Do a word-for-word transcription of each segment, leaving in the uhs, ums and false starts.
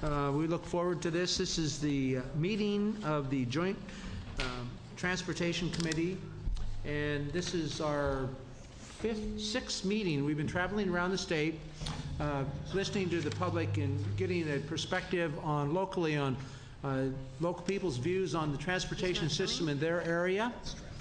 Uh, we look forward to this. This is the uh, meeting of the Joint um, Transportation Committee, and this is our fifth, sixth meeting. We've been traveling around the state, uh, listening to the public and getting a perspective on locally on uh, local people's views on the transportation system in their area,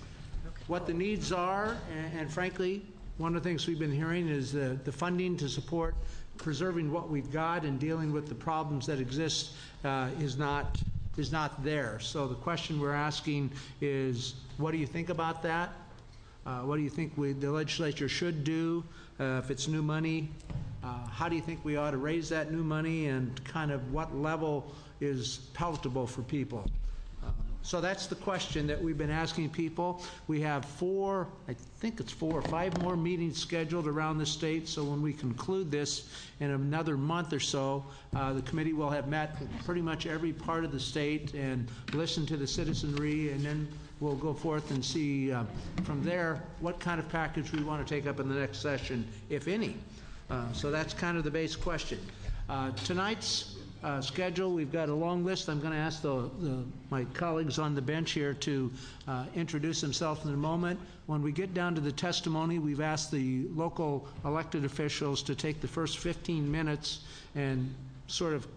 what the needs are, and, and frankly, one of the things we've been hearing is the, the funding to support preserving what we've got and dealing with the problems that exist uh, is not is not there. So the question we're asking is, what do you think about that? Uh, what do you think we, the legislature should do uh, if it's new money? Uh, how do you think we ought to raise that new money, and kind of what level is palatable for people? Uh, so that's the question that we've been asking people. We have four, I think it's four or five more meetings scheduled around the state, so when we conclude this in another month or so, uh, the committee will have met pretty much every part of the state and listened to the citizenry, and then we'll go forth and see uh, from there what kind of package we want to take up in the next session, if any. Uh, so that's kind of the base question. Uh, tonight's Uh, schedule, we've got a long list. I'm going to ask the, the, my colleagues on the bench here to uh, introduce themselves in a moment. When we get down to the testimony, we've asked the local elected officials to take the first fifteen minutes and sort of,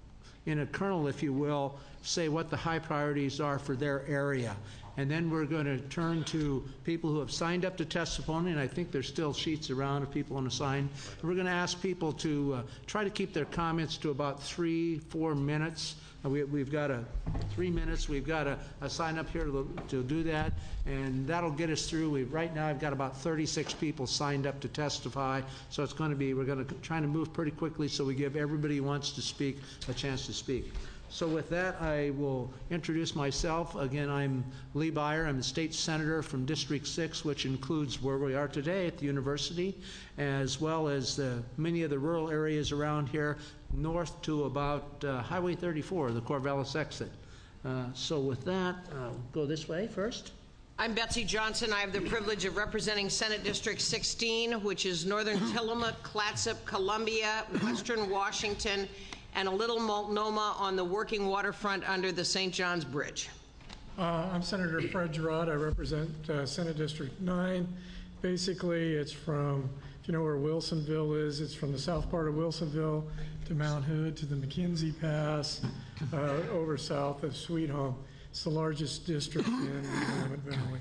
in a kernel, if you will, say what the high priorities are for their area. And then we're going to turn to people who have signed up to testimony, and I think there's still sheets around if people want to sign. We're going to ask people to uh, try to keep their comments to about three, four minutes. Uh, we, we've got a three minutes. We've got a, a sign up here to, to do that, and that'll get us through. We've, right now, I've got about thirty-six people signed up to testify, so it's going to be, we're going to try to move pretty quickly so we give everybody who wants to speak a chance to speak. So with that, I will introduce myself. Again, I'm Lee Beyer. I'm the state senator from District six, which includes where we are today at the university, as well as the, many of the rural areas around here, north to about uh, Highway thirty-four, the Corvallis exit. Uh, so with that, I'll go this way first. I'm Betsy Johnson. I have the privilege of representing Senate District sixteen, which is northern Tillamook, Clatsop, Columbia, western Washington, and a little Multnomah on the working waterfront under the Saint Johns Bridge. Uh, I'm Senator Fred Girod. I represent uh, Senate District nine. Basically, it's from, if you know where Wilsonville is, it's from the south part of Wilsonville to Mount Hood to the McKenzie Pass, uh, over south of Sweet Home. It's the largest district in Willamette Valley.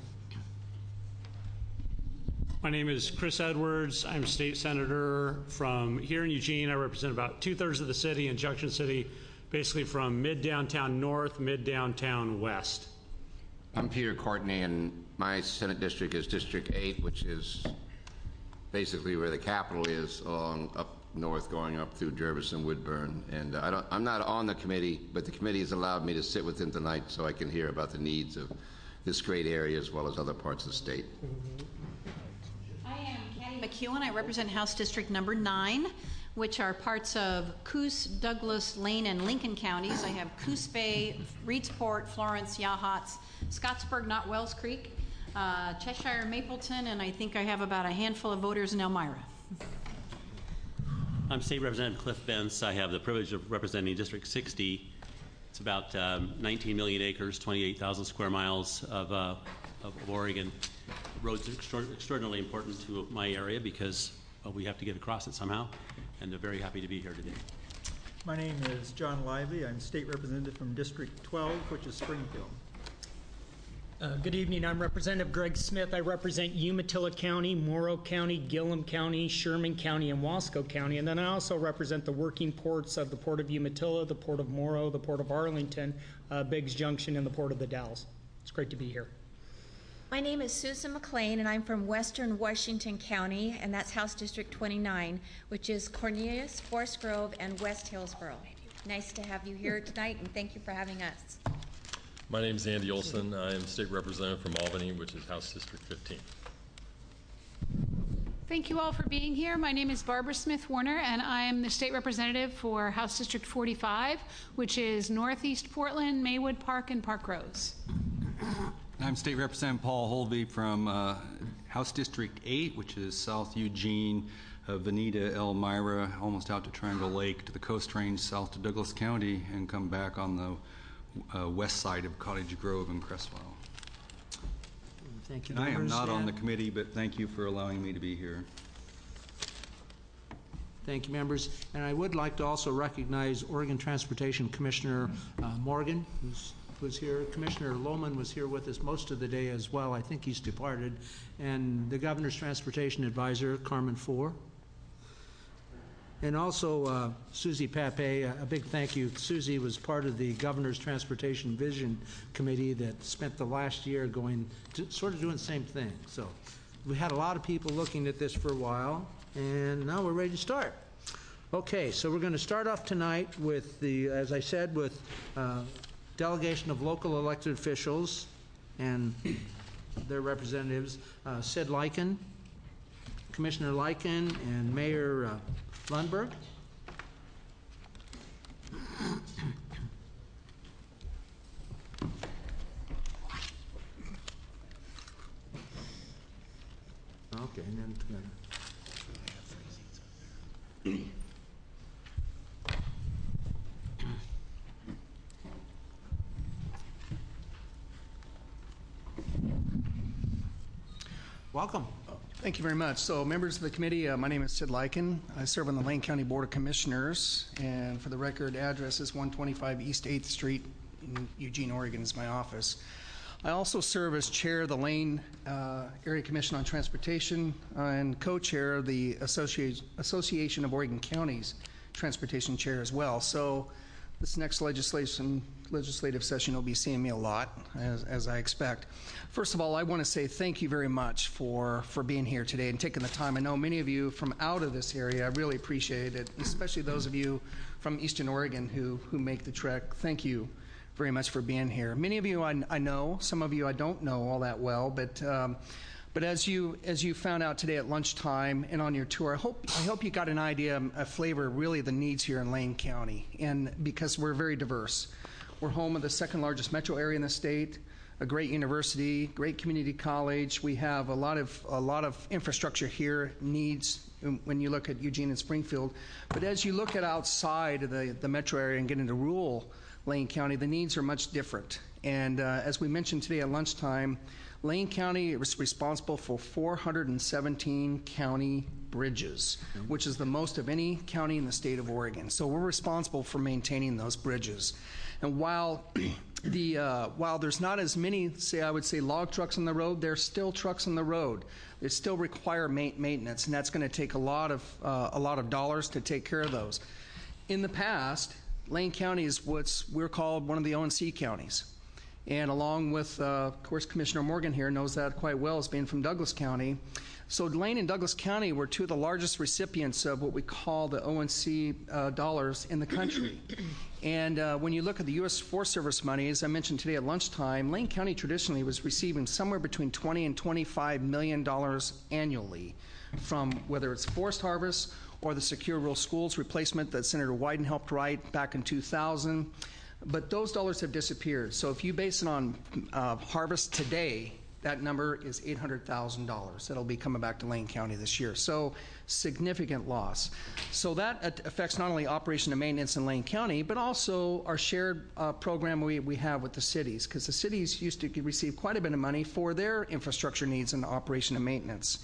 My name is Chris Edwards. I'm a state senator from here in Eugene. I represent about two-thirds of the city in Junction City, basically from mid-downtown north, mid-downtown west. I'm Peter Courtney, and my Senate district is District eight, which is basically where the capital is, along up north, going up through Jervis and Woodburn. And I don't, I'm not on the committee, but the committee has allowed me to sit with them tonight so I can hear about the needs of this great area as well as other parts of the state. McEwen. I represent House District number nine, which are parts of Coos, Douglas, Lane, and Lincoln counties. I have Coos Bay, Reedsport, Florence, Yachats, Scottsburg, not Wells Creek, uh, Cheshire, Mapleton, and I think I have about a handful of voters in Elmira. I'm State Representative Cliff Bentz. I have the privilege of representing District sixty. It's about um, nineteen million acres, twenty-eight thousand square miles of, uh, of Oregon. Roads are extra extraordinarily important to my area because well, we have to get across it somehow, and I'm very happy to be here today. My name is John Lively. I'm state representative from District twelve, which is Springfield. Uh, good evening. I'm Representative Greg Smith. I represent Umatilla County, Morrow County, Gillum County, Sherman County, and Wasco County. And then I also represent the working ports of the Port of Umatilla, the Port of Morrow, the Port of Arlington, uh, Biggs Junction, and the Port of the Dalles. It's great to be here. My name is Susan McLean, and I'm from Western Washington County, and that's House District twenty-nine, which is Cornelius, Forest Grove, and West Hillsboro. Nice to have you here tonight, and thank you for having us. My name is Andy Olson. I am State Representative from Albany, which is House District fifteen. Thank you all for being here. My name is Barbara Smith Warner, and I am the State Representative for House District forty-five, which is Northeast Portland, Maywood Park, and Park Rose. I'm State Representative Paul Holby from uh, House District eight, which is South Eugene, uh, Veneta, Elmira, almost out to Triangle Lake, to the Coast Range, south to Douglas County, and come back on the uh, west side of Cottage Grove and Crestwell. Thank you, And I am members. not on the And- committee, but thank you for allowing me to be here. Thank you, members. And I would like to also recognize Oregon Transportation Commissioner uh, Morgan, who's was here. Commissioner Lohman was here with us most of the day as well. I think he's departed. And the Governor's Transportation Advisor, Carmen Four. And also uh, Susie Pape, a big thank you. Susie was part of the Governor's Transportation Vision Committee that spent the last year going, to, sort of doing the same thing. So we had a lot of people looking at this for a while, and now we're ready to start. Okay, so we're going to start off tonight with the, as I said, with uh, delegation of local elected officials and their representatives, uh, Sid Lyken, Commissioner Lyken, and Mayor uh, Lundberg. Okay, and then together. Welcome. Thank you very much. So, members of the committee, uh, my name is Sid Lyken. I serve on the Lane County Board of Commissioners, and for the record, address is one twenty-five East eighth Street in Eugene, Oregon is my office. I also serve as chair of the Lane uh, Area Commission on Transportation uh, and co-chair of the Associ- Association of Oregon Counties Transportation Chair as well. So this next legislation legislative session will be seeing me a lot, as, as I expect. First of all, I want to say thank you very much for, for being here today and taking the time. I know many of you from out of this area, I really appreciate it, especially those of you from Eastern Oregon who, who make the trek. Thank you very much for being here. Many of you I, I know, some of you I don't know all that well, but um, but as you as you found out today at lunchtime and on your tour, I hope I hope you got an idea, a flavor of really the needs here in Lane County, and because we're very diverse. We're home of the second largest metro area in the state, a great university, great community college. We have a lot of a lot of infrastructure here, needs when you look at Eugene and Springfield. But as you look at outside of the, the metro area and get into rural Lane County, the needs are much different. And uh, as we mentioned today at lunchtime, Lane County is responsible for four hundred seventeen county bridges, mm-hmm. which is the most of any county in the state of Oregon. So we're responsible for maintaining those bridges. And while the uh, while there's not as many, say I would say, log trucks on the road, there's still trucks on the road. They still require ma- maintenance, and that's going to take a lot of uh, a lot of dollars to take care of those. In the past, Lane County is what's we're called one of the O N C counties. And along with, uh, of course, Commissioner Morgan here knows that quite well as being from Douglas County. So Lane and Douglas County were two of the largest recipients of what we call the O N C uh, dollars in the country. And uh, when you look at the U S Forest Service money, as I mentioned today at lunchtime, Lane County traditionally was receiving somewhere between twenty and twenty-five million dollars annually from whether it's forest harvest or the Secure Rural Schools replacement that Senator Wyden helped write back in two thousand. But those dollars have disappeared. So if you base it on uh, harvest today, that number is eight hundred thousand dollars. That'll be coming back to Lane County this year. So significant loss. So that affects not only operation and maintenance in Lane County, but also our shared uh, program we, we have with the cities, because the cities used to receive quite a bit of money for their infrastructure needs and operation and maintenance.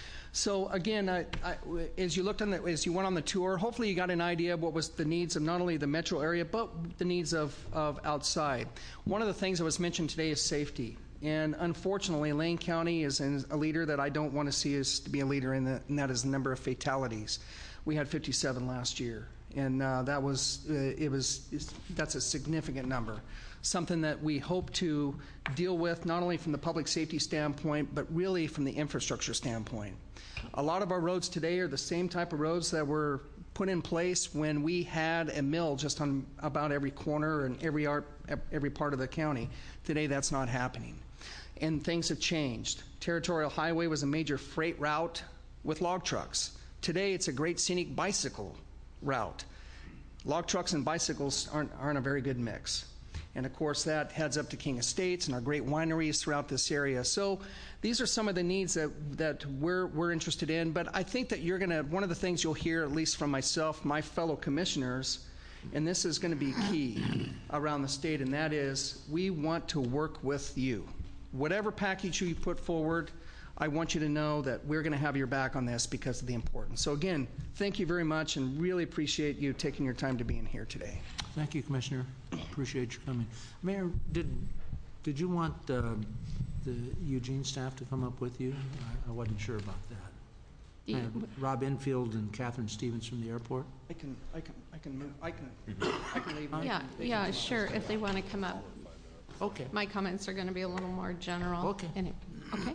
So again, I, I, as you looked on the, as you went on the tour, hopefully you got an idea of what was the needs of not only the metro area, but the needs of, of outside. One of the things that was mentioned today is safety. And unfortunately, Lane County is a leader that I don't want to see us to be a leader in, the, and that is the number of fatalities. We had fifty-seven last year, and uh, that was, uh, it was, that's a significant number. Something that we hope to deal with not only from the public safety standpoint, but really from the infrastructure standpoint. A lot of our roads today are the same type of roads that were put in place when we had a mill just on about every corner and every, art, every part of the county. Today, that's not happening. And things have changed. Territorial Highway was a major freight route with log trucks. Today, it's a great scenic bicycle route. Log trucks and bicycles aren't, aren't a very good mix. And of course, that heads up to King Estates and our great wineries throughout this area. So these are some of the needs that, that we're, we're interested in. But I think that you're going to, one of the things you'll hear, at least from myself, my fellow commissioners, and this is going to be key around the state, and that is we want to work with you. Whatever package you put forward, I want you to know that we're going to have your back on this because of the importance. So again, thank you very much and really appreciate you taking your time to be in here today. Thank you, Commissioner. Appreciate you coming. Mayor, did did you want uh, the Eugene staff to come up with you? I, I wasn't sure about that. Yeah. Uh, Rob Enfield and Catherine Stevens from the airport. I can, I can, I can move. I can, I can leave. Yeah, yeah, sure, if they want to come up. Okay. My comments are going to be a little more general. Okay. Any- Okay,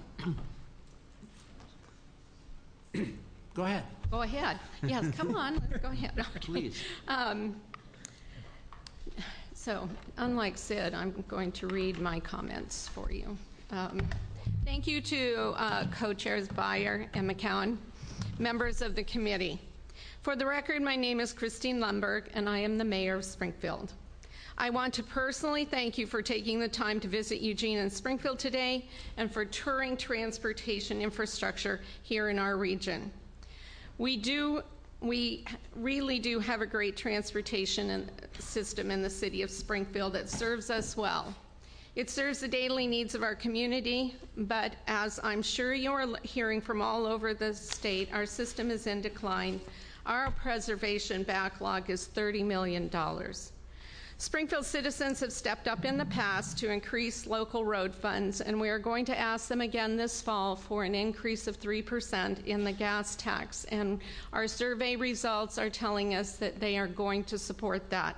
Go ahead. go ahead. Yes, come on, let's go ahead. Okay. Please. Um, So, unlike Sid, I'm going to read my comments for you. Um, Thank you to uh, co-chairs Beyer and McCowan, members of the committee. For the record, my name is Christine Lundberg, and I am the mayor of Springfield. I want to personally thank you for taking the time to visit Eugene and Springfield today and for touring transportation infrastructure here in our region. We do We really do have a great transportation system in the city of Springfield that serves us well. It serves the daily needs of our community, but as I'm sure you're hearing from all over the state, our system is in decline. Our preservation backlog is thirty million dollars. Springfield citizens have stepped up in the past to increase local road funds, and we are going to ask them again this fall for an increase of three percent in the gas tax. And our survey results are telling us that they are going to support that.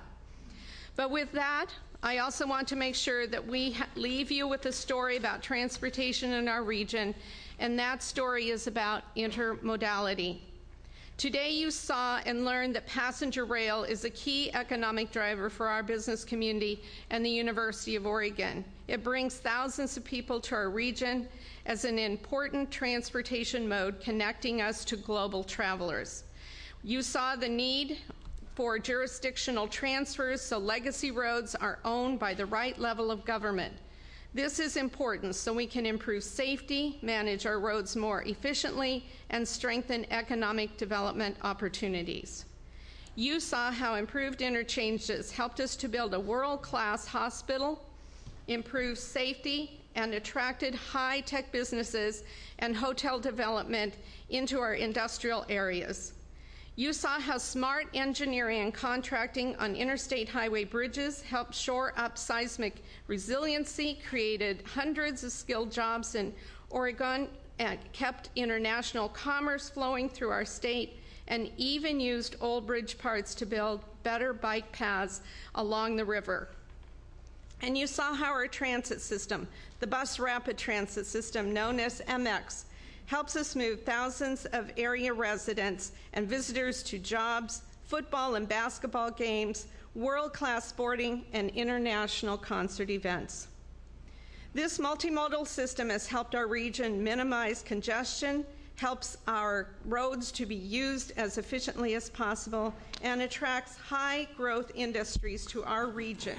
But with that, I also want to make sure that we leave you with a story about transportation in our region, and that story is about intermodality. Today you saw and learned that passenger rail is a key economic driver for our business community and the University of Oregon. It brings thousands of people to our region as an important transportation mode connecting us to global travelers. You saw the need for jurisdictional transfers so legacy roads are owned by the right level of government. This is important so we can improve safety, manage our roads more efficiently, and strengthen economic development opportunities. You saw how improved interchanges helped us to build a world-class hospital, improve safety, and attracted high-tech businesses and hotel development into our industrial areas. You saw how smart engineering and contracting on interstate highway bridges helped shore up seismic resiliency, created hundreds of skilled jobs in Oregon, and kept international commerce flowing through our state, and even used old bridge parts to build better bike paths along the river. And you saw how our transit system, the Bus Rapid Transit System known as M X, helps us move thousands of area residents and visitors to jobs, football and basketball games, world-class sporting and international concert events. This multimodal system has helped our region minimize congestion, helps our roads to be used as efficiently as possible, and attracts high-growth industries to our region.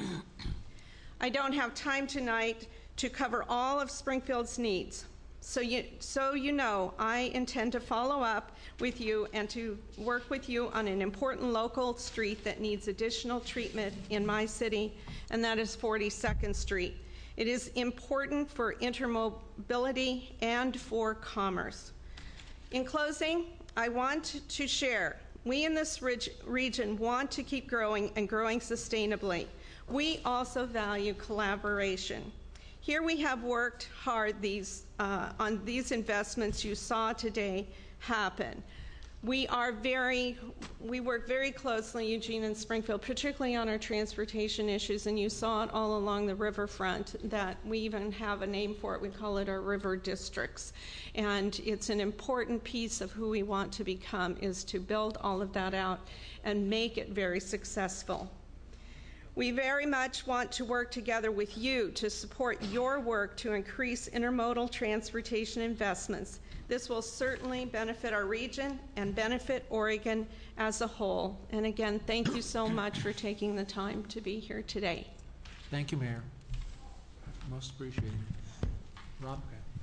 I don't have time tonight to cover all of Springfield's needs. So you, so you know, I intend to follow up with you and to work with you on an important local street that needs additional treatment in my city, and that is forty-second Street. It is important for intermobility and for commerce. In closing, I want to share, we in this region want to keep growing and growing sustainably. We also value collaboration. Here we have worked hard these, uh, on these investments you saw today happen. We are very, we work very closely, Eugene and Springfield, particularly on our transportation issues, and you saw it all along the riverfront, that we even have a name for it. We call it our river districts. And it's an important piece of who we want to become, is to build all of that out and make it very successful. We very much want to work together with you to support your work to increase intermodal transportation investments. This will certainly benefit our region and benefit Oregon as a whole. And again, thank you so much for taking the time to be here today. Thank you, Mayor. Most appreciated. Rob?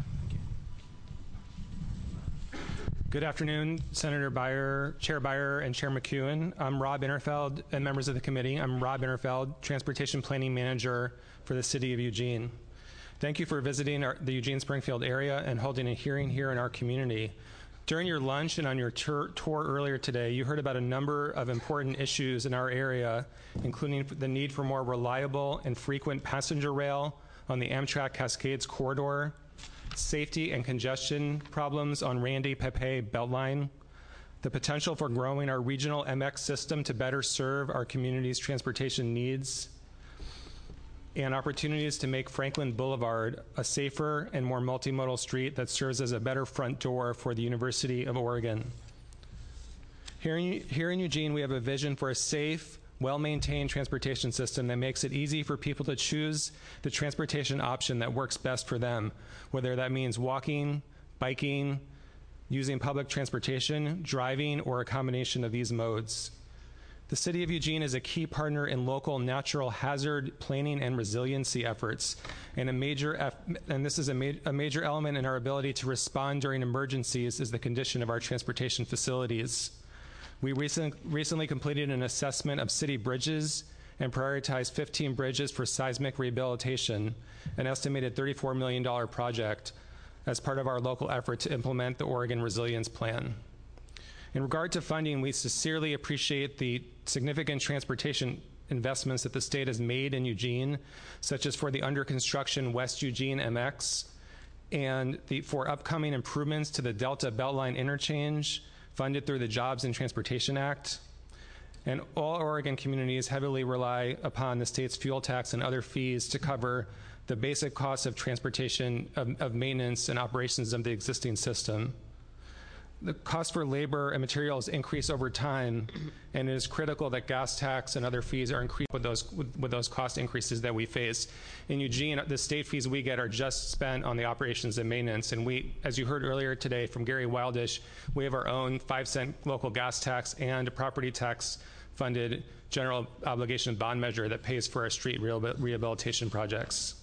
Good afternoon, Senator Beyer, Chair Beyer, and Chair McEwen. I'm Rob Interfeld, and members of the committee. I'm Rob Interfeld, Transportation Planning Manager for the City of Eugene. Thank you for visiting our, the Eugene-Springfield area and holding a hearing here in our community. During your lunch and on your tour, tour earlier today, you heard about a number of important issues in our area, including the need for more reliable and frequent passenger rail on the Amtrak Cascades corridor, safety and congestion problems on Randy Pepe Beltline, the potential for growing our regional M X system to better serve our community's transportation needs, and opportunities to make Franklin Boulevard a safer and more multimodal street that serves as a better front door for the University of Oregon. Here in, here in Eugene, we have a vision for a safe, well-maintained transportation system that makes it easy for people to choose the transportation option that works best for them, whether that means walking, biking, using public transportation, driving, or a combination of these modes. The City of Eugene is a key partner in local natural hazard planning and resiliency efforts, and a major eff and this is a, ma a major element in our ability to respond during emergencies is the condition of our transportation facilities. We recent, recently completed an assessment of city bridges and prioritized fifteen bridges for seismic rehabilitation, an estimated thirty-four million dollar project as part of our local effort to implement the Oregon Resilience Plan. In regard to funding, we sincerely appreciate the significant transportation investments that the state has made in Eugene, such as for the under construction West Eugene M X and the, for upcoming improvements to the Delta Beltline interchange, funded through the Jobs and Transportation Act. And all Oregon communities heavily rely upon the state's fuel tax and other fees to cover the basic costs of transportation, of, of maintenance and operations of the existing system. The cost for labor and materials increase over time, and it is critical that gas tax and other fees are increased with those, with, with those cost increases that we face. In Eugene, the state fees we get are just spent on the operations and maintenance, and we, as you heard earlier today from Gary Wildish, we have our own five cent local gas tax and a property tax funded general obligation bond measure that pays for our street rehabilitation projects.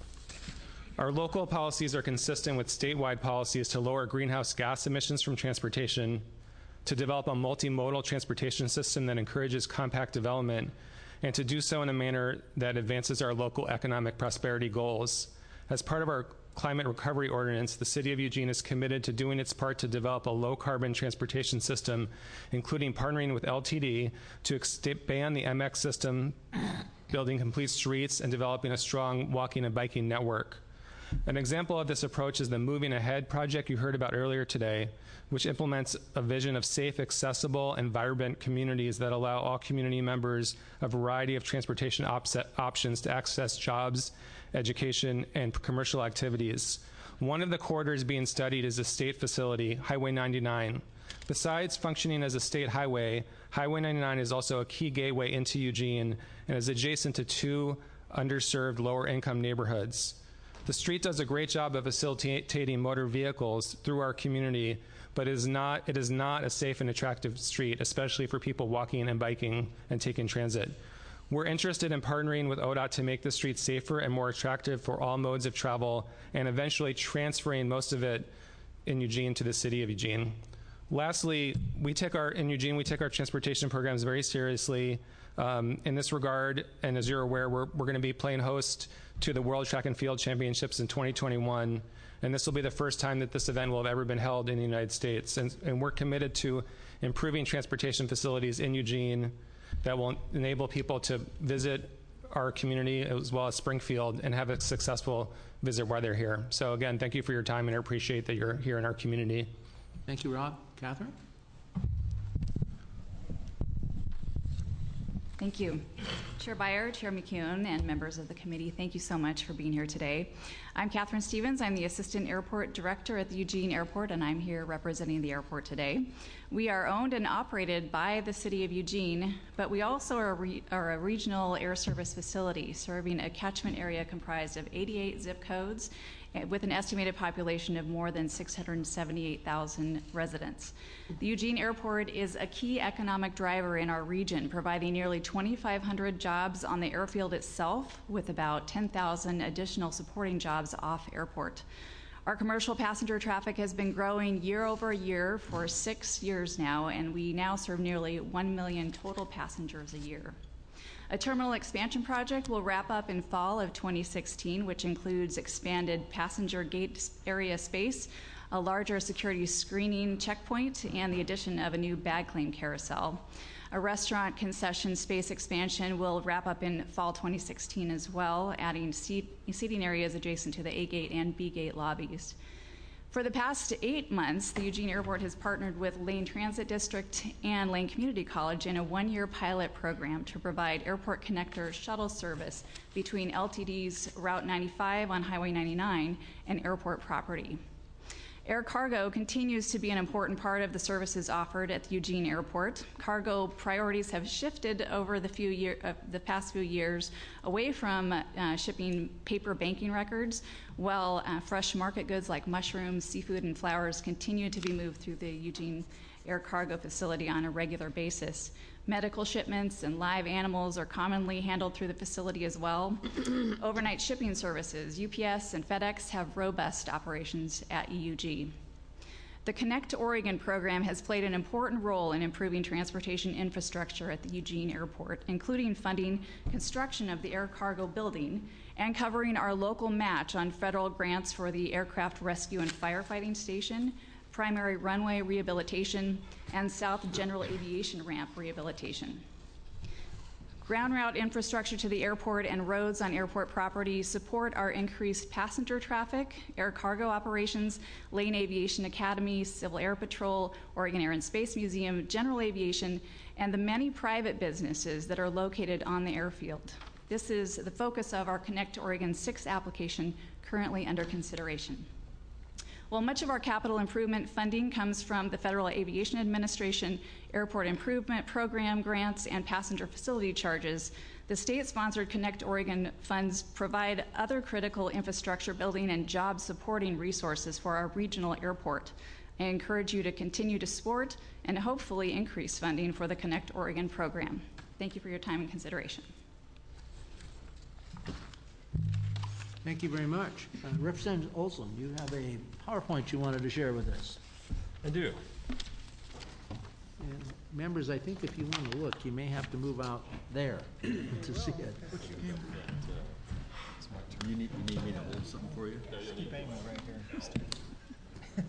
Our local policies are consistent with statewide policies to lower greenhouse gas emissions from transportation, to develop a multimodal transportation system that encourages compact development, and to do so in a manner that advances our local economic prosperity goals. As part of our climate recovery ordinance, the City of Eugene is committed to doing its part to develop a low-carbon transportation system, including partnering with L T D to expand the M X system, building complete streets, and developing a strong walking and biking network. An example of this approach is the Moving Ahead project you heard about earlier today, which implements a vision of safe, accessible, and vibrant communities that allow all community members a variety of transportation options to access jobs, education, and commercial activities. One of the corridors being studied is a state facility, Highway ninety-nine. Besides functioning as a state highway, Highway ninety-nine is also a key gateway into Eugene and is adjacent to two underserved lower-income neighborhoods. The street does a great job of facilitating motor vehicles through our community, but it is not, it is not a safe and attractive street, especially for people walking and biking and taking transit. We're interested in partnering with O D O T to make the street safer and more attractive for all modes of travel, and eventually transferring most of it in Eugene to the City of Eugene. Lastly, we take our, in Eugene, we take our transportation programs very seriously. Um, in this regard, and as you're aware, we're, we're going to be playing host to the World Track and Field Championships in twenty twenty-one, and this will be the first time that this event will have ever been held in the United States. And, and we're committed to improving transportation facilities in Eugene that will enable people to visit our community as well as Springfield and have a successful visit while they're here. So again, thank you for your time, and I appreciate that you're here in our community. Thank you, Rob. Catherine? Thank you. Chair Beyer, Chair McEwen, and members of the committee, thank you so much for being here today. I'm Catherine Stevens. I'm the Assistant Airport Director at the Eugene Airport, and I'm here representing the airport today. We are owned and operated by the City of Eugene, but we also are a, re are a regional air service facility serving a catchment area comprised of eighty-eight zip codes eh, with an estimated population of more than six hundred seventy-eight thousand residents. The Eugene Airport is a key economic driver in our region, providing nearly twenty-five hundred jobs on the airfield itself, with about ten thousand additional supporting jobs off airport. Our commercial passenger traffic has been growing year over year for six years now, and we now serve nearly one million total passengers a year. A terminal expansion project will wrap up in fall of twenty sixteen, which includes expanded passenger gate area space, a larger security screening checkpoint, and the addition of a new bag claim carousel. A restaurant concession space expansion will wrap up in fall twenty sixteen as well, adding seat, seating areas adjacent to the A gate and B gate lobbies. For the past eight months, the Eugene Airport has partnered with Lane Transit District and Lane Community College in a one-year pilot program to provide airport connector shuttle service between L T D's Route ninety-five on Highway ninety-nine and airport property. Air cargo continues to be an important part of the services offered at the Eugene Airport. Cargo priorities have shifted over the, few year, uh, the past few years away from uh, shipping paper banking records, while uh, fresh market goods like mushrooms, seafood, and flowers continue to be moved through the Eugene Air Cargo facility on a regular basis. Medical shipments and live animals are commonly handled through the facility as well. Overnight shipping services, U P S and FedEx have robust operations at E U G. The Connect Oregon program has played an important role in improving transportation infrastructure at the Eugene Airport, including funding construction of the air cargo building and covering our local match on federal grants for the aircraft rescue and firefighting station, primary runway rehabilitation, and South General Aviation ramp rehabilitation. Ground route infrastructure to the airport and roads on airport property support our increased passenger traffic, air cargo operations, Lane Aviation Academy, Civil Air Patrol, Oregon Air and Space Museum, general aviation, and the many private businesses that are located on the airfield. This is the focus of our Connect Oregon six application currently under consideration. While much of our capital improvement funding comes from the Federal Aviation Administration, Airport Improvement Program grants, and passenger facility charges, the state-sponsored Connect Oregon funds provide other critical infrastructure building and job supporting resources for our regional airport. I encourage you to continue to support and hopefully increase funding for the Connect Oregon program. Thank you for your time and consideration. Thank you very much. Uh, Representative Olson, you have a PowerPoint you wanted to share with us. I do. And members, I think if you want to look, you may have to move out there to see it. You need, you need me to hold something for you? Steve Bangman right here.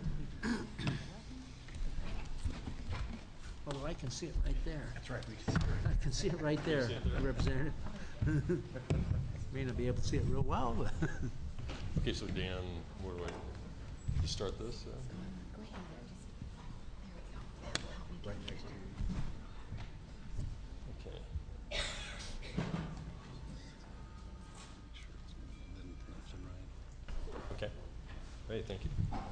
Although I can see it right there. That's right, we can see it. I can see it right there, Representative. May not be able to see it real well, but. Okay, so Dan, where do I, you start this? Uh? Right next to you. Okay. Okay, great, thank you.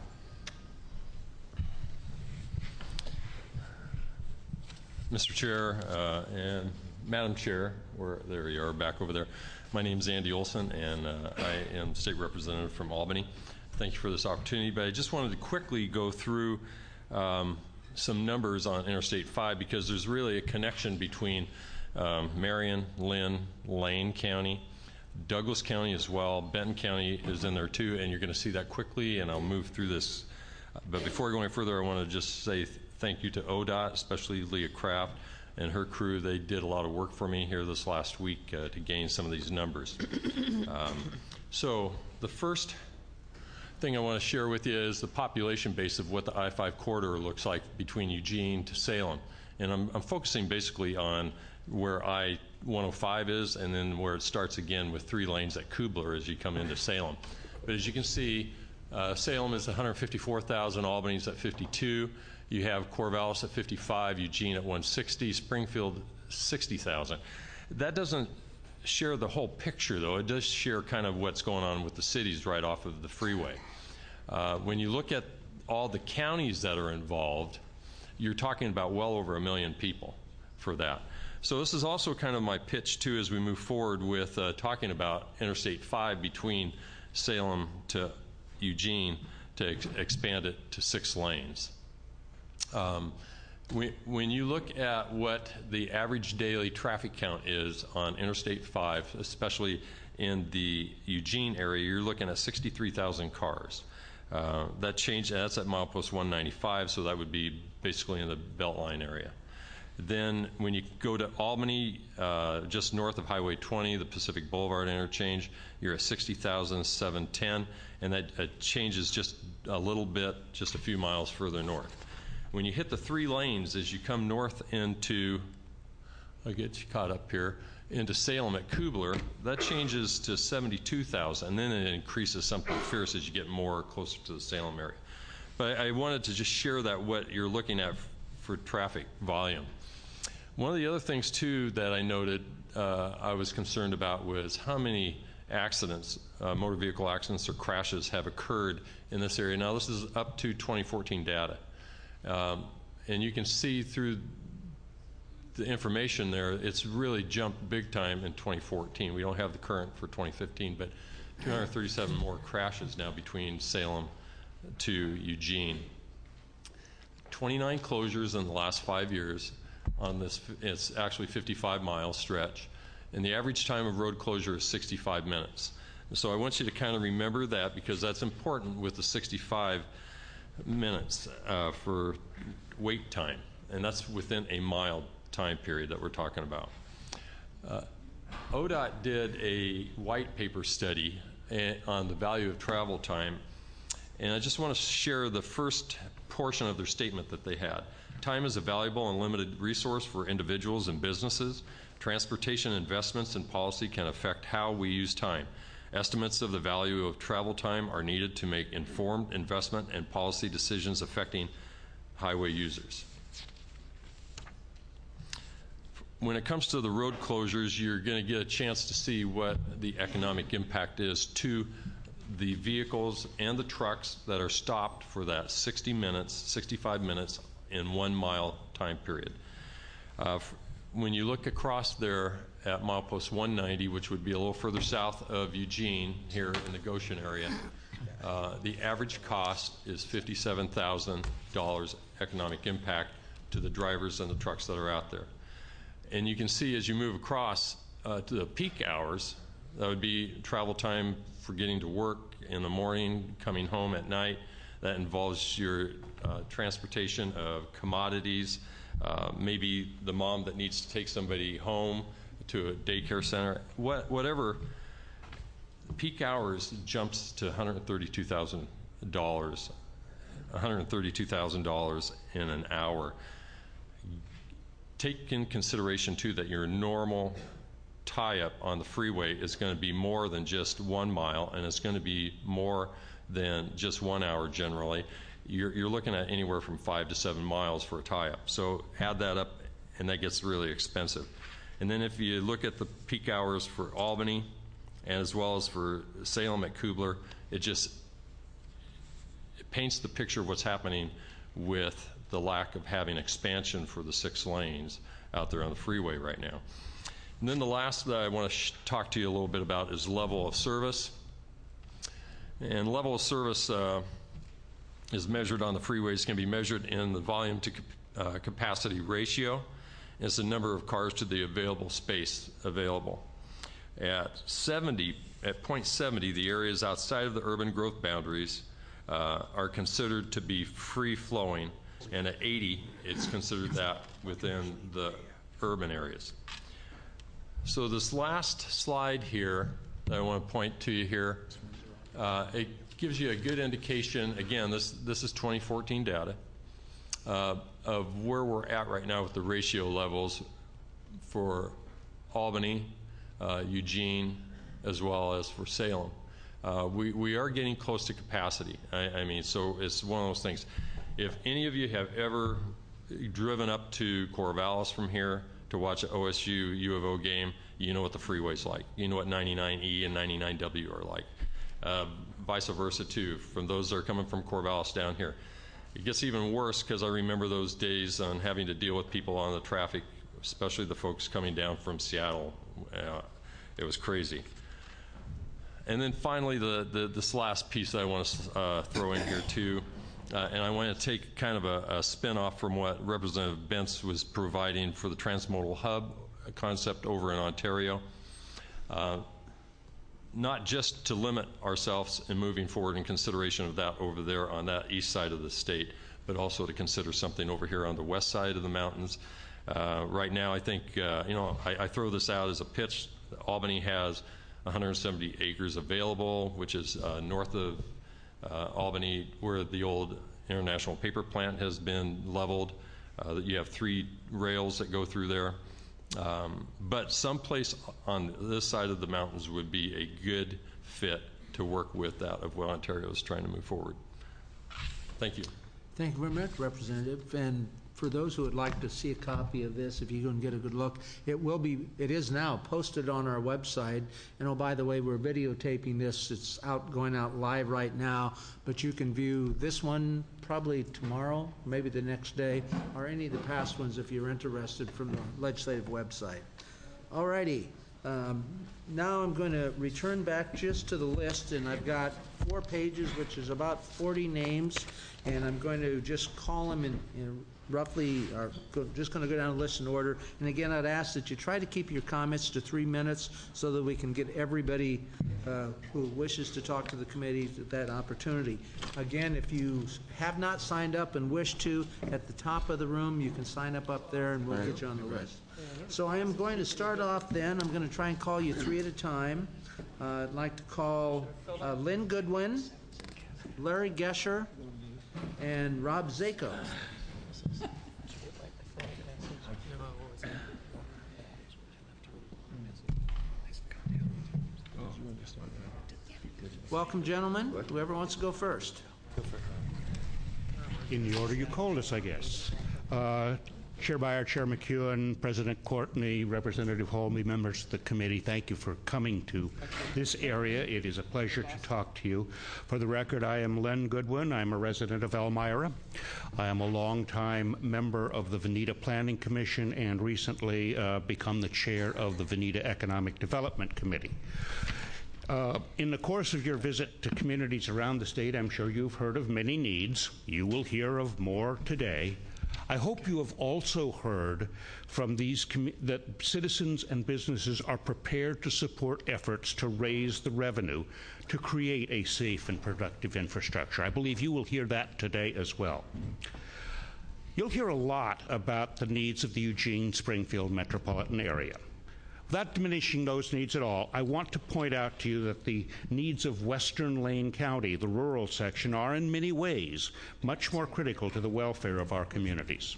Mister Chair uh, and Madam Chair, where there you are, back over there. My name is Andy Olson, and uh, I am State Representative from Albany. Thank you for this opportunity, but I just wanted to quickly go through um, some numbers on Interstate five because there's really a connection between um, Marion, Lynn, Lane County, Douglas County as well. Benton County is in there too, and you're going to see that quickly, and I'll move through this. But before I go any further, I want to just say th thank you to O D O T, especially Leah Kraft and her crew. They did a lot of work for me here this last week uh, to gain some of these numbers. um, so the first thing I want to share with you is the population base of what the I five corridor looks like between Eugene to Salem. And I'm, I'm focusing basically on where I one oh five is and then where it starts again with three lanes at Kubler as you come into Salem. But as you can see, uh, Salem is one hundred fifty-four thousand, Albany's at fifty-two. You have Corvallis at fifty-five, Eugene at one hundred sixty, Springfield sixty thousand. That doesn't share the whole picture, though. It does share kind of what's going on with the cities right off of the freeway. Uh, when you look at all the counties that are involved, you're talking about well over a million people for that. So this is also kind of my pitch, too, as we move forward with uh, talking about Interstate five between Salem to Eugene to ex expand it to six lanes. Um, we, when you look at what the average daily traffic count is on Interstate five, especially in the Eugene area, you're looking at sixty-three thousand cars. Uh, that changed, that's at milepost one ninety-five, so that would be basically in the Beltline area. Then when you go to Albany, uh, just north of Highway twenty, the Pacific Boulevard interchange, you're at sixty thousand seven hundred ten, and that uh, changes just a little bit, just a few miles further north. When you hit the three lanes as you come north into, I'll get you caught up here, into Salem at Kubler, that changes to seventy-two thousand, and then it increases something fierce as you get more closer to the Salem area. But I wanted to just share that what you're looking at for traffic volume. One of the other things too that I noted uh, I was concerned about was how many accidents, uh, motor vehicle accidents or crashes have occurred in this area. Now this is up to twenty fourteen data. Um, and you can see through the information there, it's really jumped big time in twenty fourteen. We don't have the current for twenty fifteen, but two hundred thirty-seven more crashes now between Salem to Eugene. twenty-nine closures in the last five years on this, it's actually fifty-five mile stretch. And the average time of road closure is sixty-five minutes. And so I want you to kind of remember that, because that's important with the sixty-five minutes uh, for wait time. And that's within a mile time period that we're talking about. Uh, O D O T did a white paper study on the value of travel time, and I just want to share the first portion of their statement that they had. Time is a valuable and limited resource for individuals and businesses. Transportation investments and policy can affect how we use time. Estimates of the value of travel time are needed to make informed investment and policy decisions affecting highway users. When it comes to the road closures, you're going to get a chance to see what the economic impact is to the vehicles and the trucks that are stopped for that sixty minutes, sixty-five minutes in one mile time period. Uh, when you look across there at milepost one ninety, which would be a little further south of Eugene here in the Goshen area, uh, the average cost is fifty-seven thousand dollars economic impact to the drivers and the trucks that are out there. And you can see as you move across uh, to the peak hours, that would be travel time for getting to work in the morning, coming home at night. That involves your uh, transportation of commodities, uh, maybe the mom that needs to take somebody home to a daycare center, what, whatever. Peak hours jumps to one hundred thirty-two thousand dollars, one hundred thirty-two thousand dollars in an hour. Take in consideration too that your normal tie-up on the freeway is going to be more than just one mile, and it's going to be more than just one hour generally. You're, you're looking at anywhere from five to seven miles for a tie-up. So add that up, and that gets really expensive. And then if you look at the peak hours for Albany, and as well as for Salem at Kubler, it just it paints the picture of what's happening with the lack of having expansion for the six lanes out there on the freeway right now. And then the last that I want to sh talk to you a little bit about is level of service. And level of service uh, is measured on the freeways, can be measured in the volume to uh, capacity ratio. It's the number of cars to the available space available. At seventy, at point seventy, the areas outside of the urban growth boundaries uh, are considered to be free-flowing, and at eighty, it's considered that within the urban areas. So this last slide here that I want to point to you here, uh, it gives you a good indication, again, this, this is twenty fourteen data, uh, of where we're at right now with the ratio levels for Albany, uh, Eugene, as well as for Salem. Uh, we, we are getting close to capacity. I, I mean, so it's one of those things. If any of you have ever driven up to Corvallis from here to watch an O S U U of O game, you know what the freeway's like. You know what ninety-nine E and ninety-nine W are like. Uh, vice versa too, from those that are coming from Corvallis down here. It gets even worse because I remember those days on having to deal with people on the traffic, especially the folks coming down from Seattle. Uh, it was crazy. And then finally, the, the this last piece that I want to uh, throw in here too, uh, and I want to take kind of a, a spin off from what Representative Bentz was providing for the transmodal hub concept over in Ontario. Uh, not just to limit ourselves in moving forward in consideration of that over there on that east side of the state, but also to consider something over here on the west side of the mountains. Uh, right now, I think, uh, you know, I, I throw this out as a pitch. Albany has one hundred seventy acres available, which is uh, north of uh, Albany, where the old International Paper Plant has been leveled. Uh, that you have three rails that go through there. Um, but someplace on this side of the mountains would be a good fit to work with that of what Ontario is trying to move forward. Thank you. Thank you very much, Representative. And for those who would like to see a copy of this, if you can get a good look, it will be, it is now posted on our website. And oh, by the way, we're videotaping this. It's out, going out live right now, but you can view this one probably tomorrow, maybe the next day, or any of the past ones if you're interested from the legislative website. All righty. Um, now I'm going to return back just to the list, and I've got four pages, which is about forty names, and I'm going to just call them in, in roughly, or go, just going to go down the list in order. And again, I'd ask that you try to keep your comments to three minutes so that we can get everybody uh, who wishes to talk to the committee that opportunity. Again, if you have not signed up and wish to, at the top of the room, you can sign up up there and we'll get you on the list. So I am going to start off then. I'm going to try and call you three at a time. Uh, I'd like to call uh, Lynn Goodwin, Larry Gesher, and Rob Zako. Welcome, gentlemen. Whoever wants to go first. In the order you called us, I guess. Uh, Chair Byer, Chair McEwen, President Courtney, Representative Holme, members of the committee, thank you for coming to this area. It is a pleasure to talk to you. For the record, I am Len Goodwin. I'm a resident of Elmira. I am a longtime member of the Veneta Planning Commission and recently uh, become the chair of the Veneta Economic Development Committee. Uh, in the course of your visit to communities around the state, I'm sure you've heard of many needs. You will hear of more today. I hope you have also heard from these that citizens and businesses are prepared to support efforts to raise the revenue to create a safe and productive infrastructure. I believe you will hear that today as well. You'll hear a lot about the needs of the Eugene-Springfield metropolitan area. Without diminishing those needs at all, I want to point out to you that the needs of Western Lane County, the rural section, are in many ways much more critical to the welfare of our communities.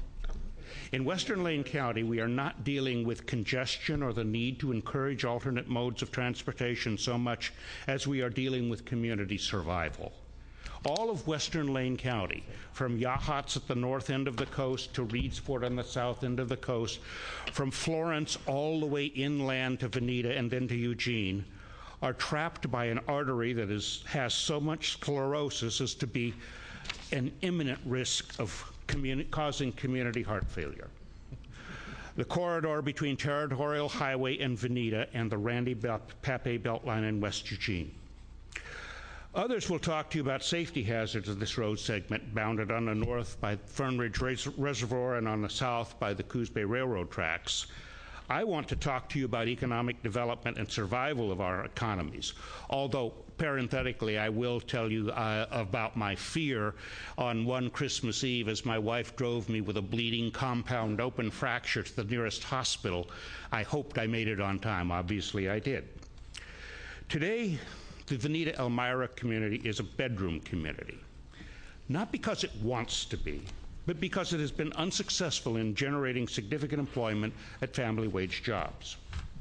In Western Lane County, we are not dealing with congestion or the need to encourage alternate modes of transportation so much as we are dealing with community survival. All of Western Lane County, from Yachats at the north end of the coast to Reedsport on the south end of the coast, from Florence all the way inland to Veneta and then to Eugene, are trapped by an artery that is, has so much sclerosis as to be an imminent risk of communi- causing community heart failure. The corridor between Territorial Highway and Veneta and the Randy Pape Beltline in West Eugene. Others will talk to you about safety hazards of this road segment, bounded on the north by Fern Ridge Res- Reservoir and on the south by the Coos Bay Railroad tracks. I want to talk to you about economic development and survival of our economies, although parenthetically I will tell you uh, about my fear on one Christmas Eve as my wife drove me with a bleeding compound open fracture to the nearest hospital. I hoped I made it on time. Obviously I did. Today, the Veneta Elmira community is a bedroom community, not because it wants to be, but because it has been unsuccessful in generating significant employment at family wage jobs.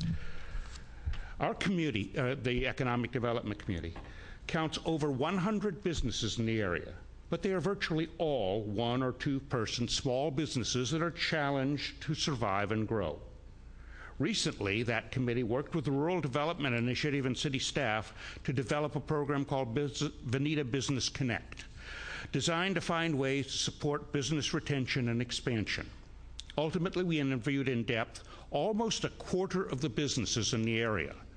Our community, uh, the Economic Development Committee, counts over one hundred businesses in the area, but they are virtually all one or two person small businesses that are challenged to survive and grow. Recently, that committee worked with the Rural Development Initiative and city staff to develop a program called Bus- Veneta Business Connect, designed to find ways to support business retention and expansion. Ultimately, we interviewed in depth almost a quarter of the businesses in the area.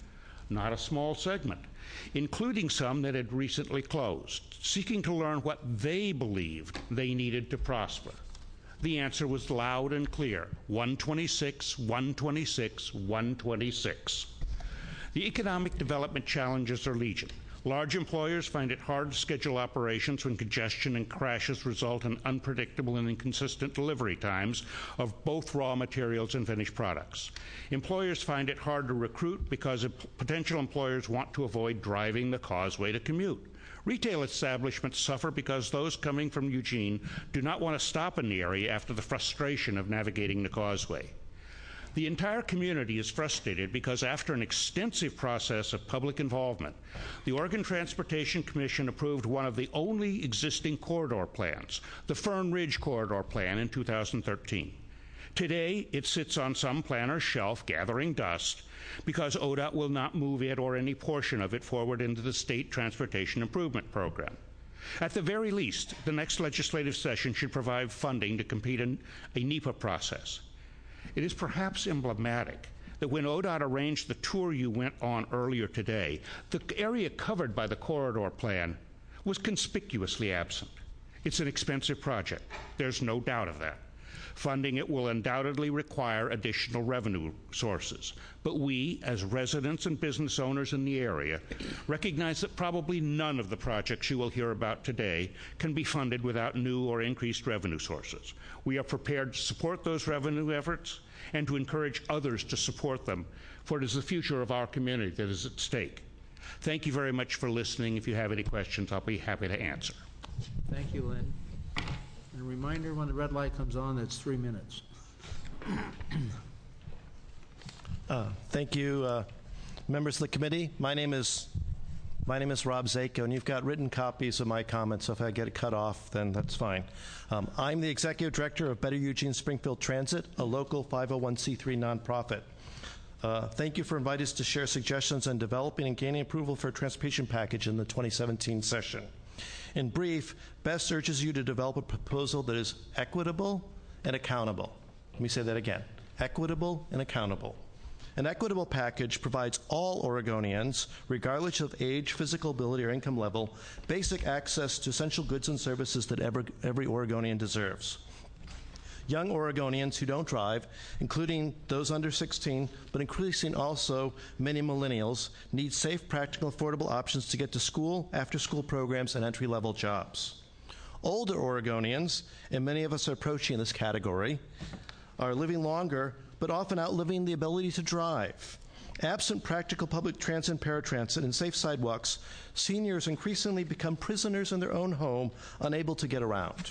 not a small segment, including some that had recently closed, seeking to learn what they believed they needed to prosper. The answer was loud and clear: one twenty-six, one twenty-six, one twenty-six. The economic development challenges are legion. Large employers find it hard to schedule operations when congestion and crashes result in unpredictable and inconsistent delivery times of both raw materials and finished products. Employers find it hard to recruit because potential employers want to avoid driving the causeway to commute. Retail establishments suffer because those coming from Eugene do not want to stop in the area after the frustration of navigating the causeway. The entire community is frustrated because after an extensive process of public involvement, the Oregon Transportation Commission approved one of the only existing corridor plans, the Fern Ridge Corridor Plan, in two thousand thirteen. Today, it sits on some planner's shelf gathering dust because O D O T will not move it or any portion of it forward into the State Transportation Improvement Program. At the very least, the next legislative session should provide funding to complete an, a NEPA process. It is perhaps emblematic that when O D O T arranged the tour you went on earlier today, the area covered by the corridor plan was conspicuously absent. It's an expensive project. There's no doubt of that. Funding it will undoubtedly require additional revenue sources. But we, as residents and business owners in the area, recognize that probably none of the projects you will hear about today can be funded without new or increased revenue sources. We are prepared to support those revenue efforts and to encourage others to support them, for it is the future of our community that is at stake. Thank you very much for listening. If you have any questions, I'll be happy to answer. Thank you, Lynn. And a reminder, when the red light comes on, it's three minutes. Uh, thank you, uh, members of the committee. My name is my name is Rob Zako, and you've got written copies of my comments, so if I get it cut off, then that's fine. Um, I'm the executive director of Better Eugene Springfield Transit, a local five oh one c three nonprofit. Uh, thank you for inviting us to share suggestions on developing and gaining approval for a transportation package in the twenty seventeen session. In brief, BEST urges you to develop a proposal that is equitable and accountable. Let me say that again. Equitable and accountable. An equitable package provides all Oregonians, regardless of age, physical ability, or income level, basic access to essential goods and services that every, every Oregonian deserves. Young Oregonians who don't drive, including those under sixteen, but increasing also many millennials, need safe, practical, affordable options to get to school, after-school programs, and entry-level jobs. Older Oregonians, and many of us are approaching this category, are living longer, but often outliving the ability to drive. Absent practical public transit and paratransit and safe sidewalks, seniors increasingly become prisoners in their own home, unable to get around.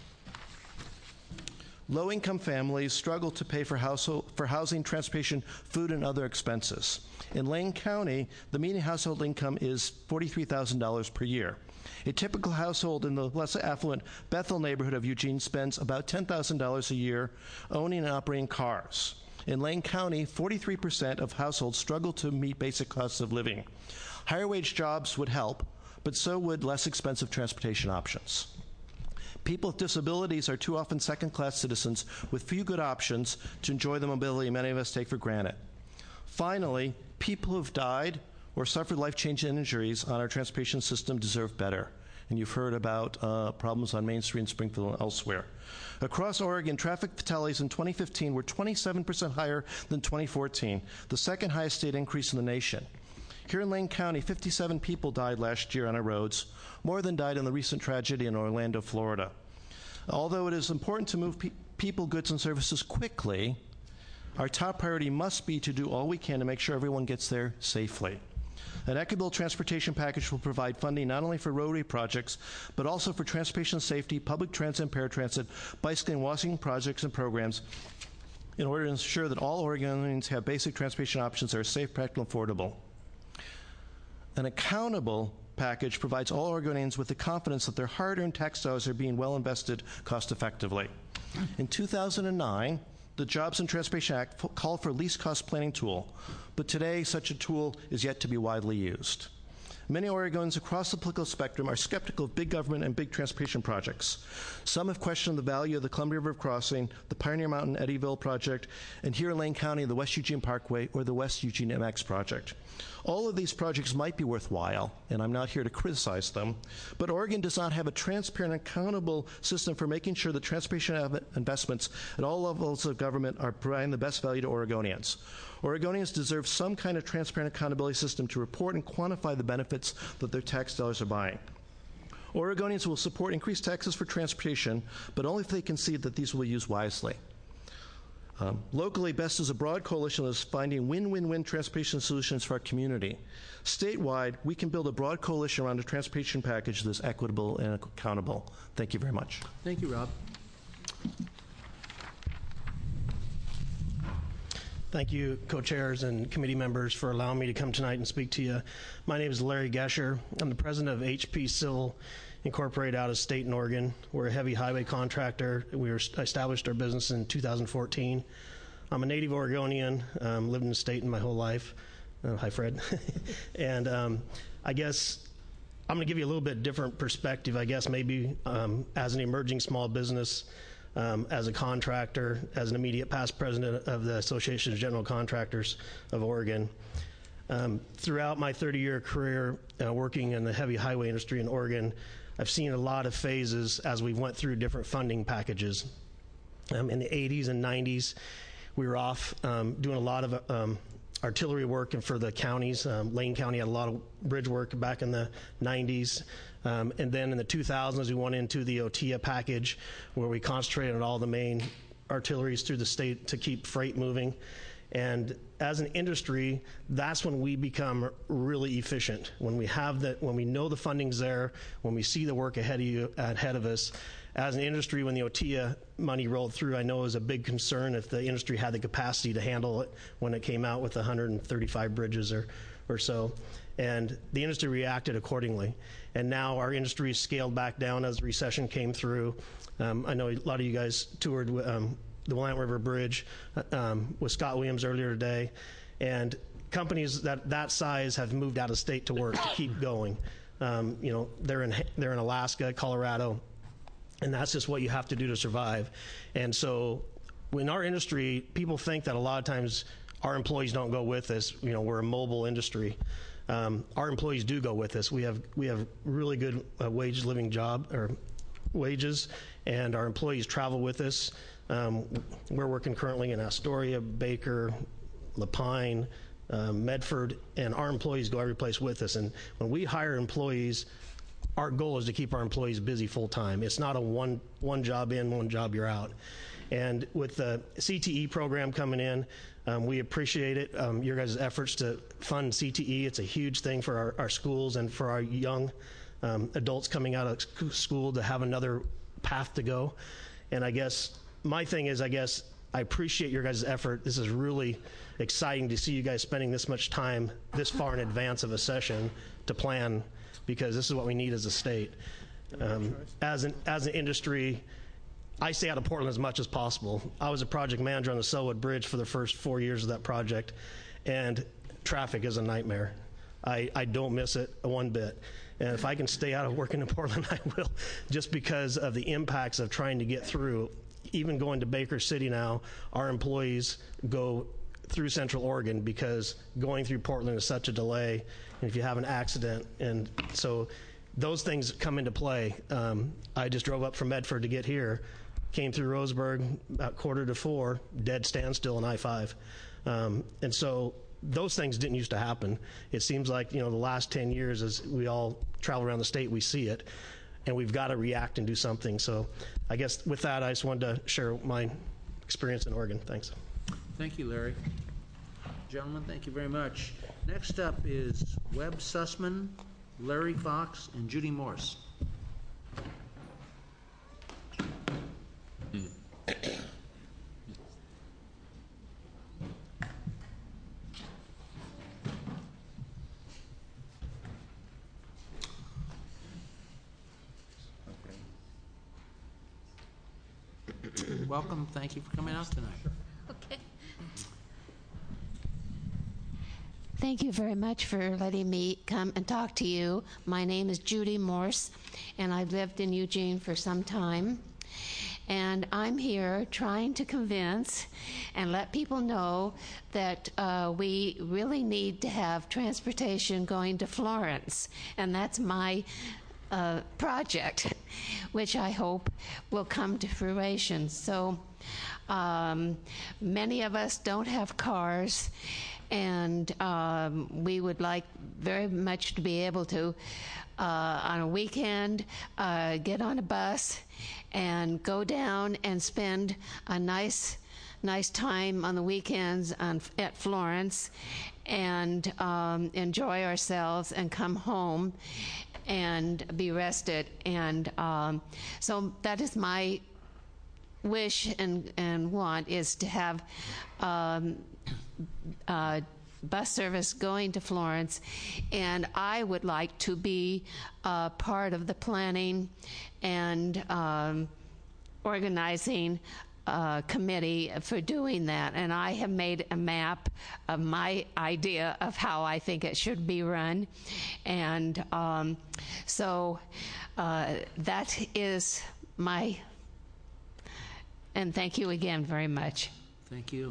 Low-income families struggle to pay for, household, for housing, transportation, food, and other expenses. In Lane County, the median household income is forty-three thousand dollars per year. A typical household in the less affluent Bethel neighborhood of Eugene spends about ten thousand dollars a year owning and operating cars. In Lane County, forty-three percent of households struggle to meet basic costs of living. Higher wage jobs would help, but so would less expensive transportation options. People with disabilities are too often second-class citizens with few good options to enjoy the mobility many of us take for granted. Finally, people who have died or suffered life-changing injuries on our transportation system deserve better. And you've heard about uh, problems on Main Street in Springfield and elsewhere. Across Oregon, traffic fatalities in twenty fifteen were twenty-seven percent higher than twenty fourteen, the second highest state increase in the nation. Here in Lane County, fifty-seven people died last year on our roads, more than died in the recent tragedy in Orlando, Florida. Although it is important to move pe- people, goods, and services quickly, our top priority must be to do all we can to make sure everyone gets there safely. An equitable transportation package will provide funding not only for roadway projects, but also for transportation safety, public transit and paratransit, bicycling and walking projects and programs in order to ensure that all Oregonians have basic transportation options that are safe, practical, and affordable. An accountable package provides all Oregonians with the confidence that their hard-earned tax dollars are being well invested cost-effectively. In two thousand nine, the Jobs and Transportation Act called for a least cost planning tool, but today such a tool is yet to be widely used. Many Oregonians across the political spectrum are skeptical of big government and big transportation projects. Some have questioned the value of the Columbia River Crossing, the Pioneer Mountain Eddyville project, and here in Lane County, the West Eugene Parkway or the West Eugene M X project. All of these projects might be worthwhile, and I'm not here to criticize them, but Oregon does not have a transparent and accountable system for making sure that transportation investments at all levels of government are providing the best value to Oregonians. Oregonians deserve some kind of transparent accountability system to report and quantify the benefits that their tax dollars are buying. Oregonians will support increased taxes for transportation, but only if they can see that these will be used wisely. Um, locally, BEST is a broad coalition that is finding win-win-win transportation solutions for our community. Statewide, we can build a broad coalition around a transportation package that is equitable and accountable. Thank you very much. Thank you, Rob. Thank you, co-chairs and committee members, for allowing me to come tonight and speak to you. My name is Larry Gesher. I'm the president of H P Civil Incorporated out of Stayton, Oregon. We're a heavy highway contractor. We were established our business in two thousand fourteen. I'm a native Oregonian, um, lived in Stayton my whole life. Uh, hi, Fred. and um, I guess I'm going to give you a little bit different perspective, I guess, maybe um, as an emerging small business, Um, as a contractor, as an immediate past president of the Association of General Contractors of Oregon. Um, throughout my thirty-year career uh, working in the heavy highway industry in Oregon, I've seen a lot of phases as we went through different funding packages. Um, in the eighties and nineties, we were off um, doing a lot of um, artillery work and for the counties. Um, Lane County had a lot of bridge work back in the nineties. Um, and then in the two thousands, we went into the O T I A package where we concentrated on all the main artilleries through the state to keep freight moving. And as an industry, that's when we become really efficient. When we have that, when we know the funding's there, when we see the work ahead of you, ahead of us. As an industry, when the O T I A money rolled through, I know it was a big concern if the industry had the capacity to handle it when it came out with one hundred thirty-five bridges or, or so. And the industry reacted accordingly. And now our industry is scaled back down as the recession came through. Um, I know a lot of you guys toured um, the Willamette River Bridge um, with Scott Williams earlier today. And companies that, that size have moved out of state to work to keep going. Um, you know, they're in, they're in Alaska, Colorado, and that's just what you have to do to survive. And so in our industry, people think that a lot of times our employees don't go with us. You know, we're a mobile industry. Um, our employees do go with us. We have we have really good uh, wage living job or wages, and our employees travel with us. Um, we're working currently in Astoria, Baker, Lapine, uh, Medford, and our employees go every place with us. And when we hire employees, our goal is to keep our employees busy full time. It's not a one one job in, one job you're out. And with the C T E program coming in, um, we appreciate it, um, your guys' efforts to fund C T E. It's a huge thing for our, our schools and for our young um, adults coming out of school to have another path to go. And I guess my thing is, I guess, I appreciate your guys' effort. This is really exciting to see you guys spending this much time this far in advance of a session to plan, because this is what we need as a state. Um, as an as an industry, I stay out of Portland as much as possible. I was a project manager on the Selwood Bridge for the first four years of that project, and traffic is a nightmare. I, I don't miss it one bit. And if I can stay out of working in Portland, I will, just because of the impacts of trying to get through. Even going to Baker City now, our employees go through Central Oregon because going through Portland is such a delay, and if you have an accident, and so those things come into play. Um, I just drove up from Medford to get here, came through Roseburg about quarter to four, dead standstill on I five. Um, and so those things didn't used to happen. It seems like, you know, the last ten years as we all travel around the state, we see it, and we've got to react and do something. So I guess with that, I just wanted to share my experience in Oregon. Thanks. Thank you, Larry. Gentlemen, thank you very much. Next up is Webb Sussman, Larry Fox, and Judy Morse. Welcome. Thank you for coming out tonight. Okay. Thank you very much for letting me come and talk to you. My name is Judy Morse, and I've lived in Eugene for some time. And I'm here trying to convince and let people know that uh, we really need to have transportation going to Florence. And that's my uh, project, which I hope will come to fruition. So um, many of us don't have cars, and um, we would like very much to be able to, uh, on a weekend, uh, get on a bus and go down and spend a nice, nice time on the weekends on, at Florence, and um, enjoy ourselves and come home and be rested. And um, so that is my wish and, and want, is to have um, uh, bus service going to Florence, and I would like to be uh, part of the planning and um, organizing uh, committee for doing that. And I have made a map of my idea of how I think it should be run. And um, so uh, that is my, and thank you again very much. Thank you.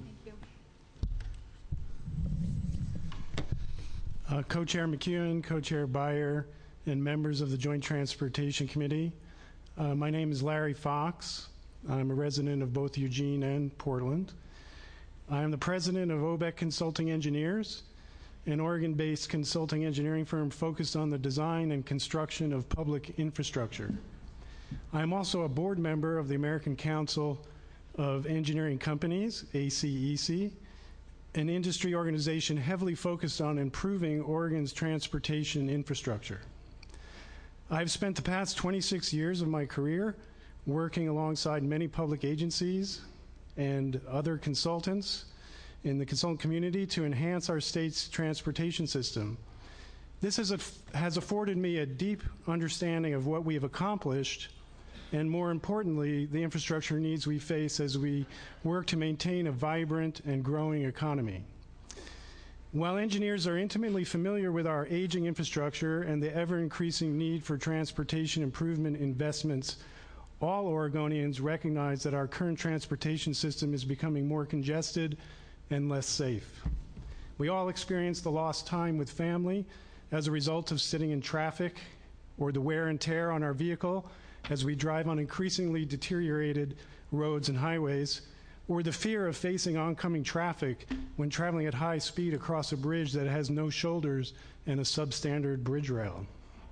Uh, Co-Chair McEwen, Co-Chair Byer, and members of the Joint Transportation Committee. Uh, my name is Larry Fox. I'm a resident of both Eugene and Portland. I am the president of OBEC Consulting Engineers, an Oregon-based consulting engineering firm focused on the design and construction of public infrastructure. I am also a board member of the American Council of Engineering Companies, A C E C, an industry organization heavily focused on improving Oregon's transportation infrastructure. I've spent the past twenty-six years of my career working alongside many public agencies and other consultants in the consultant community to enhance our state's transportation system. This has, has afforded me a deep understanding of what we have accomplished, and more importantly, the infrastructure needs we face as we work to maintain a vibrant and growing economy. While engineers are intimately familiar with our aging infrastructure and the ever-increasing need for transportation improvement investments, all Oregonians recognize that our current transportation system is becoming more congested and less safe. We all experience the lost time with family as a result of sitting in traffic, or the wear and tear on our vehicle as we drive on increasingly deteriorated roads and highways, or the fear of facing oncoming traffic when traveling at high speed across a bridge that has no shoulders and a substandard bridge rail.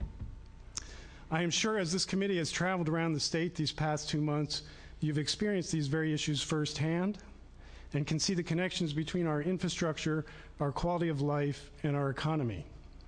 I am sure as this committee has traveled around the state these past two months, you've experienced these very issues firsthand and can see the connections between our infrastructure, our quality of life, and our economy.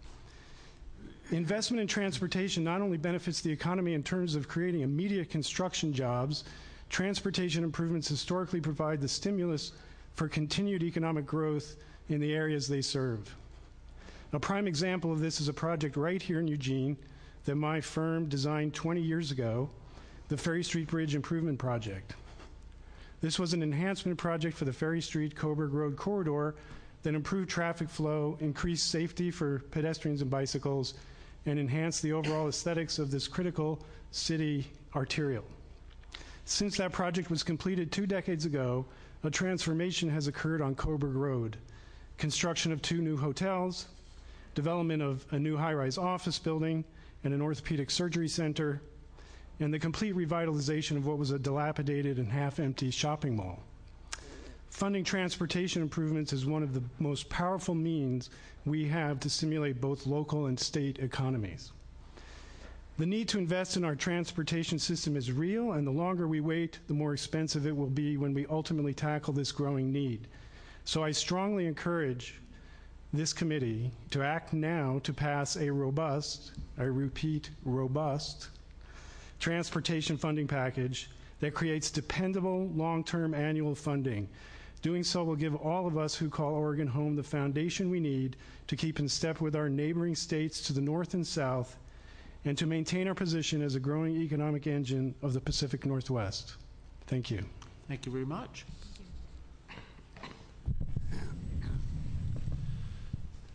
Investment in transportation not only benefits the economy in terms of creating immediate construction jobs, transportation improvements historically provide the stimulus for continued economic growth in the areas they serve. A prime example of this is a project right here in Eugene that my firm designed twenty years ago, the Ferry Street Bridge Improvement Project. This was an enhancement project for the Ferry Street-Coburg Road corridor that improved traffic flow, increased safety for pedestrians and bicycles, and enhanced the overall aesthetics of this critical city arterial. Since that project was completed two decades ago, a transformation has occurred on Coburg Road. Construction of two new hotels, development of a new high-rise office building and an orthopedic surgery center, and the complete revitalization of what was a dilapidated and half-empty shopping mall. Funding transportation improvements is one of the most powerful means we have to stimulate both local and state economies. The need to invest in our transportation system is real, and the longer we wait, the more expensive it will be when we ultimately tackle this growing need. So I strongly encourage this committee to act now to pass a robust, I repeat, robust, transportation funding package that creates dependable long-term annual funding. Doing so will give all of us who call Oregon home the foundation we need to keep in step with our neighboring states to the north and south, and to maintain our position as a growing economic engine of the Pacific Northwest. Thank you. Thank you very much.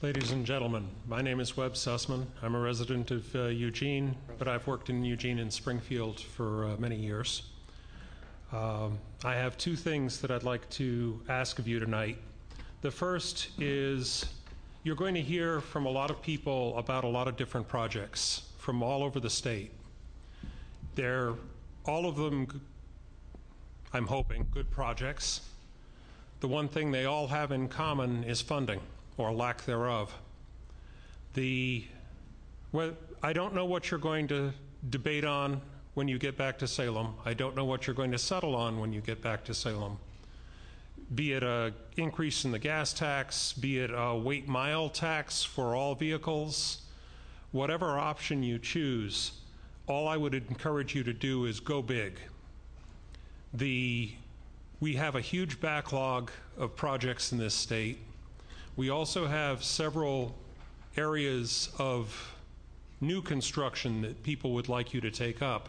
Ladies and gentlemen, my name is Webb Sussman. I'm a resident of uh, Eugene, but I've worked in Eugene and Springfield for uh, many years. Um, I have two things that I'd like to ask of you tonight. The first is you're going to hear from a lot of people about a lot of different projects from all over the state. They're all of them, I'm hoping, good projects. The one thing they all have in common is funding, or lack thereof. The, well, I don't know what you're going to debate on when you get back to Salem. I don't know what you're going to settle on when you get back to Salem. Be it an increase in the gas tax, be it a weight mile tax for all vehicles, whatever option you choose, all I would encourage you to do is go big. The, we have a huge backlog of projects in this state. We also have several areas of new construction that people would like you to take up.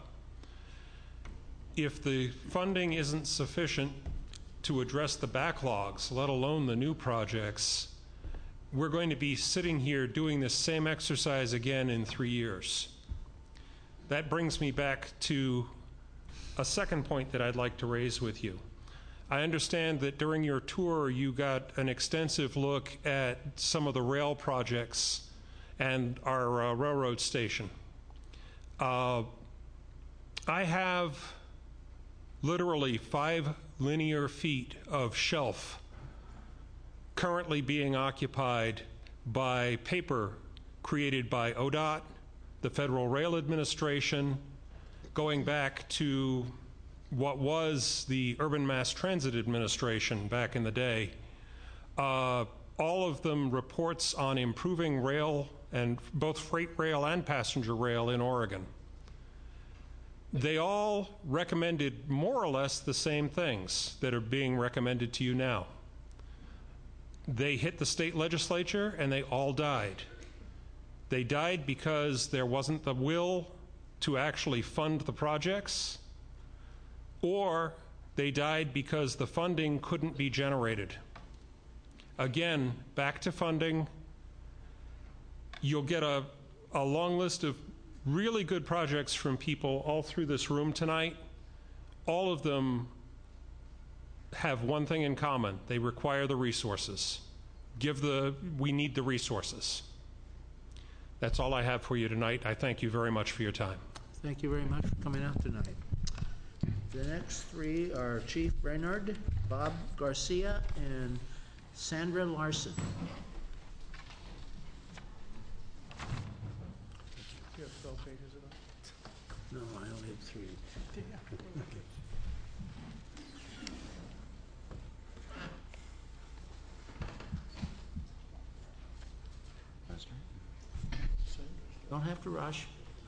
If the funding isn't sufficient to address the backlogs, let alone the new projects, we're going to be sitting here doing this same exercise again in three years. That brings me back to a second point that I'd like to raise with you. I understand that during your tour you got an extensive look at some of the rail projects and our uh, railroad station. Uh, I have literally five linear feet of shelf currently being occupied by paper created by O D O T, the Federal Rail Administration, going back to what was the Urban Mass Transit Administration back in the day. Uh, all of them reports on improving rail, and both freight rail and passenger rail in Oregon. They all recommended more or less the same things that are being recommended to you now. They hit the state legislature and they all died. They died because there wasn't the will to actually fund the projects, or they died because the funding couldn't be generated. Again, back to funding. You'll get a, a long list of really good projects from people all through this room tonight. All of them have one thing in common. They require the resources. Give the, we need the resources. That's all I have for you tonight. I thank you very much for your time. Thank you very much for coming out tonight. The next three are Chief Reynard, Bob Garcia, and Sandra Larson. Do you have twelve pages of that? No, I only have three. Don't have to rush.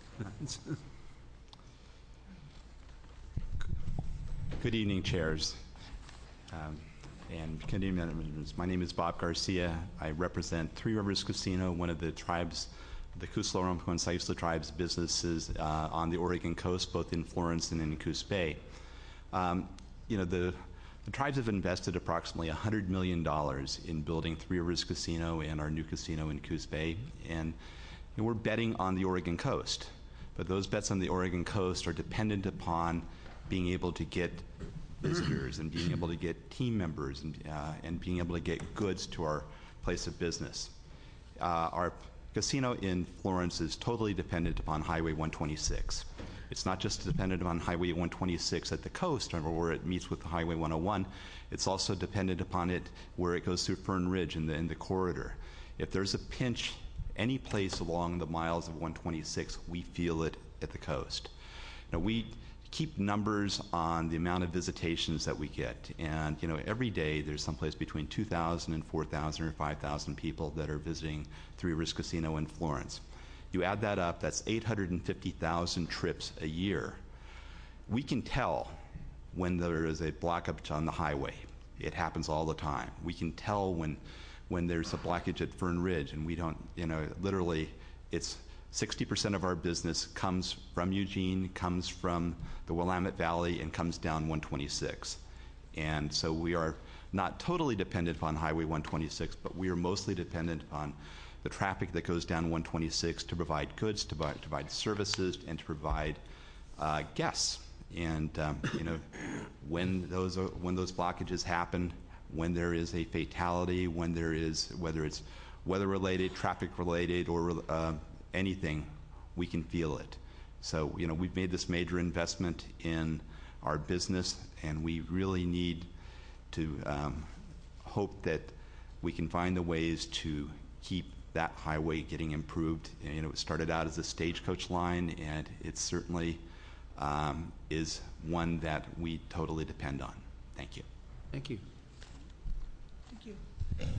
Good evening, chairs um, and committee members. My name is Bob Garcia. I represent Three Rivers Casino, one of the tribes, the Coos-Loramco and Siuslaw tribes businesses uh, on the Oregon coast, both in Florence and in Coos Bay. Um, you know, the, the tribes have invested approximately one hundred million dollars in building Three Rivers Casino and our new casino in Coos Bay, and you know, we're betting on the Oregon coast. But those bets on the Oregon coast are dependent upon being able to get visitors and being able to get team members and, uh, and being able to get goods to our place of business. Uh, our casino in Florence is totally dependent upon Highway one twenty-six. It's not just dependent upon Highway one twenty-six at the coast or where it meets with Highway one oh one. It's also dependent upon it where it goes through Fern Ridge in the, in the corridor. If there's a pinch any place along the miles of one twenty-six, we feel it at the coast. Now, we keep numbers on the amount of visitations that we get, and you know, every day there's someplace between two thousand and four thousand or five thousand people that are visiting Three Rivers Casino in Florence. You add that up, that's eight hundred fifty thousand trips a year. We can tell when there is a blockage on the highway. It happens all the time. We can tell when when there's a blockage at Fern Ridge, and we don't, you know, literally, it's sixty percent of our business comes from Eugene, comes from the Willamette Valley, and comes down one twenty-six. And so we are not totally dependent upon Highway one twenty-six, but we are mostly dependent on the traffic that goes down one twenty-six to provide goods, to provide, to provide services, and to provide uh, guests. And um, you know, when those are, when those blockages happen, when there is a fatality, when there is, whether it's weather-related, traffic-related, or uh, anything, we can feel it. So you know, we've made this major investment in our business, and we really need to um, hope that we can find the ways to keep that highway getting improved. You know, it started out as a stagecoach line, and it certainly um, is one that we totally depend on. Thank you. Thank you. Thank you.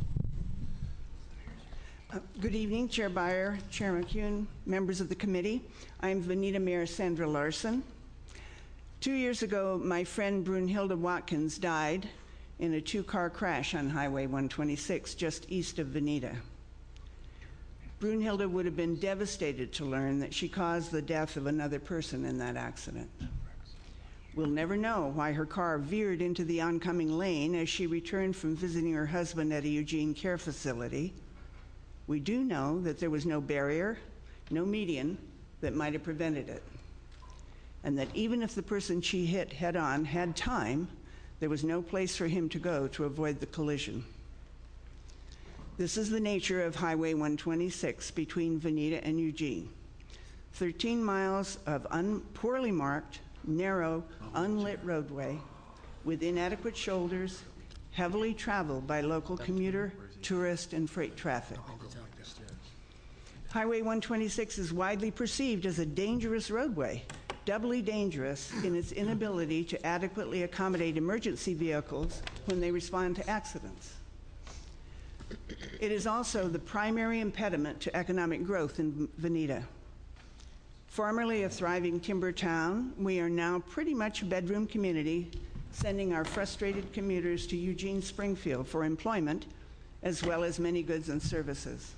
Uh, good evening, Chair Byer, Chair McCune, members of the committee. I'm Veneta Mayor Sandra Larson. Two years ago, my friend Brunhilde Watkins died in a two-car crash on Highway one twenty-six just east of Veneta. Brunhilde would have been devastated to learn that she caused the death of another person in that accident. We'll never know why her car veered into the oncoming lane as she returned from visiting her husband at a Eugene care facility. We do know that there was no barrier, no median that might have prevented it, and that even if the person she hit head-on had time, there was no place for him to go to avoid the collision. This is the nature of Highway one twenty-six between Veneta and Eugene. thirteen miles of un poorly marked, narrow, unlit roadway with inadequate shoulders, heavily traveled by local commuter, tourist, and freight traffic. Highway one twenty-six is widely perceived as a dangerous roadway, doubly dangerous in its inability to adequately accommodate emergency vehicles when they respond to accidents. It is also the primary impediment to economic growth in Veneta. Formerly a thriving timber town, we are now pretty much a bedroom community, sending our frustrated commuters to Eugene Springfield for employment, as well as many goods and services.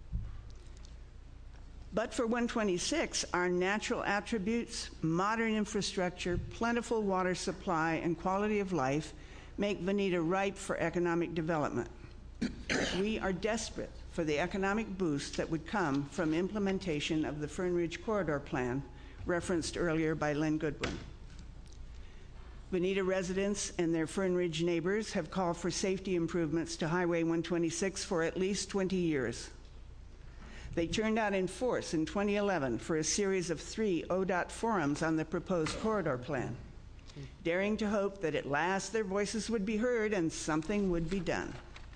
But for one twenty-six, our natural attributes, modern infrastructure, plentiful water supply, and quality of life make Veneta ripe for economic development. We are desperate for the economic boost that would come from implementation of the Fern Ridge Corridor Plan, referenced earlier by Lynn Goodwin. Veneta residents and their Fern Ridge neighbors have called for safety improvements to Highway one twenty-six for at least twenty years. They turned out in force in twenty eleven for a series of three O DOT forums on the proposed corridor plan, daring to hope that at last their voices would be heard and something would be done.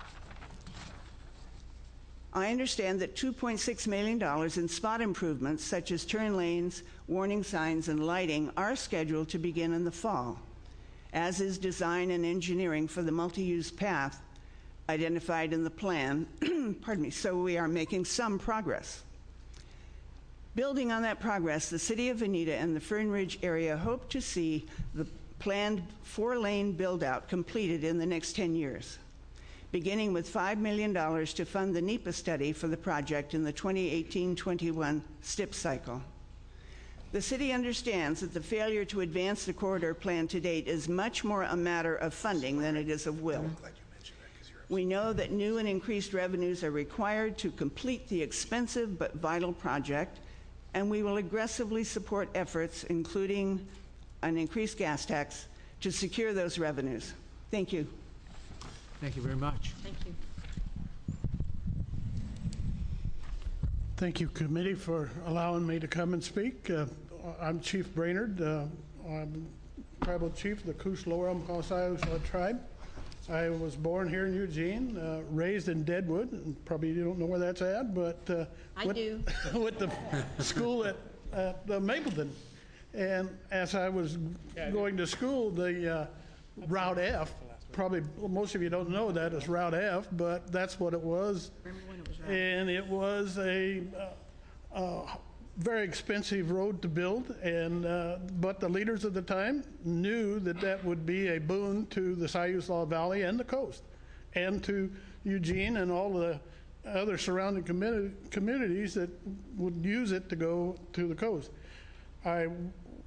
I understand that two point six million dollars in spot improvements, such as turn lanes, warning signs, and lighting, are scheduled to begin in the fall, as is design and engineering for the multi-use path identified in the plan. Pardon me. So we are making some progress. Building on that progress, the City of Veneta and the Fern Ridge area hope to see the planned four-lane build-out completed in the next ten years. Beginning with five million dollars to fund the NEPA study for the project in the twenty eighteen twenty-one S T I P cycle. The city understands that the failure to advance the corridor plan to date is much more a matter of funding than it is of will. We know that new and increased revenues are required to complete the expensive but vital project, and we will aggressively support efforts, including an increased gas tax, to secure those revenues. Thank you. Thank you very much. Thank you. Thank you, committee, for allowing me to come and speak. Uh, I'm Chief Brainerd. Uh, I'm tribal chief of the Coos Lower Umpqua tribe. I was born here in Eugene, uh, raised in Deadwood, and probably you don't know where that's at, but uh, I went, do. went to school at, at uh, Mapleton. And as I was going to school, the uh, Route F, probably most of you don't know that as Route F, but that's what it was. And it was a uh, uh, very expensive road to build, and uh, but the leaders of the time knew that that would be a boon to the Siuslaw Valley and the coast, and to Eugene and all the other surrounding community, communities that would use it to go to the coast. I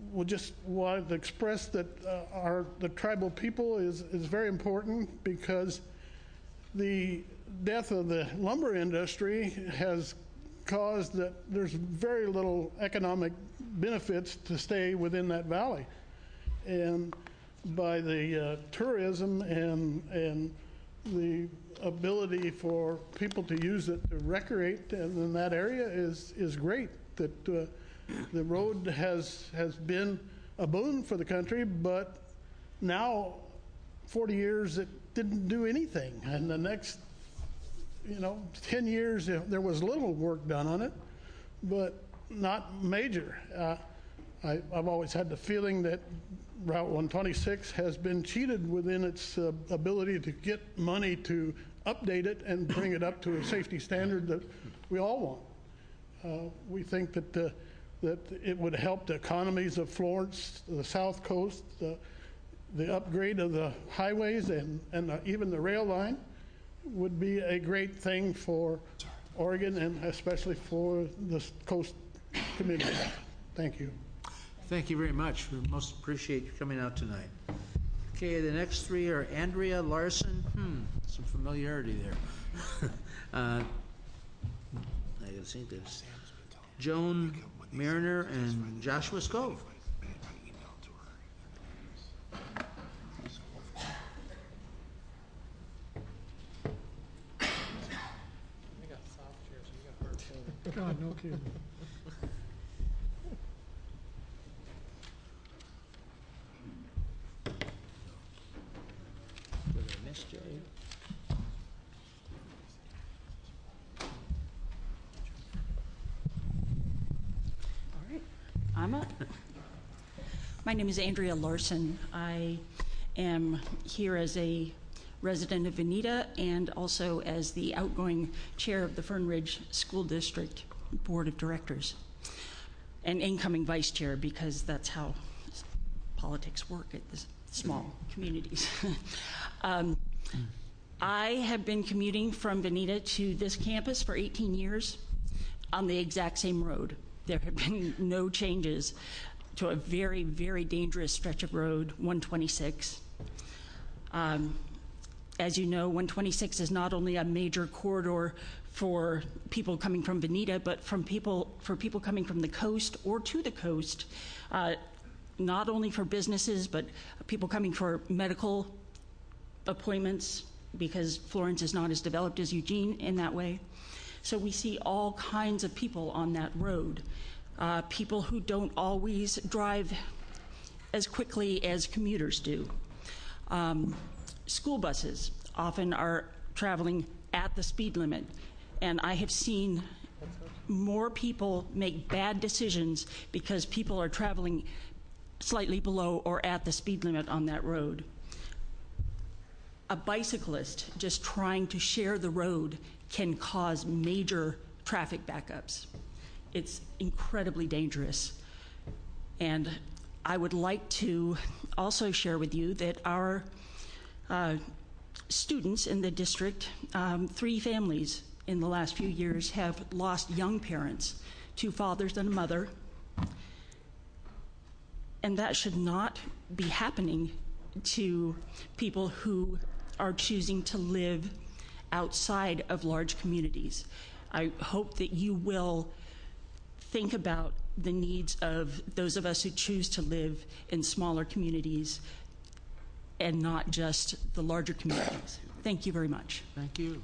would just want to express that uh, our the tribal people is, is very important, because the death of the lumber industry has caused that there's very little economic benefits to stay within that valley. And by the uh, tourism and and the ability for people to use it to recreate in that area is is great. That uh, the road has has been a boon for the country, but now forty years it didn't do anything, and the next you know ten years there was little work done on it, but not major. Uh, I, I've always had the feeling that Route one twenty-six has been cheated within its uh, ability to get money to update it and bring it up to a safety standard that we all want. Uh, we think that uh, that it would help the economies of Florence, the South Coast, uh, the upgrade of the highways, and and uh, even the rail line would be a great thing for Oregon, and especially for the coast community. Thank you. Thank you very much. We most appreciate you coming out tonight. Okay, the next three are Andrea Larson. Hmm, some familiarity there. uh, I can see this. Joan Mariner and Joshua Scove. God, no kidding. Miss J. All right, I'm up. My name is Andrea Larson. I am here as a resident of Veneta and also as the outgoing chair of the Fern Ridge School District Board of Directors, and incoming vice chair, because that's how politics work at the small communities. um, I have been commuting from Veneta to this campus for eighteen years on the exact same road. There have been no changes to a very, very dangerous stretch of road, one twenty-six. Um, As you know, one twenty-six is not only a major corridor for people coming from Veneta, but from people for people coming from the coast or to the coast, uh, not only for businesses, but people coming for medical appointments, because Florence is not as developed as Eugene in that way. So we see all kinds of people on that road, uh, people who don't always drive as quickly as commuters do. Um, School buses often are traveling at the speed limit, and I have seen more people make bad decisions because people are traveling slightly below or at the speed limit on that road. A bicyclist just trying to share the road can cause major traffic backups. It's incredibly dangerous. And I would like to also share with you that our Uh, students in the district, um, three families in the last few years have lost young parents, two fathers and a mother, and that should not be happening to people who are choosing to live outside of large communities. I hope that you will think about the needs of those of us who choose to live in smaller communities and not just the larger communities. Thank you very much. Thank you.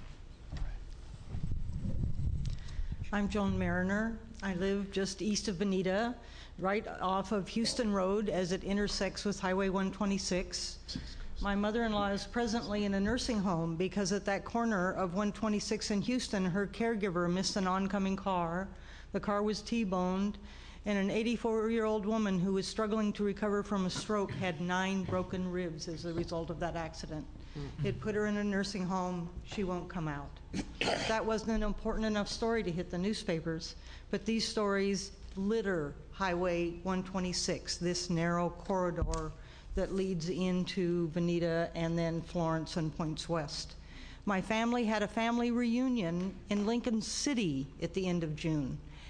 I'm Joan Mariner. I live just east of Veneta, right off of Houston Road as it intersects with Highway one twenty-six. My mother-in-law is presently in a nursing home because at that corner of one twenty-six in Houston, her caregiver missed an oncoming car. The car was T-boned, and an eighty-four-year-old woman who was struggling to recover from a stroke had nine broken ribs as a result of that accident. Mm-hmm. It put her in a nursing home. She won't come out. That wasn't an important enough story to hit the newspapers, but these stories litter Highway one twenty-six, this narrow corridor that leads into Veneta and then Florence and points west. My family had a family reunion in Lincoln City at the end of June.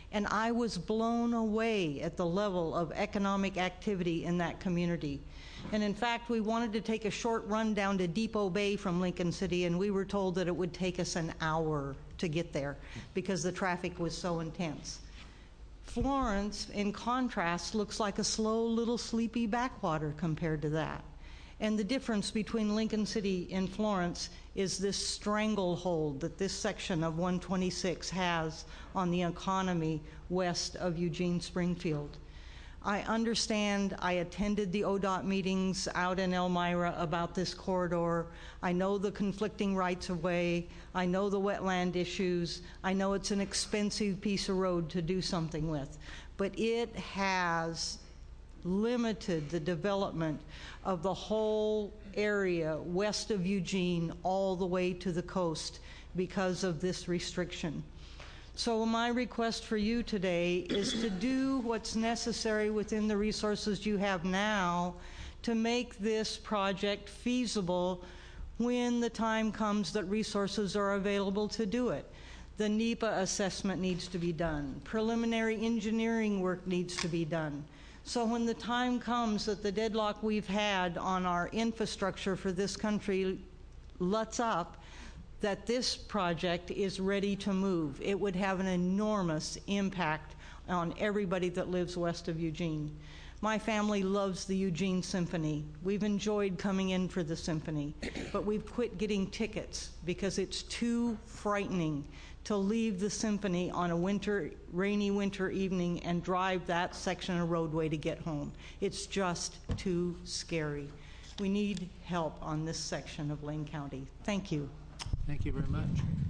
And I was blown away at the level of economic activity in that community. And in fact, we wanted to take a short run down to Depot Bay from Lincoln City, and we were told that it would take us an hour to get there because the traffic was so intense. Florence, in contrast, looks like a slow little sleepy backwater compared to that. And the difference between Lincoln City and Florence is this stranglehold that this section of one twenty-six has on the economy west of Eugene Springfield. I understand, I attended the O D O T meetings out in Elmira about this corridor. I know the conflicting rights of way. I know the wetland issues. I know it's an expensive piece of road to do something with. But it has limited the development of the whole area west of Eugene all the way to the coast because of this restriction. So my request for you today is to do what's necessary within the resources you have now to make this project feasible when the time comes that resources are available to do it. The NEPA assessment needs to be done. Preliminary engineering work needs to be done. So when the time comes that the deadlock we've had on our infrastructure for this country lets up, that this project is ready to move. It would have an enormous impact on everybody that lives west of Eugene. My family loves the Eugene Symphony. We've enjoyed coming in for the symphony, but we've quit getting tickets because it's too frightening to leave the symphony on a winter, rainy winter evening and drive that section of roadway to get home. It's just too scary. We need help on this section of Lane County. Thank you. Thank you very much.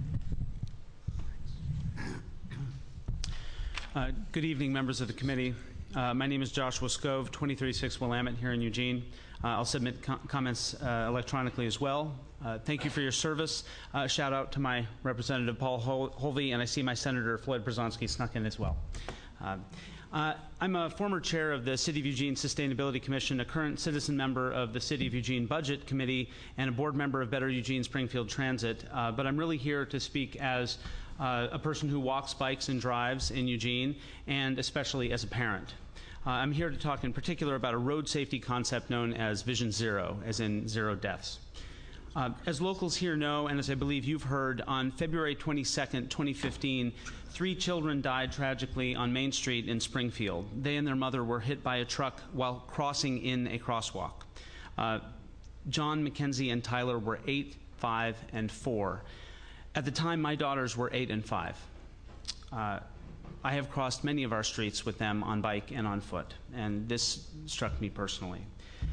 Uh, good evening, members of the committee. Uh, my name is Joshua Scove, twenty thirty-six Willamette here in Eugene. Uh, I'll submit com comments uh, electronically as well. Uh, thank you for your service. Uh, shout out to my Representative Paul Hol Holvey, and I see my Senator Floyd Brzezinski snuck in as well. Uh, uh, I'm a former chair of the City of Eugene Sustainability Commission, a current citizen member of the City of Eugene Budget Committee, and a board member of Better Eugene Springfield Transit. Uh, but I'm really here to speak as uh, a person who walks, bikes, and drives in Eugene, and especially as a parent. Uh, I'm here to talk in particular about a road safety concept known as Vision Zero, as in zero deaths. Uh, as locals here know, and as I believe you've heard, on February twenty-second, twenty fifteen, three children died tragically on Main Street in Springfield. They and their mother were hit by a truck while crossing in a crosswalk. Uh, John, Mackenzie, and Tyler were eight, five, and four. At the time, my daughters were eight and five. Uh, I have crossed many of our streets with them on bike and on foot, and this struck me personally.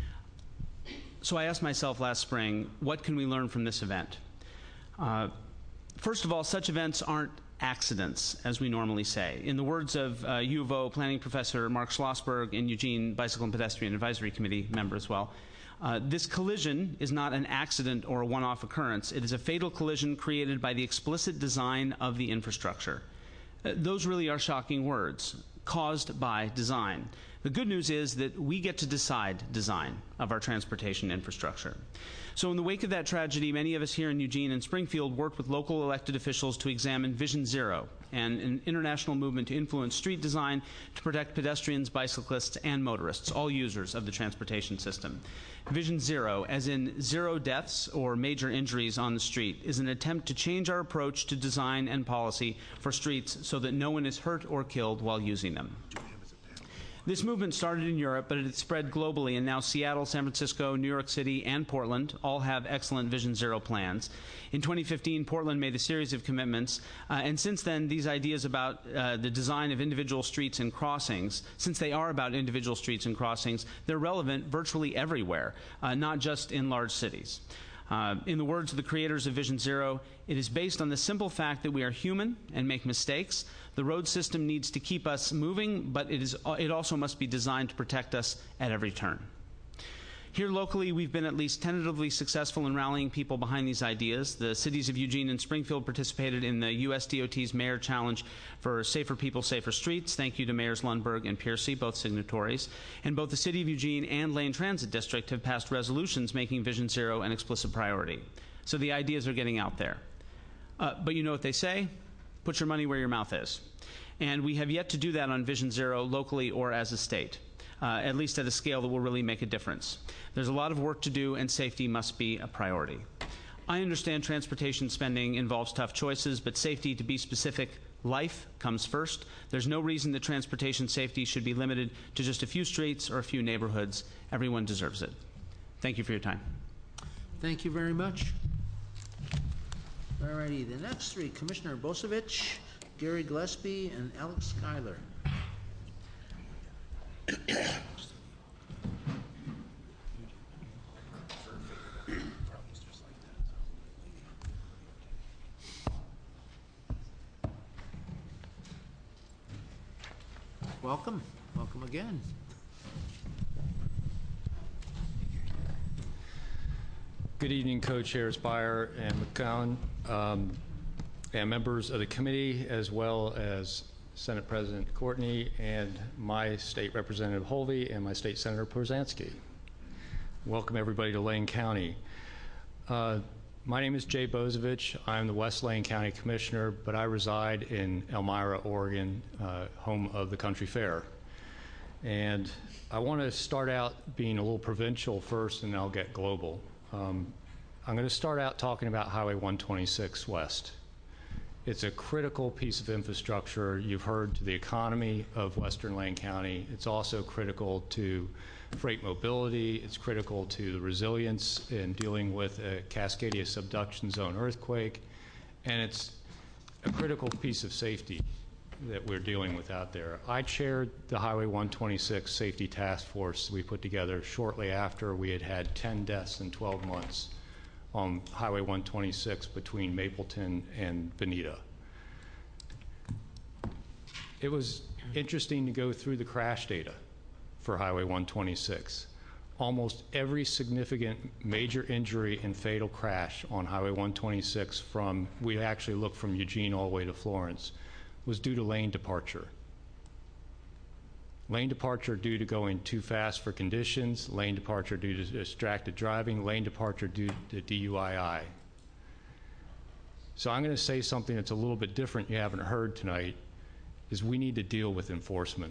So I asked myself last spring, what can we learn from this event? Uh, first of all, such events aren't accidents, as we normally say. In the words of uh, U of O planning professor Mark Schlossberg and Eugene Bicycle and Pedestrian Advisory Committee member as well, uh, this collision is not an accident or a one-off occurrence. It is a fatal collision created by the explicit design of the infrastructure. Uh, those really are shocking words, caused by design. The good news is that we get to decide design of our transportation infrastructure. So in the wake of that tragedy, many of us here in Eugene and Springfield worked with local elected officials to examine Vision Zero, and an international movement to influence street design to protect pedestrians, bicyclists, and motorists, all users of the transportation system. Vision Zero, as in zero deaths or major injuries on the street, is an attempt to change our approach to design and policy for streets so that no one is hurt or killed while using them. This movement started in Europe, but it has spread globally, and now Seattle, San Francisco, New York City, and Portland all have excellent Vision Zero plans. In twenty fifteen, Portland made a series of commitments, uh, and since then, these ideas about uh, the design of individual streets and crossings, since they are about individual streets and crossings, they're relevant virtually everywhere, uh, not just in large cities. Uh, in the words of the creators of Vision Zero, it is based on the simple fact that we are human and make mistakes. The road system needs to keep us moving, but it, is, it also must be designed to protect us at every turn. Here locally, we've been at least tentatively successful in rallying people behind these ideas. The cities of Eugene and Springfield participated in the U S D O T's Mayor Challenge for Safer People, Safer Streets. Thank you to Mayors Lundberg and Piercy, both signatories. And both the City of Eugene and Lane Transit District have passed resolutions making Vision Zero an explicit priority. So the ideas are getting out there. Uh, but you know what they say? Put your money where your mouth is. And we have yet to do that on Vision Zero locally or as a state, uh, at least at a scale that will really make a difference. There's a lot of work to do, and safety must be a priority. I understand transportation spending involves tough choices, but safety, to be specific, life comes first. There's no reason that transportation safety should be limited to just a few streets or a few neighborhoods. Everyone deserves it. Thank you for your time. Thank you very much. All righty, the next three, Commissioner Bosevich, Gary Gillespie, and Alex Schuyler. Welcome. Welcome again. Good evening, co-chairs Beyer and McCown, um, and members of the committee, as well as Senate President Courtney and my state representative Holvey and my state senator Porzanski. Welcome everybody to Lane County. Uh, my name is Jay Bosevich. I'm the West Lane County Commissioner, but I reside in Elmira, Oregon, uh, home of the Country Fair. And I want to start out being a little provincial first, and then I'll get global. Um, I'm going to start out talking about Highway one twenty-six West. It's a critical piece of infrastructure. You've heard to the economy of Western Lane County. It's also critical to freight mobility. It's critical to the resilience in dealing with a Cascadia subduction zone earthquake. And it's a critical piece of safety that we're dealing with out there. I chaired the Highway one twenty-six Safety Task Force we put together shortly after we had had ten deaths in twelve months on Highway one twenty-six between Mapleton and Bonita. It was interesting to go through the crash data for Highway one twenty-six. Almost every significant major injury and fatal crash on Highway one twenty-six from, we actually looked from Eugene all the way to Florence, was due to lane departure. Lane departure due to going too fast for conditions, lane departure due to distracted driving, lane departure due to D U I I. So I'm going to say something that's a little bit different you haven't heard tonight, is we need to deal with enforcement.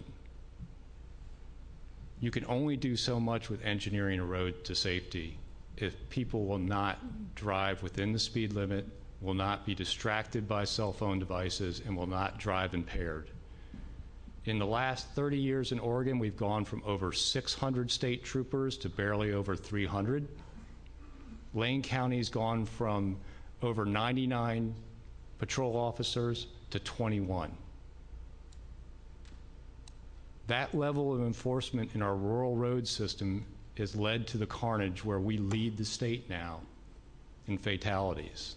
You can only do so much with engineering a road to safety if people will not drive within the speed limit, will not be distracted by cell phone devices, and will not drive impaired. In the last thirty years in Oregon, we've gone from over six hundred state troopers to barely over three hundred. Lane County's gone from over ninety-nine patrol officers to twenty-one. That level of enforcement in our rural road system has led to the carnage where we lead the state now in fatalities.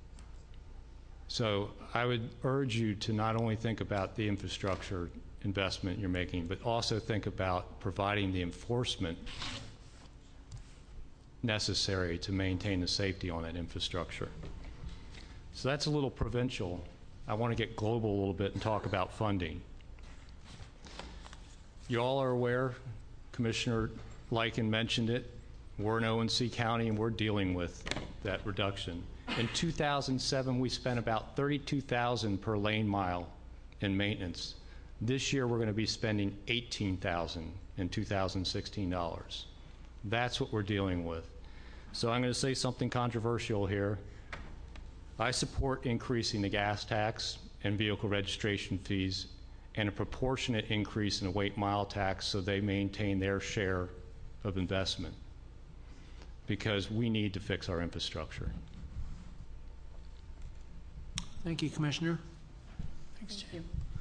So I would urge you to not only think about the infrastructure investment you're making, but also think about providing the enforcement necessary to maintain the safety on that infrastructure. So that's a little provincial. I want to get global a little bit and talk about funding. You all are aware, Commissioner Lyken mentioned it, we're in O and C County and we're dealing with that reduction. In two thousand seven, we spent about thirty-two thousand dollars per lane mile in maintenance. This year, we're going to be spending eighteen thousand dollars in two thousand sixteen dollars. That's what we're dealing with. So I'm going to say something controversial here. I support increasing the gas tax and vehicle registration fees and a proportionate increase in the weight mile tax so they maintain their share of investment, because we need to fix our infrastructure. Thank you, Commissioner. Thanks, Jay.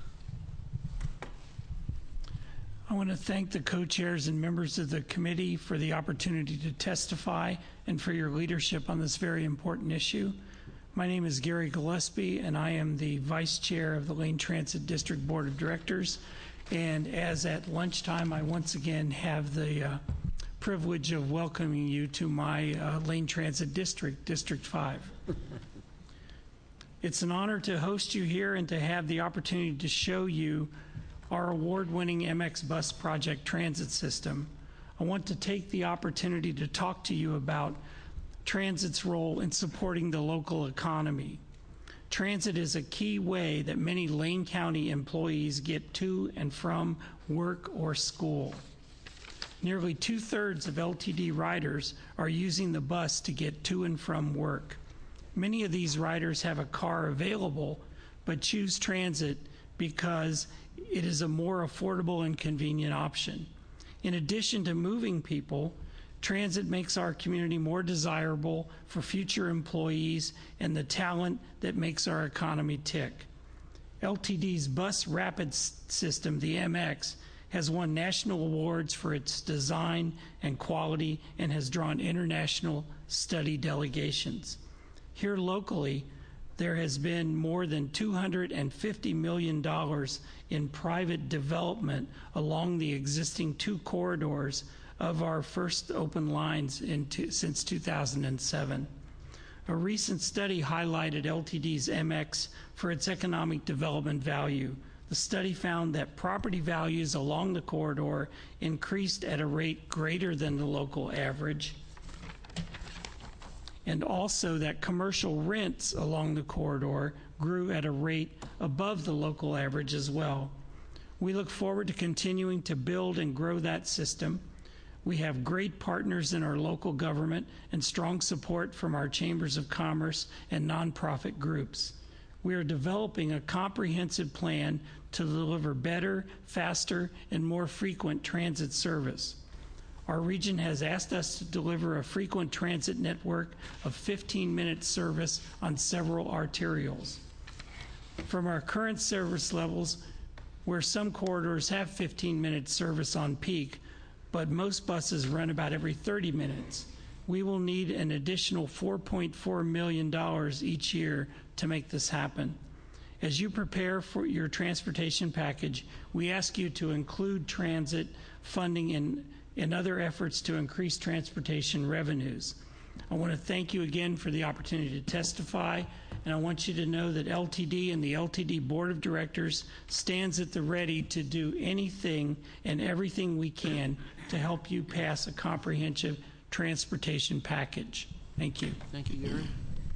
I want to thank the co-chairs and members of the committee for the opportunity to testify and for your leadership on this very important issue. My name is Gary Gillespie, and I am the Vice Chair of the Lane Transit District Board of Directors. And as at lunchtime, I once again have the uh, privilege of welcoming you to my uh, Lane Transit District, District five. It's an honor to host you here and to have the opportunity to show you our award-winning M X Bus Project transit system. I want to take the opportunity to talk to you about transit's role in supporting the local economy. Transit is a key way that many Lane County employees get to and from work or school. Nearly two-thirds of L T D riders are using the bus to get to and from work. Many of these riders have a car available, but choose transit because it is a more affordable and convenient option. In addition to moving people, transit makes our community more desirable for future employees and the talent that makes our economy tick. L T D's Bus Rapid system, the M X, has won national awards for its design and quality and has drawn international study delegations. Here locally, there has been more than two hundred fifty million dollars in private development along the existing two corridors of our first open lines in two, since two thousand seven. A recent study highlighted L T D's M X for its economic development value. The study found that property values along the corridor increased at a rate greater than the local average, and also that commercial rents along the corridor grew at a rate above the local average as well. We look forward to continuing to build and grow that system. We have great partners in our local government and strong support from our chambers of commerce and nonprofit groups. We are developing a comprehensive plan to deliver better, faster, and more frequent transit service. Our region has asked us to deliver a frequent transit network of fifteen minute service on several arterials. From our current service levels, where some corridors have fifteen minute service on peak, but most buses run about every thirty minutes, we will need an additional four point four million dollars each year to make this happen. As you prepare for your transportation package, we ask you to include transit funding in, in other efforts to increase transportation revenues. I want to thank you again for the opportunity to testify, and I want you to know that L T D and the L T D Board of Directors stands at the ready to do anything and everything we can to help you pass a comprehensive transportation package. Thank you. Thank you, Gary.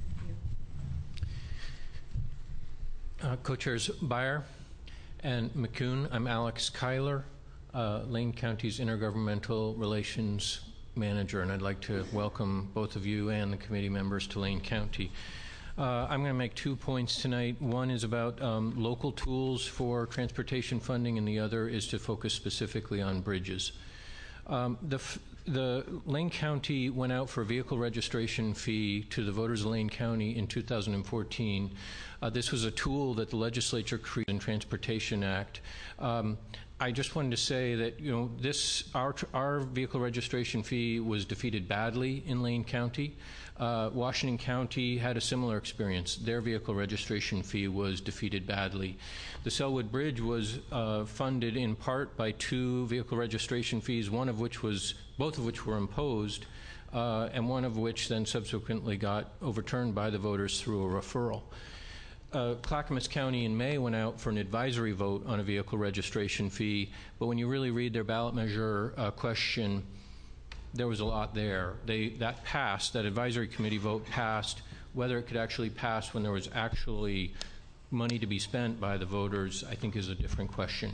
Uh, Co-Chairs Beyer and McCune, I'm Alex Kyler, uh, Lane County's Intergovernmental Relations Manager, and I'd like to welcome both of you and the committee members to Lane County. Uh, I'm going to make two points tonight. One is about um, local tools for transportation funding, and the other is to focus specifically on bridges. Um, the, f the Lane County went out for a vehicle registration fee to the voters of Lane County in two thousand fourteen. Uh, this was a tool that the legislature created in the Transportation Act. Um, I just wanted to say that, you know, this our our vehicle registration fee was defeated badly in Lane County. Uh, Washington County had a similar experience. Their vehicle registration fee was defeated badly. The Selwood Bridge was uh, funded in part by two vehicle registration fees, one of which was, both of which were imposed, uh, and one of which then subsequently got overturned by the voters through a referral. Uh, Clackamas County in May went out for an advisory vote on a vehicle registration fee, but when you really read their ballot measure uh, question, there was a lot there. They, that passed, that advisory committee vote passed. Whether it could actually pass when there was actually money to be spent by the voters, I think, is a different question.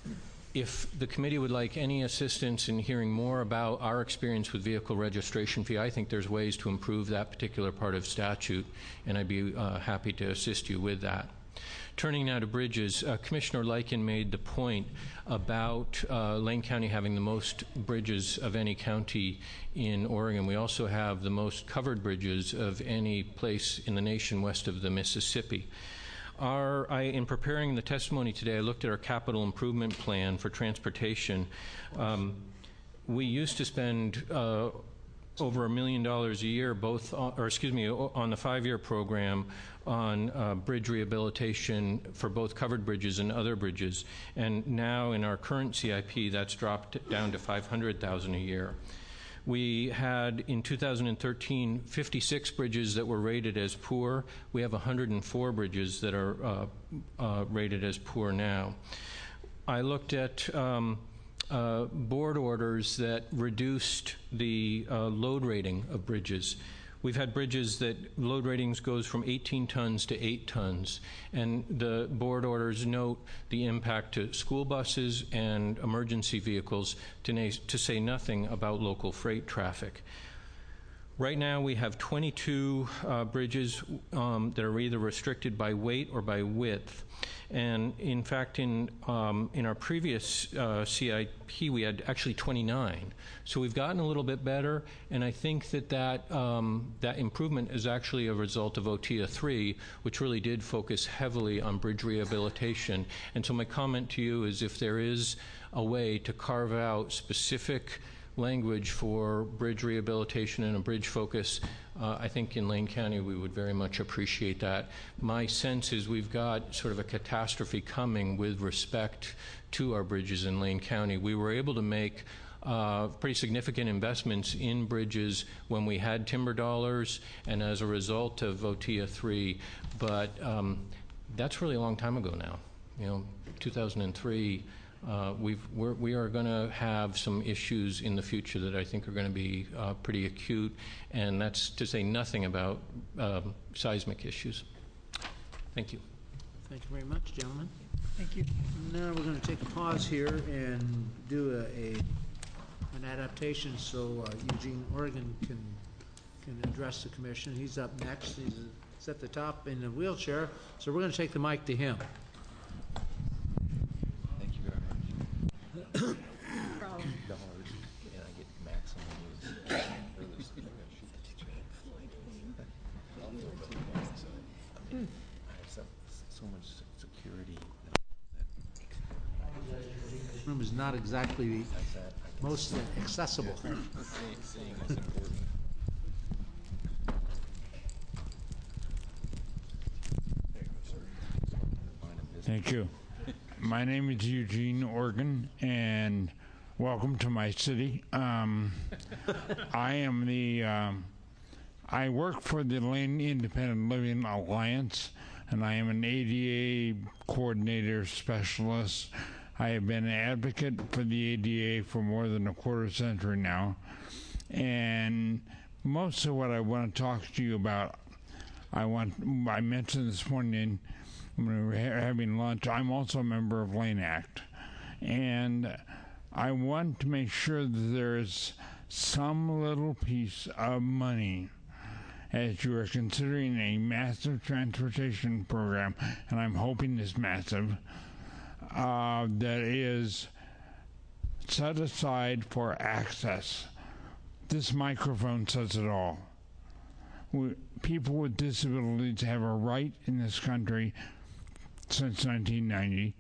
If the committee would like any assistance in hearing more about our experience with vehicle registration fee, I think there's ways to improve that particular part of statute, and I'd be uh, happy to assist you with that. Turning now to bridges, uh, Commissioner Lykin made the point about uh, Lane County having the most bridges of any county in Oregon. We also have the most covered bridges of any place in the nation west of the Mississippi. Our, I, in preparing the testimony today, I looked at our capital improvement plan for transportation. Um, we used to spend uh, over a million dollars a year, both, on, or excuse me, on the five-year program on uh, bridge rehabilitation for both covered bridges and other bridges. And now in our current C I P, that's dropped down to five hundred thousand dollars a year. We had, in two thousand thirteen, fifty-six bridges that were rated as poor. We have one hundred four bridges that are uh, uh, rated as poor now. I looked at um, uh, board orders that reduced the uh, load rating of bridges. We've had bridges that load ratings goes from eighteen tons to eight tons, and the board orders note the impact to school buses and emergency vehicles, to, na- to say nothing about local freight traffic. Right now, we have twenty-two uh, bridges um, that are either restricted by weight or by width. And in fact, in um, in our previous uh, C I P, we had actually twenty-nine. So we've gotten a little bit better, and I think that that, um, that improvement is actually a result of O T A three, which really did focus heavily on bridge rehabilitation. And so my comment to you is, if there is a way to carve out specific language for bridge rehabilitation and a bridge focus, uh, I think in Lane County we would very much appreciate that. My sense is we've got sort of a catastrophe coming with respect to our bridges in Lane County. We were able to make uh, pretty significant investments in bridges when we had timber dollars and as a result of O T A three, but um, that's really a long time ago now. You know, two thousand three. Uh, we've, we're, we are going to have some issues in the future that I think are going to be uh, pretty acute, and that's to say nothing about um, seismic issues. Thank you. Thank you very much, gentlemen. Thank you. Now we're going to take a pause here and do a, a an adaptation so uh, Eugene Oregon can can address the commission. He's up next. He's, he's at the top in a wheelchair, so we're going to take the mic to him. This room is not exactly the most accessible. Thank you. My name is Eugene Oregon, and welcome to my city. Um, I am the, um, I work for the Lane Independent Living Alliance, and I am an A D A coordinator specialist. I have been an advocate for the A D A for more than a quarter century now, and most of what I want to talk to you about, I want, I mentioned this morning when we were having lunch, I'm also a member of Lane Act, and I want to make sure that there's some little piece of money as you are considering a massive transportation program, and I'm hoping it's massive, uh, that is set aside for access. This microphone says it all. We, people with disabilities have a right in this country since nineteen ninety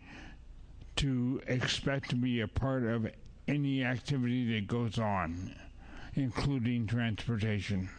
to expect to be a part of any activity that goes on, including transportation.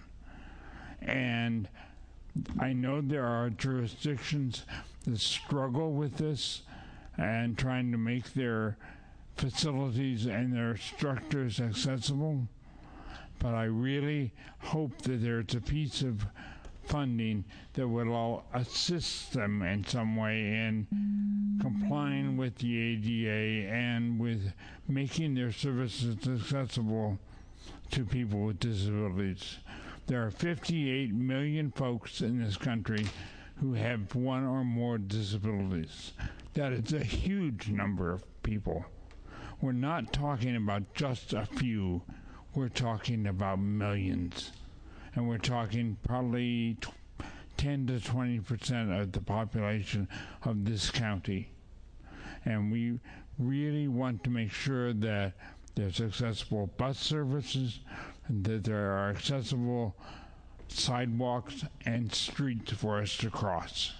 And I know there are jurisdictions that struggle with this and trying to make their facilities and their structures accessible, but I really hope that there's a piece of funding that will all assist them in some way in complying with the A D A and with making their services accessible to people with disabilities. There are fifty-eight million folks in this country who have one or more disabilities. That is a huge number of people. We're not talking about just a few. We're talking about millions. And we're talking probably ten to twenty percent of the population of this county. And we really want to make sure that there's accessible bus services, and that there are accessible sidewalks and streets for us to cross.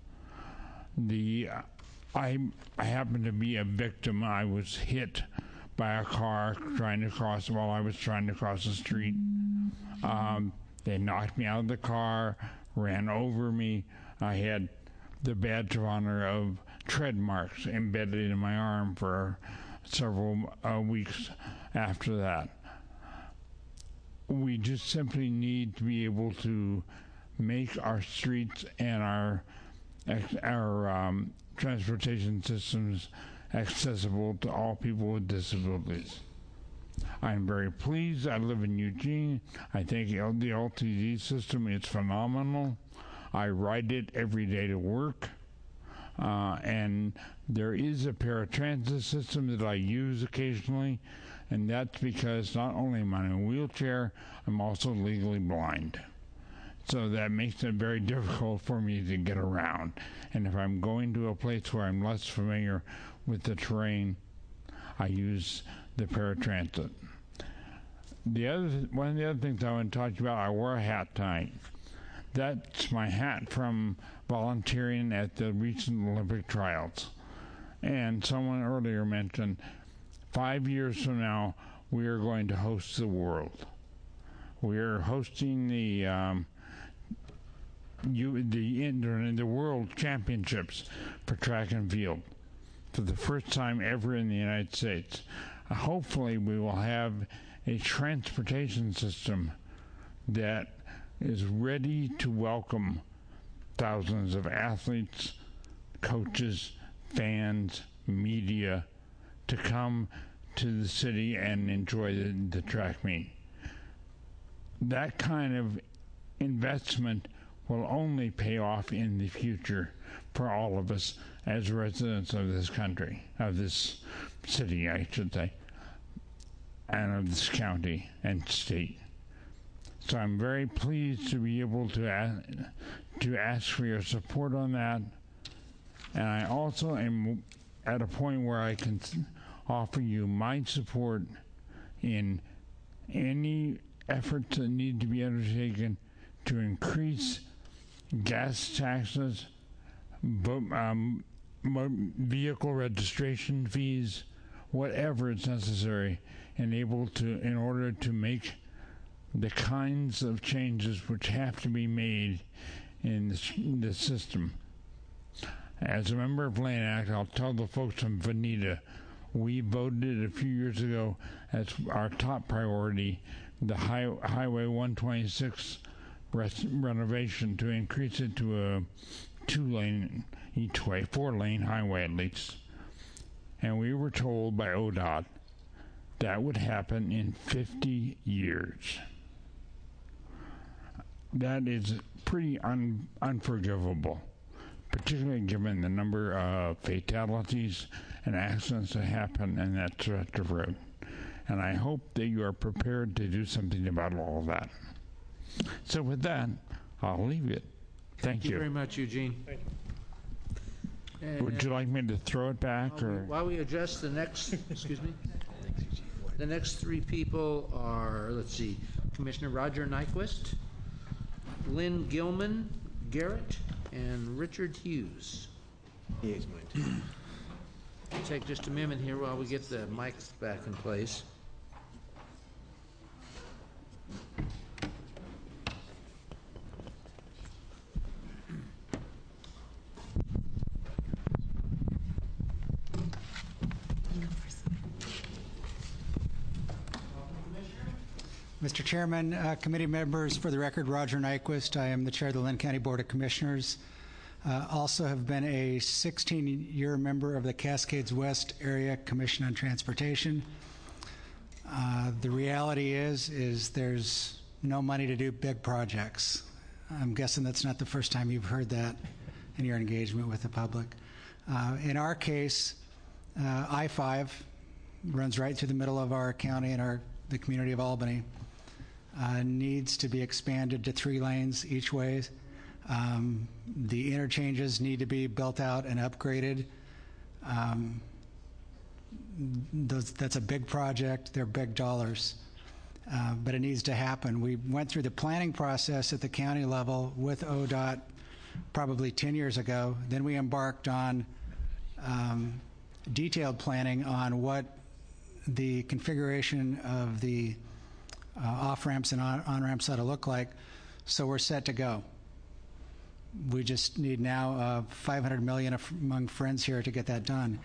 The uh, I, I happen to be a victim. I was hit by a car trying to cross while I was trying to cross the street. Um, They knocked me out of the car, ran over me. I had the badge of honor of tread marks embedded in my arm for several uh, weeks after that. We just simply need to be able to make our streets and our our um, transportation systems accessible to all people with disabilities. I'm very pleased. I live in Eugene. I think the L T D system is phenomenal. I ride it every day to work. Uh, and there is a paratransit system that I use occasionally, and that's because not only am I in a wheelchair, I'm also legally blind. So that makes it very difficult for me to get around. And if I'm going to a place where I'm less familiar with the terrain, I use the paratransit. The other, one of the other things I want to talk to you about, I wore a hat tonight. That's my hat from volunteering at the recent Olympic trials. And someone earlier mentioned five years from now, we are going to host the world. We are hosting the um, you, the, the World Championships for track and field for the first time ever in the United States. Uh, hopefully, we will have a transportation system that is ready to welcome thousands of athletes, coaches, fans, media to come to the city and enjoy the, the track meet. That kind of investment will only pay off in the future for all of us as residents of this country, of this city, I should say, and of this county and state. So I'm very pleased to be able to ask, to ask for your support on that. And I also am at a point where I can offer you my support in any efforts that need to be undertaken to increase gas taxes, um, vehicle registration fees, whatever is necessary, and able to, in order to make the kinds of changes which have to be made in the, in the system. As a member of Lane Act, I'll tell the folks from Veneta, we voted a few years ago as our top priority the high, Highway one twenty-six res- renovation to increase it to a two-lane each way, four-lane highway at least. And we were told by O D O T that would happen in fifty years. That is pretty un- unforgivable, particularly given the number of fatalities and accidents that happen in that stretch of road. And I hope that you are prepared to do something about all of that. So with that, I'll leave it. Thank, Thank you. you very much, Eugene. Thank you. And, Would you like me to throw it back? while or we, while we adjust the next, excuse me, the next three people are, let's see, Commissioner Roger Nyquist, Lynn Gilman Garrett, and Richard Hughes. He is mine. Take just a minute here while we get the mics back in place. Mister Chairman, uh, committee members, for the record, Roger Nyquist. I am the chair of the Lynn County Board of Commissioners. Uh, also have been a sixteen-year member of the Cascades West Area Commission on Transportation. Uh, the reality is, is there's no money to do big projects. I'm guessing that's not the first time you've heard that in your engagement with the public. Uh, in our case, uh, I five runs right through the middle of our county and our the community of Albany. Uh, needs to be expanded to three lanes each way. Um, the interchanges need to be built out and upgraded. Um, those, that's a big project. They're big dollars, uh, but it needs to happen. We went through the planning process at the county level with O D O T probably ten years ago. Then we embarked on um, detailed planning on what the configuration of the uh, off-ramps and on- on-ramps ought to look like, so we're set to go. We just need now uh, five hundred million dollars among friends here to get that done.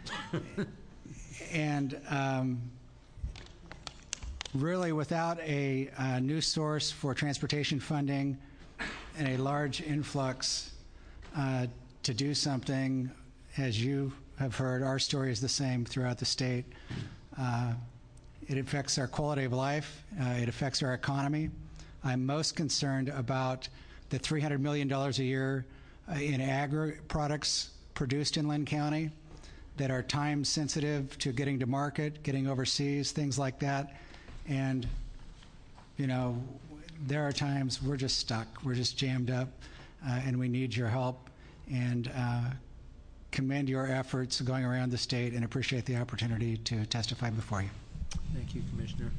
And um, really, without a, a new source for transportation funding and a large influx uh, to do something, as you have heard, our story is the same throughout the state. Uh, It affects our quality of life. Uh, it affects our economy. I'm most concerned about the three hundred million dollars a year uh, in agri products produced in Lynn County that are time sensitive to getting to market, getting overseas, things like that. And, you know, there are times we're just stuck. We're just jammed up, uh, and we need your help. And uh, commend your efforts going around the state and appreciate the opportunity to testify before you. Thank you, Commissioner.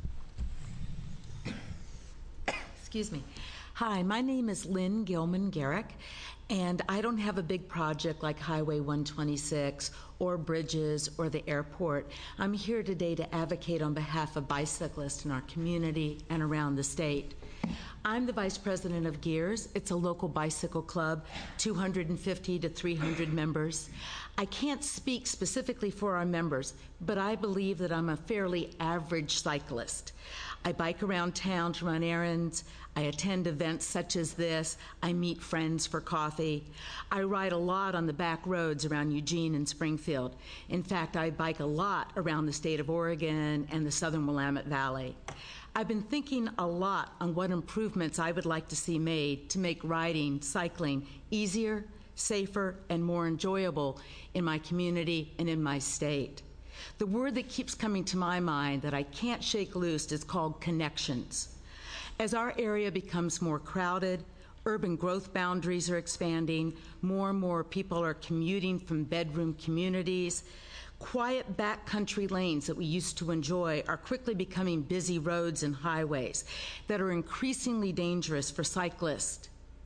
Excuse me. Hi, my name is Lynn Gilman Garrick, and I don't have a big project like Highway one twenty-six or bridges or the airport. I'm here today to advocate on behalf of bicyclists in our community and around the state. I'm the vice president of Gears. It's a local bicycle club, two hundred fifty to three hundred members. I can't speak specifically for our members, but I believe that I'm a fairly average cyclist. I bike around town to run errands. I attend events such as this. I meet friends for coffee. I ride a lot on the back roads around Eugene and Springfield. In fact, I bike a lot around the state of Oregon and the southern Willamette Valley. I've been thinking a lot on what improvements I would like to see made to make riding, cycling easier, safer, and more enjoyable in my community and in my state. The word that keeps coming to my mind that I can't shake loose is called connections. As our area becomes more crowded, urban growth boundaries are expanding, more and more people are commuting from bedroom communities, quiet backcountry lanes that we used to enjoy are quickly becoming busy roads and highways that are increasingly dangerous for cyclists.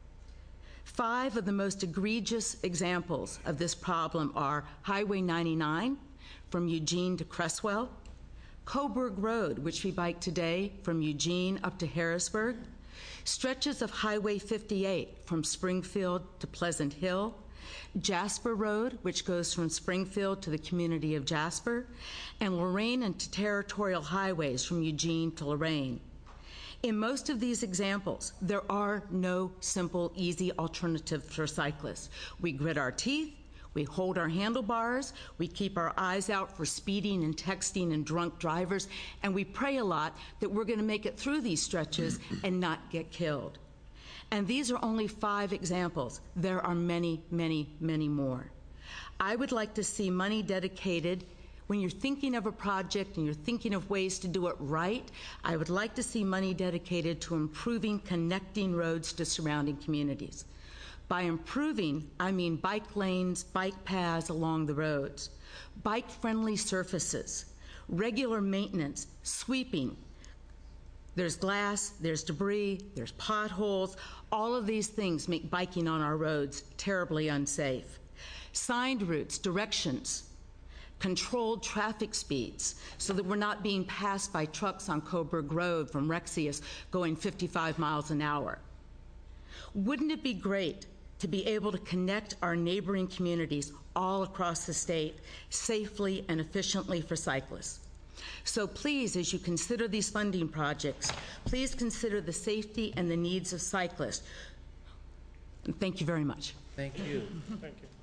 Five of the most egregious examples of this problem are Highway ninety-nine from Eugene to Cresswell, Coburg Road, which we bike today from Eugene up to Harrisburg, stretches of Highway fifty-eight from Springfield to Pleasant Hill, Jasper Road, which goes from Springfield to the community of Jasper, and Lorain and to territorial highways from Eugene to Lorain. In most of these examples, there are no simple, easy alternatives for cyclists. We grit our teeth, we hold our handlebars, we keep our eyes out for speeding and texting and drunk drivers, and we pray a lot that we're going to make it through these stretches and not get killed. And these are only five examples. There are many, many, many more. I would like to see money dedicated. When you're thinking of a project and you're thinking of ways to do it right, I would like to see money dedicated to improving connecting roads to surrounding communities. By improving, I mean bike lanes, bike paths along the roads, bike-friendly surfaces, regular maintenance, sweeping. There's glass, there's debris, there's potholes. All of these things make biking on our roads terribly unsafe. Signed routes, directions, controlled traffic speeds so that we're not being passed by trucks on Coburg Road from Rexius going fifty-five miles an hour. Wouldn't it be great to be able to connect our neighboring communities all across the state safely and efficiently for cyclists? So please, as you consider these funding projects, please consider the safety and the needs of cyclists. And thank you very much. Thank you. Thank you.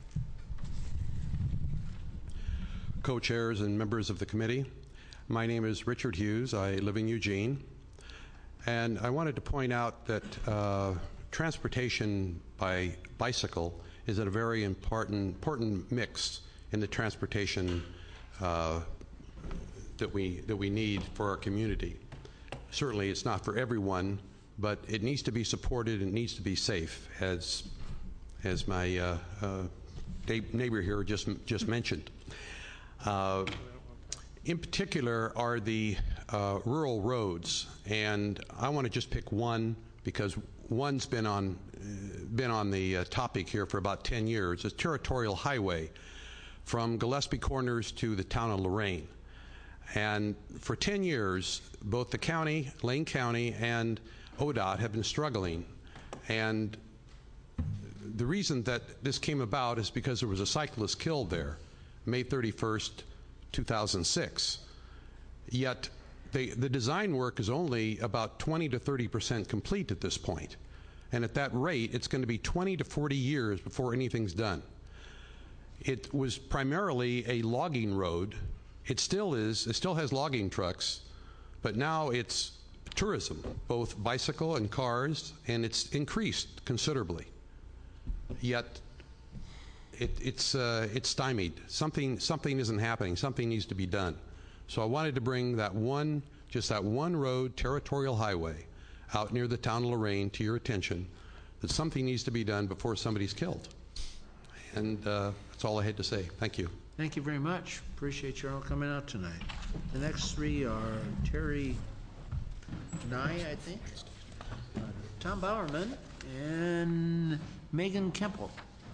Co-chairs and members of the committee. My name is Richard Hughes. I live in Eugene. And I wanted to point out that uh, transportation by bicycle is a very important, important mix in the transportation uh, that we, that we need for our community. Certainly it's not for everyone, but it needs to be supported and it needs to be safe, as, as my uh, uh, neighbor here just, just mentioned. Uh, in particular are the uh, rural roads, and I want to just pick one because one's been on uh, been on the uh, topic here for about ten years. It's Territorial Highway from Gillespie Corners to the town of Lorain, and for ten years both the county, Lane County, and O D O T have been struggling. And the reason that this came about is because there was a cyclist killed there May thirty-first, two thousand six. Yet they, the design work is only about twenty to thirty percent complete at this point. And at that rate, it's going to be twenty to forty years before anything's done. It was primarily a logging road, It still is, it still has logging trucks, but now it's tourism, both bicycle and cars, and it's increased considerably. Yet it, it's, uh, it's stymied. Something, something isn't happening. Something needs to be done. So I wanted to bring that one, just that one road, territorial highway, out near the town of Lorraine to your attention, that something needs to be done before somebody's killed. And uh, that's all I had to say. Thank you. Thank you very much. Appreciate you all coming out tonight. The next three are Terry Nye, I think, uh, Tom Bowerman, and Megan Kemple.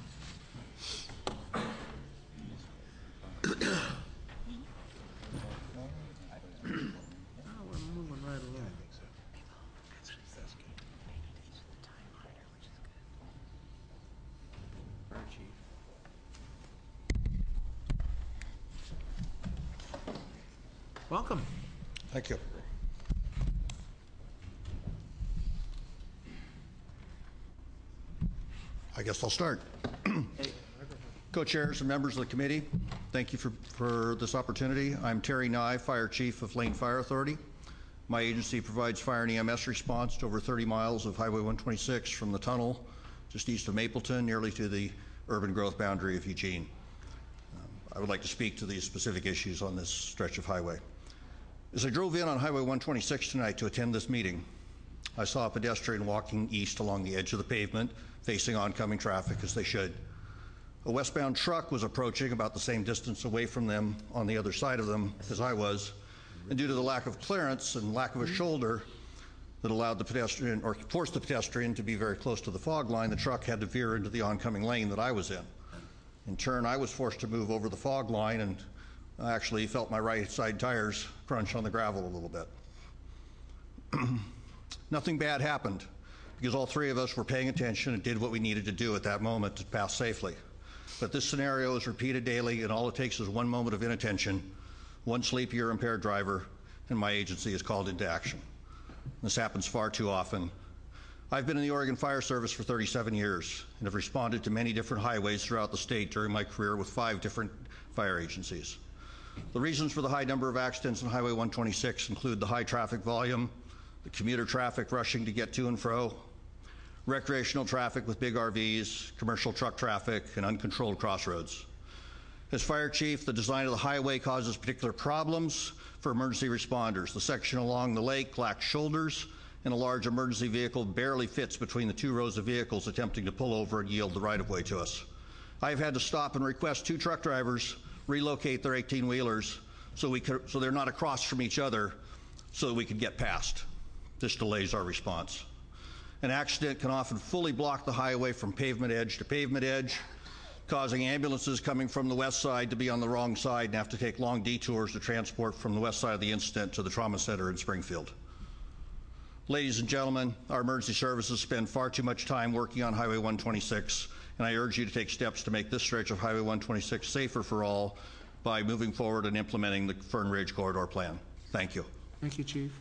Welcome. Thank you. I guess I'll start. Co-chairs and members of the committee, thank you for, for this opportunity. I'm Terry Nye, Fire Chief of Lane Fire Authority. My agency provides fire and E M S response to over thirty miles of Highway one twenty-six from the tunnel just east of Mapleton, nearly to the urban growth boundary of Eugene. Um, I would like to speak to these specific issues on this stretch of highway. As I drove in on Highway one twenty-six tonight to attend this meeting, I saw a pedestrian walking east along the edge of the pavement, facing oncoming traffic as they should. A westbound truck was approaching about the same distance away from them on the other side of them as I was, and due to the lack of clearance and lack of a shoulder that allowed the pedestrian, or forced the pedestrian to be very close to the fog line, the truck had to veer into the oncoming lane that I was in. In turn, I was forced to move over the fog line, and I actually felt my right side tires crunch on the gravel a little bit. Nothing bad happened because all three of us were paying attention and did what we needed to do at that moment to pass safely. But this scenario is repeated daily, and all it takes is one moment of inattention, one sleepy or impaired driver, and my agency is called into action. This happens far too often. I've been in the Oregon Fire Service for thirty-seven years and have responded to many different highways throughout the state during my career with five different fire agencies. The reasons for the high number of accidents on Highway one twenty-six include the high traffic volume, the commuter traffic rushing to get to and fro, recreational traffic with big R Vs, commercial truck traffic, and uncontrolled crossroads. As fire chief, the design of the highway causes particular problems for emergency responders. The section along the lake lacks shoulders, and a large emergency vehicle barely fits between the two rows of vehicles attempting to pull over and yield the right-of-way to us. I've had to stop and request two truck drivers relocate their eighteen-wheelers so we could, so they're not across from each other so that we could get past. This delays our response. An accident can often fully block the highway from pavement edge to pavement edge, causing ambulances coming from the west side to be on the wrong side and have to take long detours to transport from the west side of the incident to the trauma center in Springfield. Ladies and gentlemen, our emergency services spend far too much time working on Highway one twenty-six, and I urge you to take steps to make this stretch of Highway one twenty-six safer for all by moving forward and implementing the Fern Ridge Corridor Plan. Thank you. Thank you, Chief.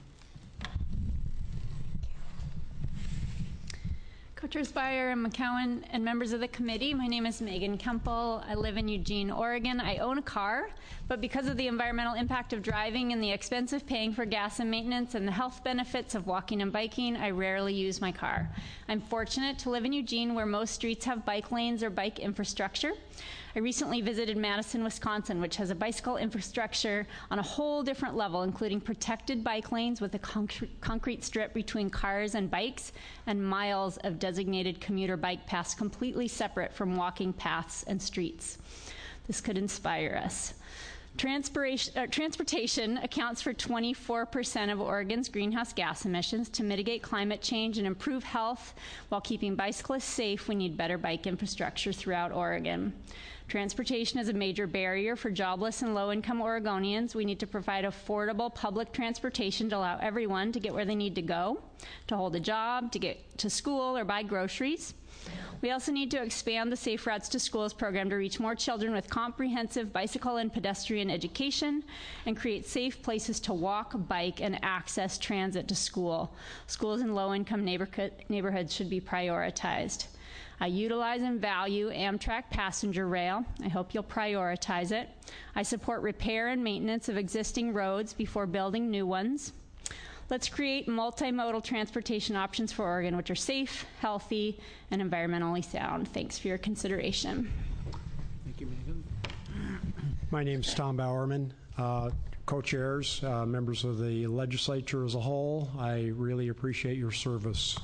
Co-Chairs Beyer and McCowan and members of the committee, my name is Megan Kemple. I live in Eugene, Oregon. I own a car, but because of the environmental impact of driving and the expense of paying for gas and maintenance and the health benefits of walking and biking, I rarely use my car. I'm fortunate to live in Eugene, where most streets have bike lanes or bike infrastructure. I recently visited Madison, Wisconsin, which has a bicycle infrastructure on a whole different level, including protected bike lanes with a concre- concrete strip between cars and bikes and miles of designated commuter bike paths completely separate from walking paths and streets. This could inspire us. Transportation, uh, transportation accounts for twenty-four percent of Oregon's greenhouse gas emissions. To mitigate climate change and improve health while keeping bicyclists safe, we need better bike infrastructure throughout Oregon. Transportation is a major barrier for jobless and low-income Oregonians. We need to provide affordable public transportation to allow everyone to get where they need to go, to hold a job, to get to school, or buy groceries. We also need to expand the Safe Routes to Schools program to reach more children with comprehensive bicycle and pedestrian education and create safe places to walk, bike, and access transit to school. Schools in low-income neighborhood, neighborhoods should be prioritized. I utilize and value Amtrak passenger rail. I hope you'll prioritize it. I support repair and maintenance of existing roads before building new ones. Let's create multimodal transportation options for Oregon, which are safe, healthy, and environmentally sound. Thanks for your consideration. Thank you, Megan. My name's Tom Bowerman. Uh, co-chairs, uh, members of the legislature as a whole, I really appreciate your service.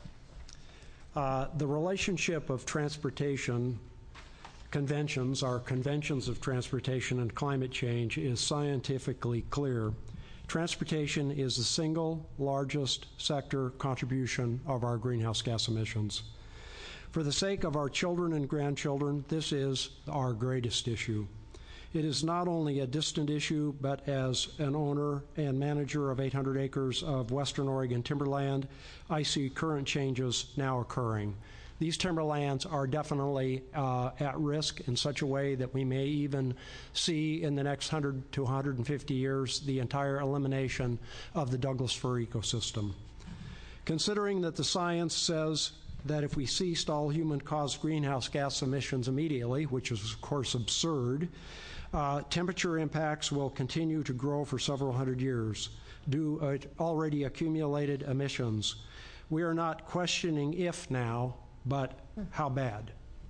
Uh, the relationship of transportation conventions, our conventions of transportation and climate change, is scientifically clear. Transportation is the single largest sector contribution of our greenhouse gas emissions. For the sake of our children and grandchildren, this is our greatest issue. It is not only a distant issue, but as an owner and manager of eight hundred acres of Western Oregon timberland, I see current changes now occurring. These timberlands are definitely uh, at risk in such a way that we may even see in the next one hundred to one hundred fifty years the entire elimination of the Douglas fir ecosystem. Considering that the science says that if we ceased all human-caused greenhouse gas emissions immediately, which is of course absurd, uh, temperature impacts will continue to grow for several hundred years due to uh, already accumulated emissions. We are not questioning if now, but how bad.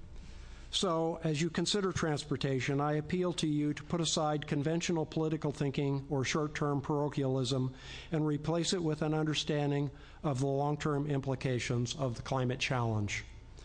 So, as you consider transportation, I appeal to you to put aside conventional political thinking or short-term parochialism and replace it with an understanding of the long-term implications of the climate challenge.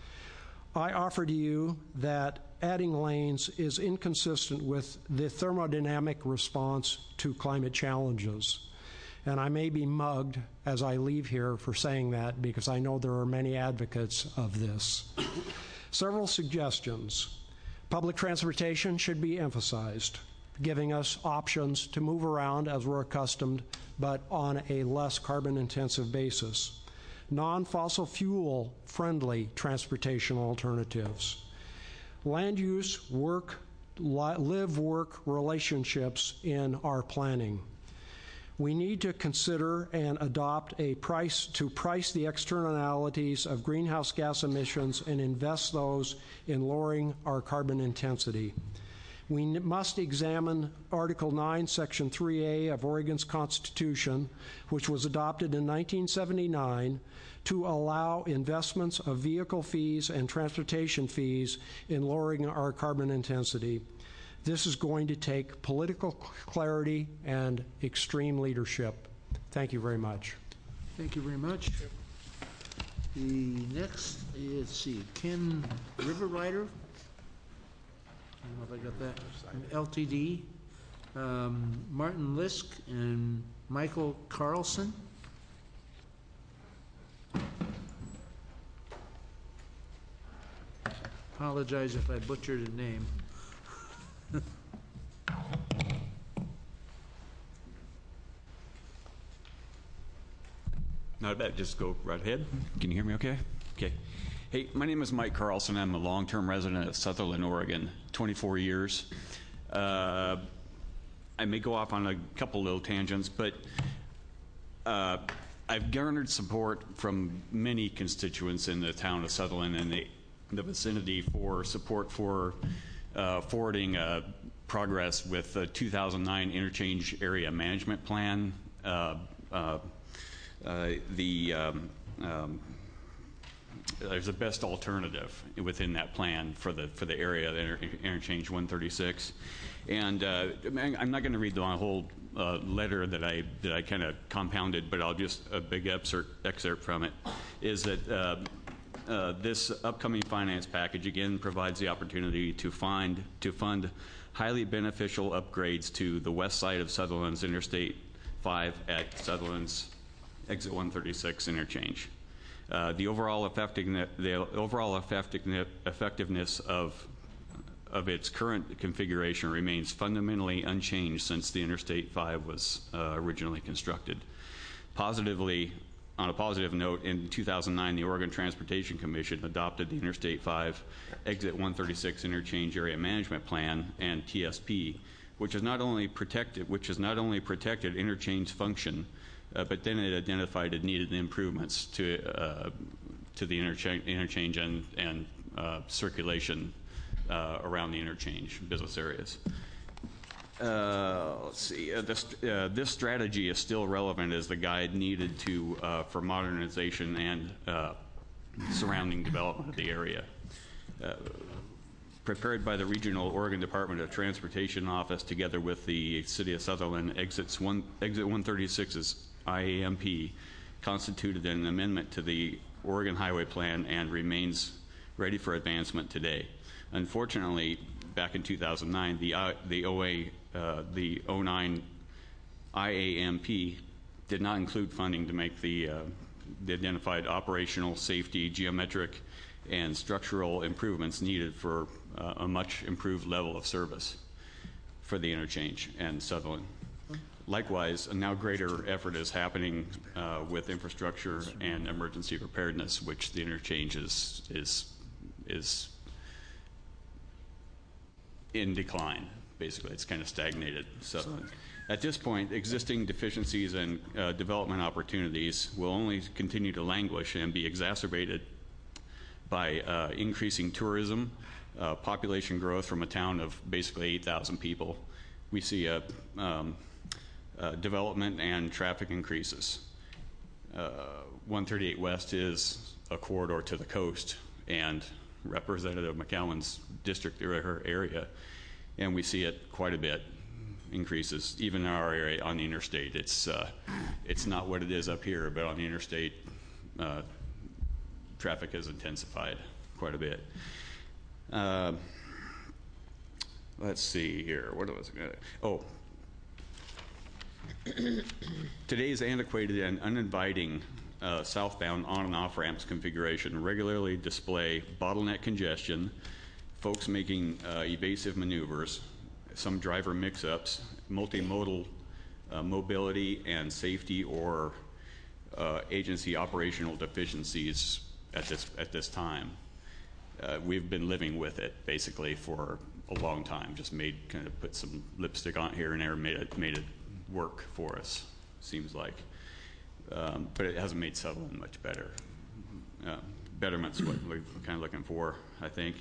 I offer to you that adding lanes is inconsistent with the thermodynamic response to climate challenges. And I may be mugged as I leave here for saying that, because I know there are many advocates of this. Several suggestions. Public transportation should be emphasized, giving us options to move around as we're accustomed, but on a less carbon-intensive basis. Non-fossil fuel-friendly transportation alternatives. Land use, work, live-work relationships in our planning. We need to consider and adopt a price to price the externalities of greenhouse gas emissions and invest those in lowering our carbon intensity. We must examine Article nine, Section three A of Oregon's Constitution, which was adopted in nineteen seventy-nine, to allow investments of vehicle fees and transportation fees in lowering our carbon intensity. This is going to take political clarity and extreme leadership. Thank you very much. Thank you very much. The next, let's see, Ken Riverrider. I don't know if I got that. From L T D. Um, Martin Lisk and Michael Carlson. Apologize if I butchered a name. Not bad, just go right ahead. Can you hear me okay? Okay. Hey, my name is Mike Carlson. I'm a long-term resident of Sutherland, Oregon, twenty-four years. Uh, I may go off on a couple little tangents, but uh, I've garnered support from many constituents in the town of Sutherland and the, the vicinity for support for uh, forwarding uh, progress with the two thousand nine Interchange Area Management Plan. Uh, uh, uh, the um, um, there's a best alternative within that plan for the for the area, the inter interchange one thirty-six, and uh, I'm not going to read the whole uh, letter that I that I kind of compounded, but I'll just a big excerpt excerpt from it is that uh, uh, this upcoming finance package again provides the opportunity to find to fund highly beneficial upgrades to the west side of Sutherland's Interstate five at Sutherland's exit one thirty-six interchange. Uh, the overall effectiveness, the overall effectiveness, effectiveness of of its current configuration remains fundamentally unchanged since the Interstate five was uh, originally constructed. Positively, on a positive note, in two thousand nine, the Oregon Transportation Commission adopted the Interstate five Exit one thirty-six Interchange Area Management Plan and T S P, which is not only protected, which is not only protected interchange function. Uh, but then it identified it needed improvements to uh, to the interchange, interchange and, and uh, circulation uh, around the interchange business areas. Uh, let's see. Uh, this uh, this strategy is still relevant as the guide needed to uh, for modernization and uh, surrounding development of the area. Uh, prepared by the Regional Oregon Department of Transportation Office together with the City of Sutherland, exits one, Exit one thirty-six's I A M P constituted an amendment to the Oregon Highway Plan and remains ready for advancement today. Unfortunately, back in two thousand nine, the uh, the O A uh, the oh nine I A M P did not include funding to make the uh, the identified operational, safety, geometric, and structural improvements needed for uh, a much improved level of service for the interchange and Sutherland. Likewise, a now greater effort is happening uh, with infrastructure and emergency preparedness, which the interchange is is is in decline. Basically, it's kind of stagnated. So, at this point, existing deficiencies and uh, development opportunities will only continue to languish and be exacerbated by uh, increasing tourism, uh, population growth from a town of basically eight thousand people. We see a um, uh, development and traffic increases. Uh, one thirty-eight West is a corridor to the coast, and Representative McCowan's district or her area, and we see it quite a bit, increases, even in our area on the interstate. It's, uh, it's not what it is up here, but on the interstate, uh, traffic has intensified quite a bit. Uh, let's see here. What was it going to? Oh. Today's antiquated and uninviting uh, southbound on and off ramps configuration regularly display bottleneck congestion, folks making uh, evasive maneuvers, some driver mix-ups, multimodal uh, mobility and safety or uh, agency operational deficiencies at this at this time. Uh, we've been living with it basically for a long time. Just made kind of put some lipstick on it here and there, made it made it work for us. Seems like, um, but it hasn't made Sutherland much better. Uh, betterment's what we're kind of looking for, I think.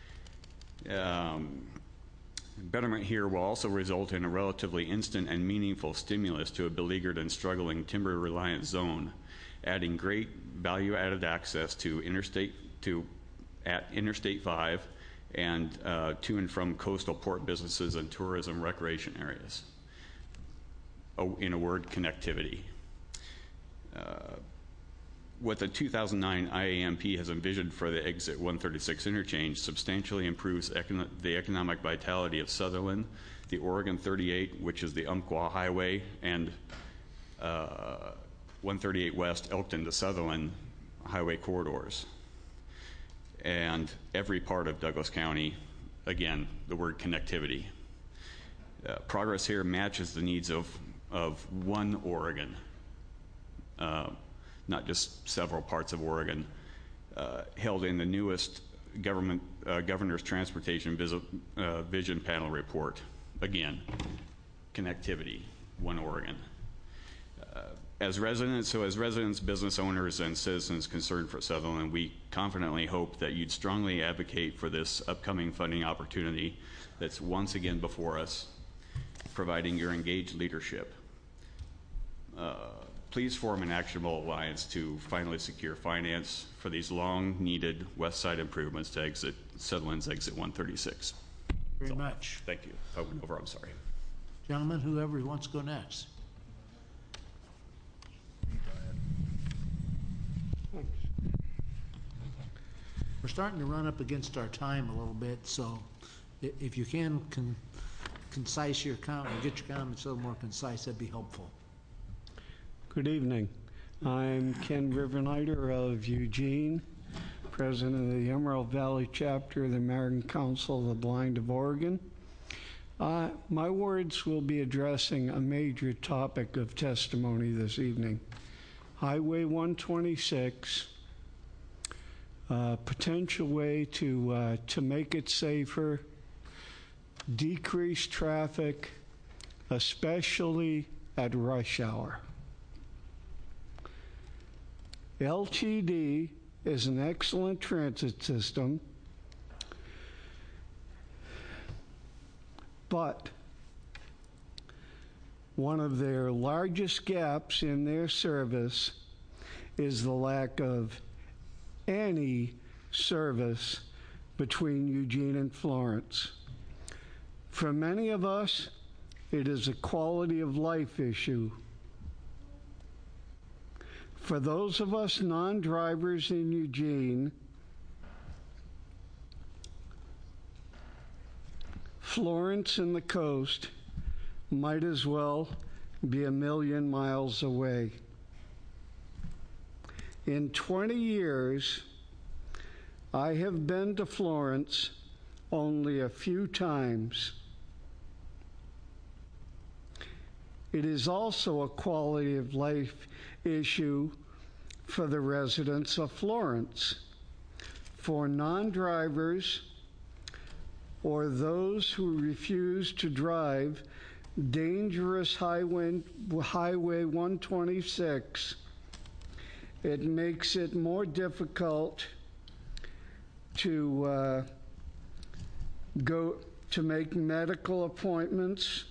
Um, betterment here will also result in a relatively instant and meaningful stimulus to a beleaguered and struggling timber-reliant zone, adding great value-added access to interstate to at Interstate five and uh, to and from coastal port businesses and tourism recreation areas. Oh, in a word, connectivity. Uh, what the two thousand nine I A M P has envisioned for the Exit one thirty-six interchange substantially improves econ the economic vitality of Sutherland, the Oregon thirty-eight, which is the Umpqua Highway, and uh, one thirty-eight West, Elkton to Sutherland highway corridors, and every part of Douglas County. Again, the word connectivity. Uh, progress here matches the needs of, of one Oregon, uh, not just several parts of Oregon, uh, held in the newest government uh, Governor's Transportation Vis uh, Vision Panel report. Again, connectivity, one Oregon. Uh, as residents, so as residents, business owners, and citizens concerned for Sutherland, we confidently hope that you'd strongly advocate for this upcoming funding opportunity that's once again before us, providing your engaged leadership. Uh, please form an actionable alliance to finally secure finance for these long-needed west side improvements to exit Sutherland's Exit one thirty-six. Very so, much. Thank you. I went over, I'm sorry. Gentlemen, whoever wants to go next. We're starting to run up against our time a little bit, so if you can con concise your comment, get your comments a little more concise, that'd be helpful. Good evening. I'm Ken Rivernider of Eugene, president of the Emerald Valley chapter of the American Council of the Blind of Oregon. Uh, my words will be addressing a major topic of testimony this evening. Highway one twenty-six, uh, potential way to, uh, to make it safer, decrease traffic, especially at rush hour. L T D is an excellent transit system, but one of their largest gaps in their service is the lack of any service between Eugene and Florence. For many of us, it is a quality of life issue. For those of us non-drivers in Eugene, Florence and the coast might as well be a million miles away. In twenty years, I have been to Florence only a few times. It is also a quality of life issue for the residents of Florence. For non-drivers or those who refuse to drive dangerous highway, highway one twenty-six, it makes it more difficult to uh, go to make medical appointments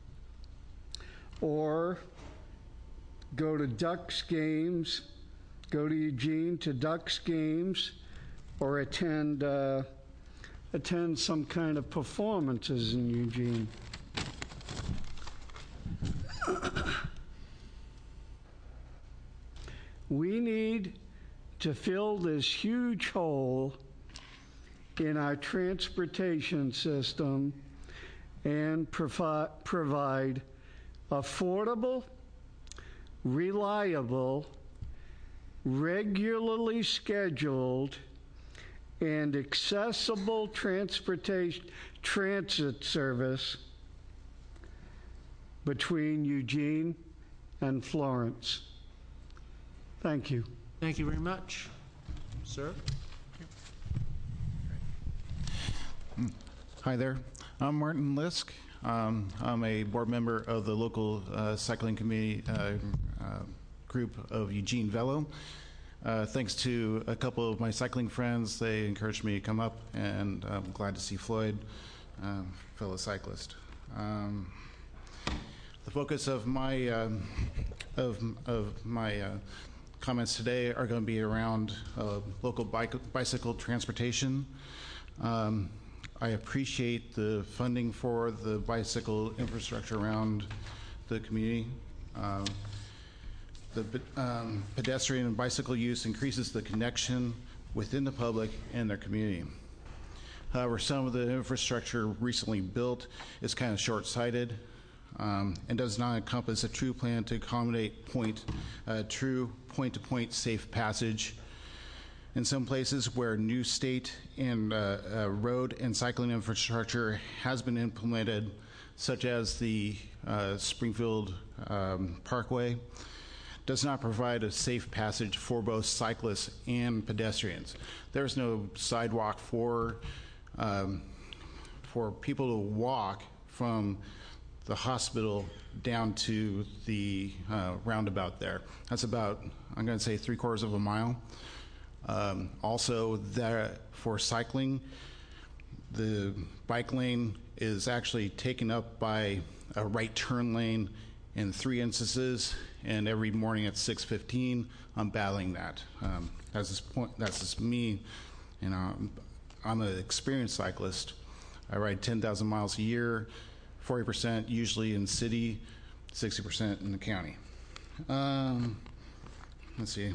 or go to Ducks games, go to Eugene to Ducks games, or attend uh, attend some kind of performances in Eugene. We need to fill this huge hole in our transportation system and provi- provide affordable, reliable, regularly scheduled, and accessible transportation transit service between Eugene and Florence. Thank you. Thank you very much. Sir? Hi there. I'm Martin Lisk. Um, I'm a board member of the local uh, cycling committee uh, uh, group of Eugene Velo. Uh, thanks to a couple of my cycling friends, they encouraged me to come up, and I'm glad to see Floyd, uh, fellow cyclist. Um, the focus of my um, of of my uh, comments today are going to be around uh, local bike, bicycle transportation. Um, I appreciate the funding for the bicycle infrastructure around the community. Uh, the um, pedestrian and bicycle use increases the connection within the public and their community. However, some of the infrastructure recently built is kind of short-sighted um, and does not encompass a true plan to accommodate point, uh, true point-to-point safe passage. In some places where new state and uh, uh, road and cycling infrastructure has been implemented, such as the uh, Springfield um, Parkway, does not provide a safe passage for both cyclists and pedestrians. There's no sidewalk for um, for people to walk from the hospital down to the uh, roundabout there. That's about, I'm going to say, three quarters of a mile. Um, also, there, for cycling, the bike lane is actually taken up by a right turn lane in three instances, and every morning at six fifteen, I'm battling that. Um, that's just point. That's just me. You know, I'm an experienced cyclist. I ride ten thousand miles a year, forty percent usually in city, sixty percent in the county. Um, let's see.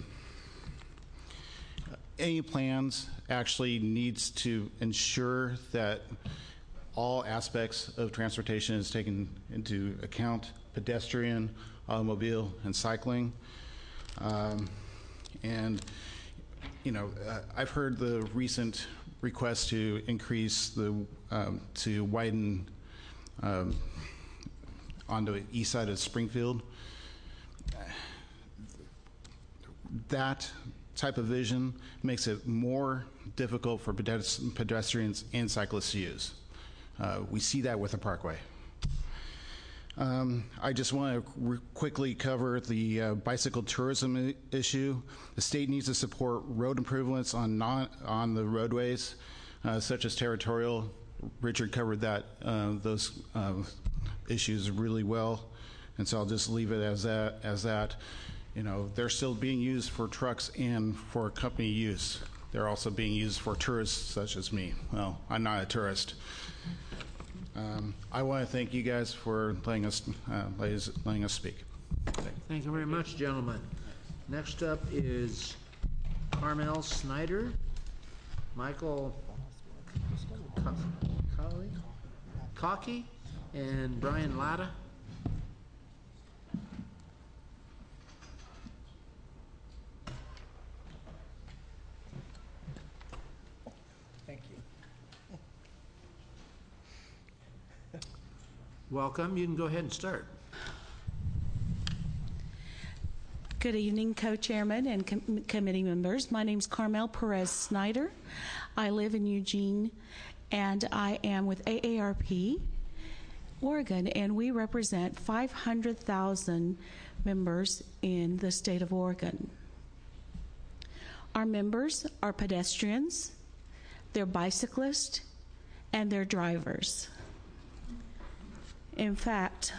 Any plans actually needs to ensure that all aspects of transportation is taken into account: pedestrian, automobile, and cycling. Um, and you know, uh, I've heard the recent request to increase the um, to widen um, on the east side of Springfield. That type of vision makes it more difficult for pedestrians and cyclists to use. Uh, we see that with the Parkway. Um, I just want to re- quickly cover the uh, bicycle tourism I- issue. The state needs to support road improvements on non on the roadways, uh, such as territorial. Richard covered that uh, those uh, issues really well, and so I'll just leave it as that. As that, you know, they're still being used for trucks and for company use. They're also being used for tourists such as me. Well, I'm not a tourist. Um, I want to thank you guys for letting us, uh, letting us speak. Thank you very much, gentlemen. Next up is Carmel Snyder, Michael Cockey, and Brian Latta. Thank you. Welcome. You can go ahead and start. Good evening, co-chairman and com- committee members. My name is Carmel Perez Snyder. I live in Eugene, and I am with A A R P Oregon, and we represent five hundred thousand members in the state of Oregon. Our members are pedestrians, they're bicyclists, and they're drivers. In fact,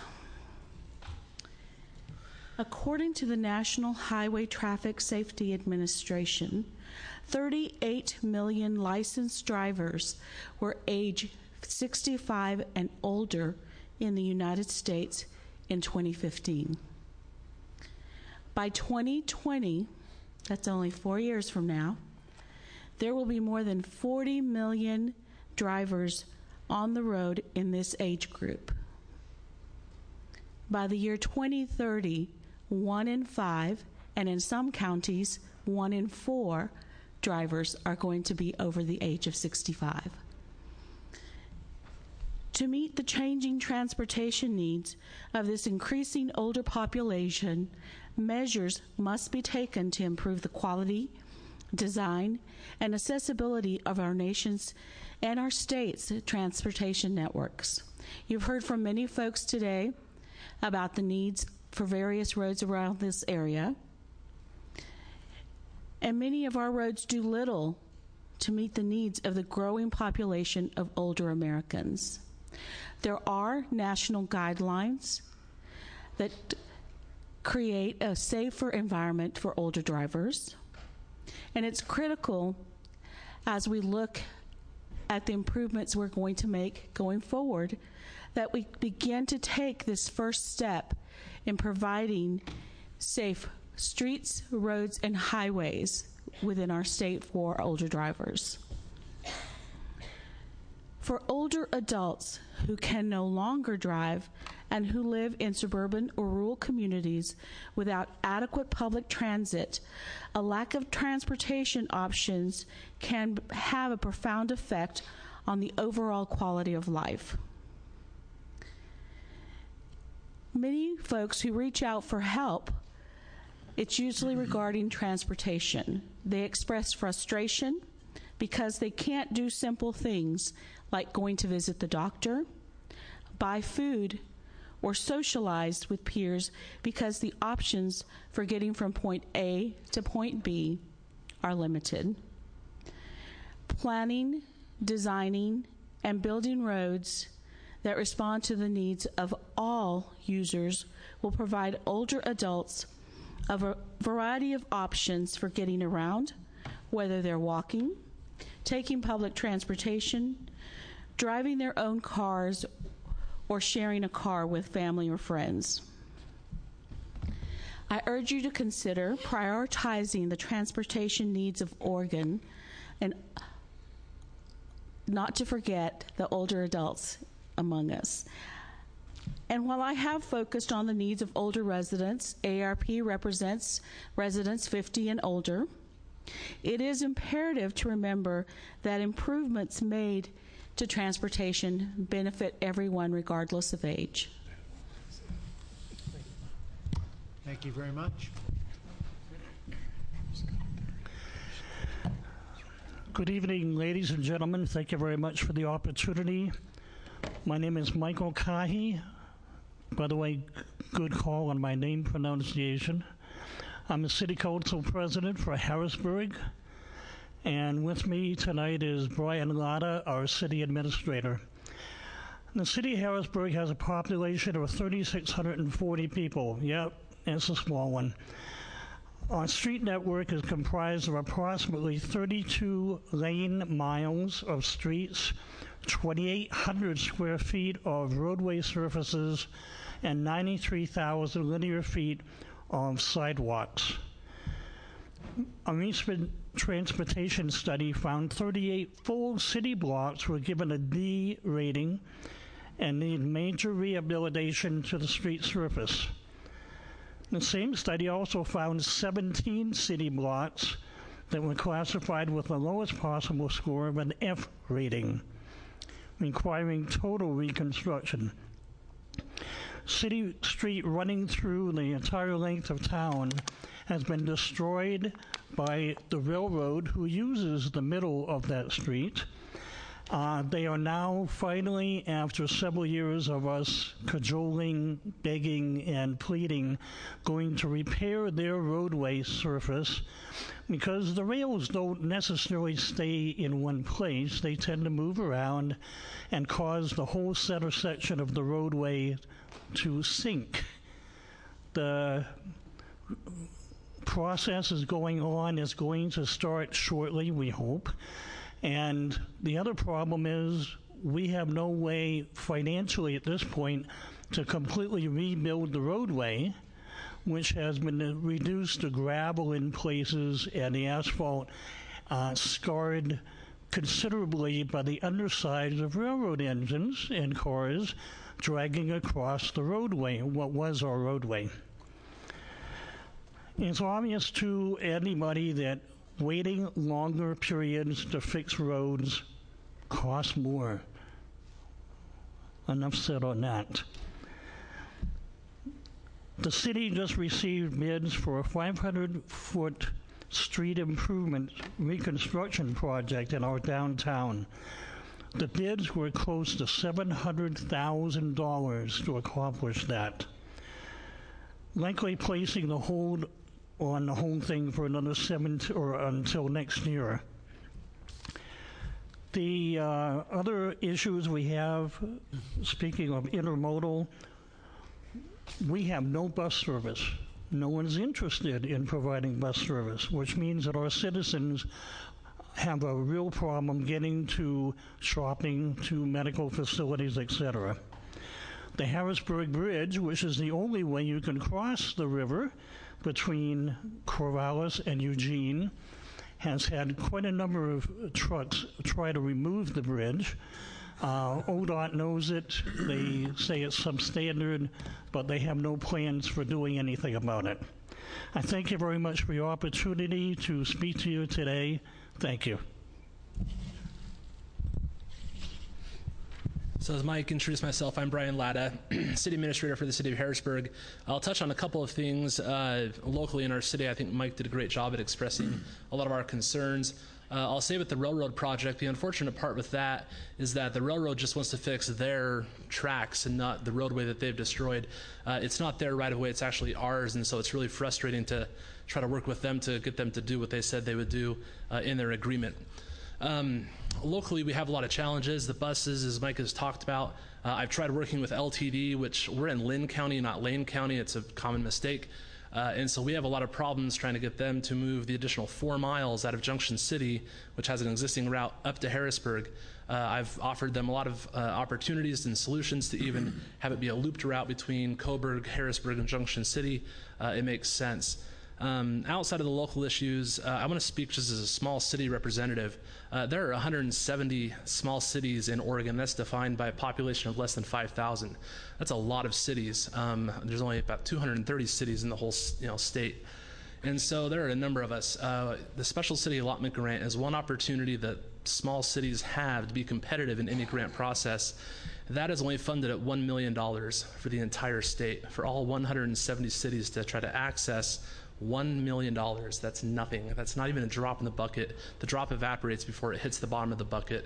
according to the National Highway Traffic Safety Administration, thirty-eight million licensed drivers were age sixty-five and older in the United States in twenty fifteen. By twenty twenty, that's only four years from now, there will be more than forty million drivers on the road in this age group. By the year twenty thirty, one in five, and in some counties, one in four drivers are going to be over the age of sixty-five. To meet the changing transportation needs of this increasing older population, measures must be taken to improve the quality, design, and accessibility of our nation's and our state's transportation networks. You've heard from many folks today about the needs for various roads around this area, and many of our roads do little to meet the needs of the growing population of older Americans. There are national guidelines that create a safer environment for older drivers, and it's critical as we look at the improvements we're going to make going forward that we begin to take this first step in providing safe streets, roads, and highways within our state for older drivers. For older adults who can no longer drive and who live in suburban or rural communities without adequate public transit, a lack of transportation options can have a profound effect on the overall quality of life. Many folks who reach out for help, it's usually regarding transportation. They express frustration because they can't do simple things like going to visit the doctor, buy food, or socialize with peers because the options for getting from point A to point B are limited. Planning, designing, and building roads that respond to the needs of all users will provide older adults a variety of options for getting around, whether they're walking, taking public transportation, driving their own cars, or sharing a car with family or friends. I urge you to consider prioritizing the transportation needs of Oregon and not to forget the older adults among us. And while I have focused on the needs of older residents, A A R P represents residents fifty and older, it is imperative to remember that improvements made to transportation benefit everyone regardless of age. Thank you very much. Good evening, ladies and gentlemen. Thank you very much for the opportunity. My name is Michael Kahi. By the way, good call on my name pronunciation. I'm the City Council President for Harrisburg, and with me tonight is Brian Latta, our City Administrator. The City of Harrisburg has a population of three thousand six hundred forty people. Yep, it's a small one. Our street network is comprised of approximately thirty-two lane miles of streets, twenty-eight hundred square feet of roadway surfaces, and ninety-three thousand linear feet of sidewalks. A recent transportation study found thirty-eight full city blocks were given a D rating and need major rehabilitation to the street surface. The same study also found seventeen city blocks that were classified with the lowest possible score of an F rating, requiring total reconstruction. City Street running through the entire length of town has been destroyed by the railroad, who uses the middle of that street. Uh, they are now finally, after several years of us cajoling, begging, and pleading, going to repair their roadway surface, because the rails don't necessarily stay in one place. They tend to move around and cause the whole center section of the roadway to sink. The process is going on, is going to start shortly, we hope. And the other problem is we have no way financially at this point to completely rebuild the roadway, which has been reduced to gravel in places and the asphalt uh, scarred considerably by the undersides of railroad engines and cars dragging across the roadway, what was our roadway. It's obvious to anybody that waiting longer periods to fix roads costs more. Enough said on that. The city just received bids for a five hundred foot street improvement reconstruction project in our downtown. The bids were close to seven hundred thousand dollars to accomplish that, likely placing the hold on the whole thing for another seven t- or until next year. The uh, other issues we have, speaking of intermodal, we have no bus service. No one's interested in providing bus service, which means that our citizens have a real problem getting to shopping, to medical facilities, et cetera. The Harrisburg Bridge, which is the only way you can cross the river between Corvallis and Eugene, has had quite a number of trucks try to remove the bridge. Uh, O D O T knows it. They say it's substandard, but they have no plans for doing anything about it. I thank you very much for your opportunity to speak to you today. Thank you. So as Mike introduced myself, I'm Brian Latta, City Administrator for the City of Harrisburg. I'll touch on a couple of things uh, locally in our city. I think Mike did a great job at expressing a lot of our concerns. Uh, I'll say with the railroad project, the unfortunate part with that is that the railroad just wants to fix their tracks and not the roadway that they've destroyed. Uh, it's not their right of way, it's actually ours, and so it's really frustrating to try to work with them to get them to do what they said they would do uh, in their agreement. Um, locally, we have a lot of challenges. The buses, as Mike has talked about, uh, I've tried working with L T D, which we're in Lynn County, not Lane County. It's a common mistake. Uh, and so we have a lot of problems trying to get them to move the additional four miles out of Junction City, which has an existing route, up to Harrisburg. Uh, I've offered them a lot of uh, opportunities and solutions to even have it be a looped route between Coburg, Harrisburg, and Junction City. Uh, it makes sense. Um, outside of the local issues, uh, I want to speak just as a small city representative. Uh, there are one hundred seventy small cities in Oregon. That's defined by a population of less than five thousand. That's a lot of cities. Um, there's only about two hundred thirty cities in the whole you know, state. And so there are a number of us. Uh, the Special City Allotment Grant is one opportunity that small cities have to be competitive in any grant process. That is only funded at one million dollars for the entire state, for all one hundred seventy cities to try to access one million dollars. That's nothing. That's not even a drop in the bucket. The drop evaporates before it hits the bottom of the bucket.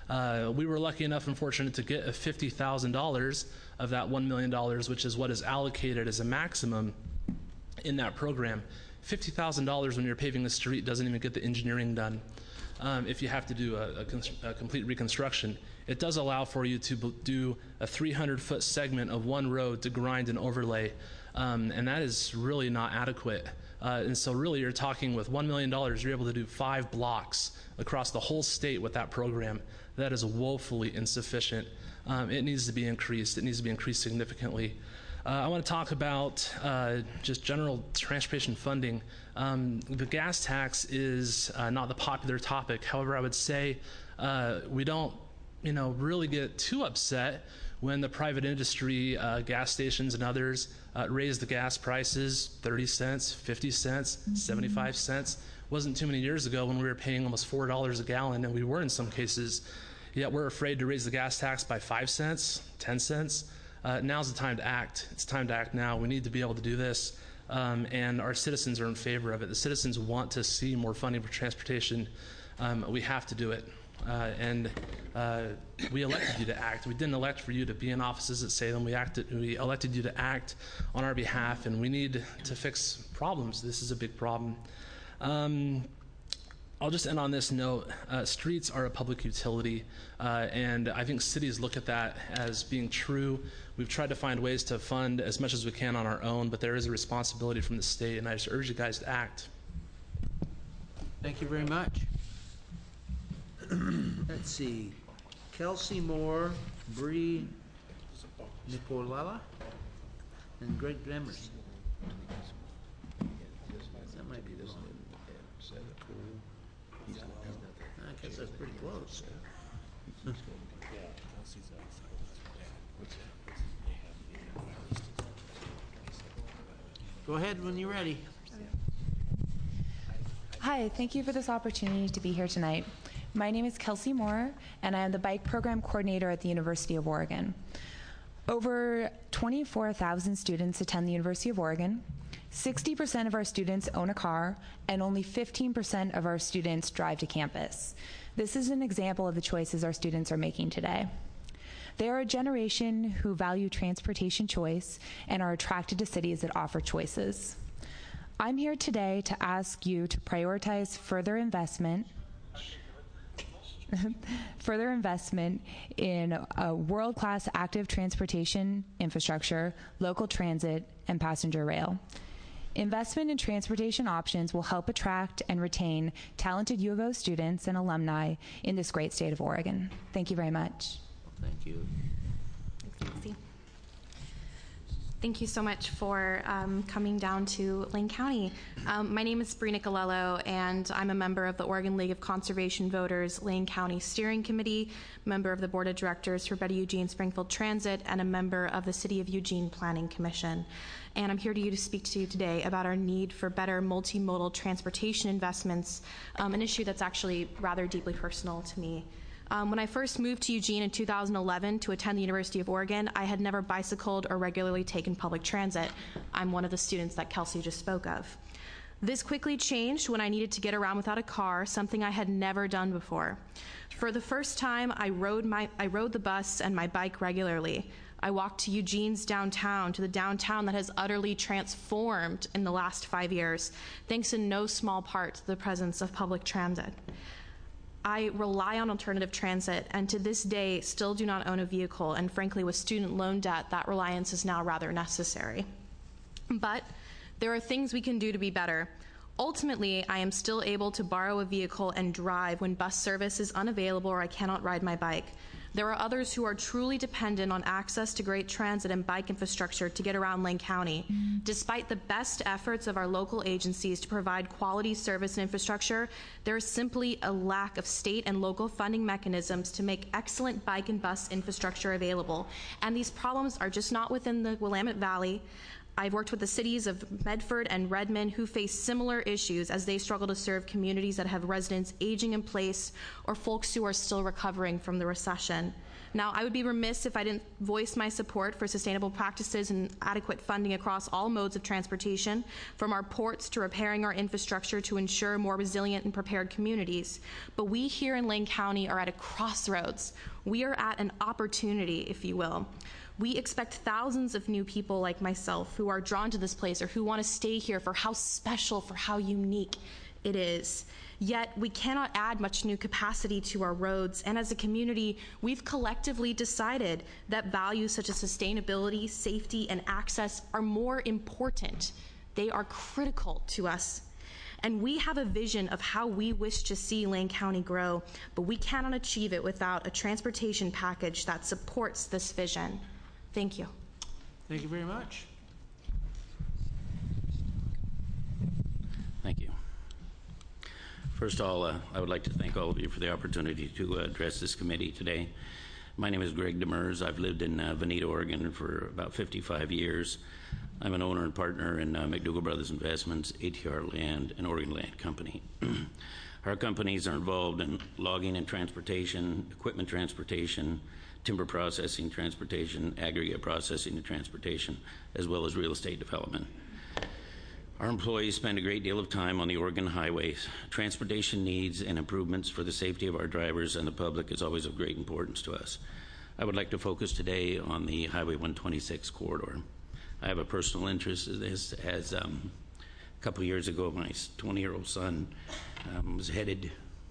Uh, we were lucky enough and fortunate to get fifty thousand dollars of that one million dollars, which is what is allocated as a maximum in that program. fifty thousand dollars when you're paving the street doesn't even get the engineering done. Um, if you have to do a, a, a complete reconstruction, it does allow for you to b- do a three hundred foot segment of one road to grind and overlay, um, and that is really not adequate. Uh, and so really you're talking with one million dollars, you're able to do five blocks across the whole state with that program. That is woefully insufficient. Um, it needs to be increased. It needs to be increased significantly. Uh, I want to talk about uh, just general transportation funding. Um, the gas tax is uh, not the popular topic. However, I would say uh, we don't, you know, really get too upset when the private industry, uh, gas stations and others uh, raise the gas prices thirty cents, fifty cents, seventy-five cents. Wasn't too many years ago when we were paying almost four dollars a gallon, and we were in some cases. Yet we're afraid to raise the gas tax by five cents, ten cents. Uh, now's the time to act. It's time to act now. We need to be able to do this, um, and our citizens are in favor of it. The citizens want to see more funding for transportation. Um, we have to do it, uh, and uh, we elected you to act. We didn't elect for you to be in offices at Salem. We acted. We elected you to act on our behalf, and we need to fix problems. This is a big problem. Um, I'll just end on this note. Uh, streets are a public utility, uh, and I think cities look at that as being true. We've tried to find ways to fund as much as we can on our own, but there is a responsibility from the state, and I just urge you guys to act. Thank you very much. Let's see. Kelsey Moore, Bree Nicolala, and Greg Demers. That might be the one. I guess that's pretty close. Go ahead when you're ready. Hi, thank you for this opportunity to be here tonight. My name is Kelsey Moore, and I am the bike program coordinator at the University of Oregon. Over twenty-four thousand students attend the University of Oregon. sixty percent of our students own a car, and only fifteen percent of our students drive to campus. This is an example of the choices our students are making today. They are a generation who value transportation choice and are attracted to cities that offer choices. I'm here today to ask you to prioritize further investment further investment in a world-class active transportation infrastructure, local transit, and passenger rail. Investment in transportation options will help attract and retain talented U of O students and alumni in this great state of Oregon. Thank you very much. Thank you. Thanks, Thank you so much for um, coming down to Lane County. Um, my name is Bree Nicolello, and I'm a member of the Oregon League of Conservation Voters Lane County Steering Committee, member of the Board of Directors for Better Eugene Springfield Transit, and a member of the City of Eugene Planning Commission. And I'm here to you to speak to you today about our need for better multimodal transportation investments, um, an issue that's actually rather deeply personal to me. Um, when I first moved to Eugene in two thousand eleven to attend the University of Oregon, I had never bicycled or regularly taken public transit. I'm one of the students that Kelsey just spoke of. This quickly changed when I needed to get around without a car, something I had never done before. For the first time, I rode, my, I rode the bus and my bike regularly. I walked to Eugene's downtown, to the downtown that has utterly transformed in the last five years, thanks in no small part to the presence of public transit. I rely on alternative transit, and to this day still do not own a vehicle, and frankly with student loan debt, that reliance is now rather necessary. But there are things we can do to be better. Ultimately, I am still able to borrow a vehicle and drive when bus service is unavailable or I cannot ride my bike. There are others who are truly dependent on access to great transit and bike infrastructure to get around Lane County. Despite the best efforts of our local agencies to provide quality service and infrastructure, there is simply a lack of state and local funding mechanisms to make excellent bike and bus infrastructure available. And these problems are just not within the Willamette Valley. I've worked with the cities of Medford and Redmond who face similar issues as they struggle to serve communities that have residents aging in place or folks who are still recovering from the recession. Now, I would be remiss if I didn't voice my support for sustainable practices and adequate funding across all modes of transportation, from our ports to repairing our infrastructure to ensure more resilient and prepared communities. But we here in Lane County are at a crossroads. We are at an opportunity, if you will. We expect thousands of new people like myself who are drawn to this place or who want to stay here for how special, for how unique it is. Yet we cannot add much new capacity to our roads, and as a community, we've collectively decided that values such as sustainability, safety, and access are more important. They are critical to us. And we have a vision of how we wish to see Lane County grow, but we cannot achieve it without a transportation package that supports this vision. Thank you. Thank you very much. Thank you. First of all, uh, I would like to thank all of you for the opportunity to uh, address this committee today. My name is Greg Demers. I've lived in uh, Veneta, Oregon for about fifty-five years. I'm an owner and partner in uh, McDougall Brothers Investments, A T R Land, and Oregon Land Company. Our companies are involved in logging and transportation, equipment transportation, timber processing, transportation, aggregate processing and transportation, as well as real estate development. Our employees spend a great deal of time on the Oregon highways. Transportation needs and improvements for the safety of our drivers and the public is always of great importance to us. I would like to focus today on the Highway one twenty-six corridor. I have a personal interest in this as um, a couple years ago, my twenty-year-old son um, was headed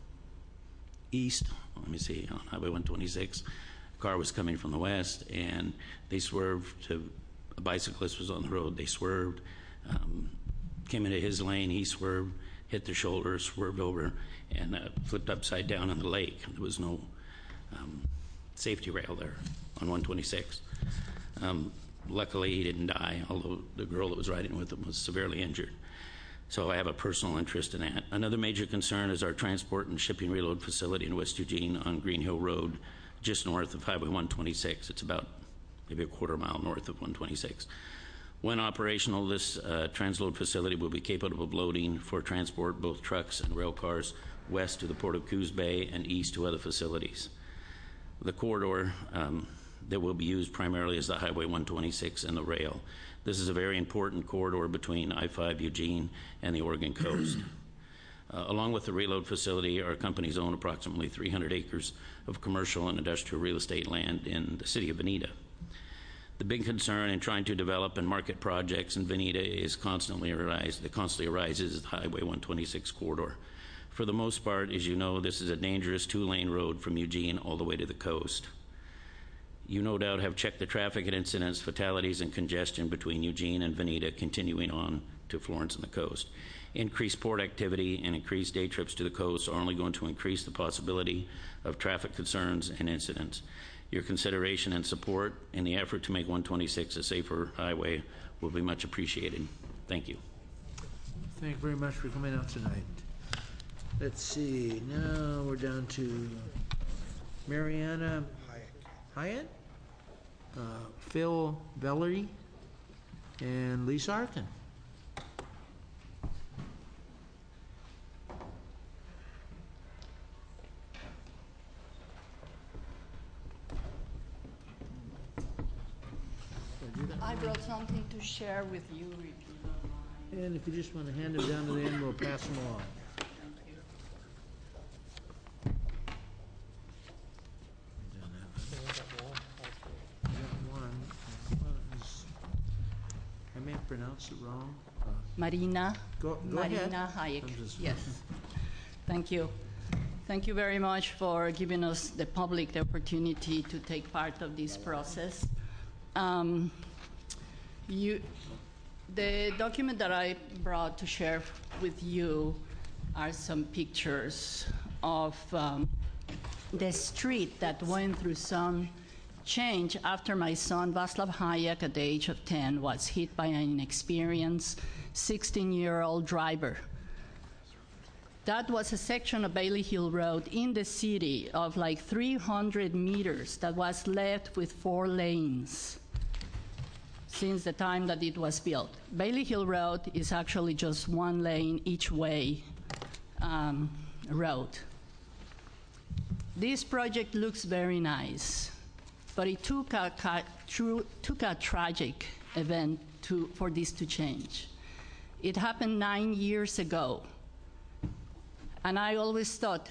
east, let me see, on Highway one twenty-six. Car was coming from the west, and they swerved to, a bicyclist was on the road. They swerved, um, came into his lane, he swerved, hit their shoulder, swerved over, and uh, flipped upside down in the lake. There was no um, safety rail there on one twenty-six. Um, luckily, he didn't die, although the girl that was riding with him was severely injured. So I have a personal interest in that. Another major concern is our transport and shipping reload facility in West Eugene on Green Hill Road, just north of Highway one twenty-six. It's about maybe a quarter mile north of one twenty-six. When operational, this uh, transload facility will be capable of loading for transport both trucks and rail cars west to the Port of Coos Bay and east to other facilities. The corridor um, that will be used primarily is the Highway one twenty-six and the rail. This is a very important corridor between I five Eugene and the Oregon coast. Uh, along with the reload facility, our companies own approximately three hundred acres of commercial and industrial real estate land in the city of Veneta. The big concern in trying to develop and market projects in Veneta is constantly arise, that constantly arises is the Highway one twenty-six corridor. For the most part, as you know, this is a dangerous two-lane road from Eugene all the way to the coast. You no doubt have checked the traffic and incidents, fatalities, and congestion between Eugene and Veneta, continuing on to Florence and the coast. Increased port activity and increased day trips to the coast are only going to increase the possibility of traffic concerns and incidents. Your consideration and support in the effort to make one twenty-six a safer highway will be much appreciated. Thank you. Thank you very much for coming out tonight. Let's see, now we're down to Mariana Hyatt, uh, Phil Bellery, and Lisa Arkin. I brought something to share with you, if you don't mind. And if you just want to hand them down to the end, we'll pass them along. I may have pronounced it wrong. Uh, Marina. Go, go Marina ahead. Hayek. Yes. Thank you. Thank you very much for giving us, the public, the opportunity to take part of this process. Um, you, the document that I brought to share with you are some pictures of um, the street that went through some change after my son, Václav Hayek, at the age of ten, was hit by an inexperienced sixteen-year-old driver. That was a section of Bailey Hill Road in the city of like three hundred meters that was left with four lanes since the time that it was built. Bailey Hill Road is actually just one lane each way um, road. This project looks very nice. But it took a, ca- tru- took a tragic event to, for this to change. It happened nine years ago. And I always thought,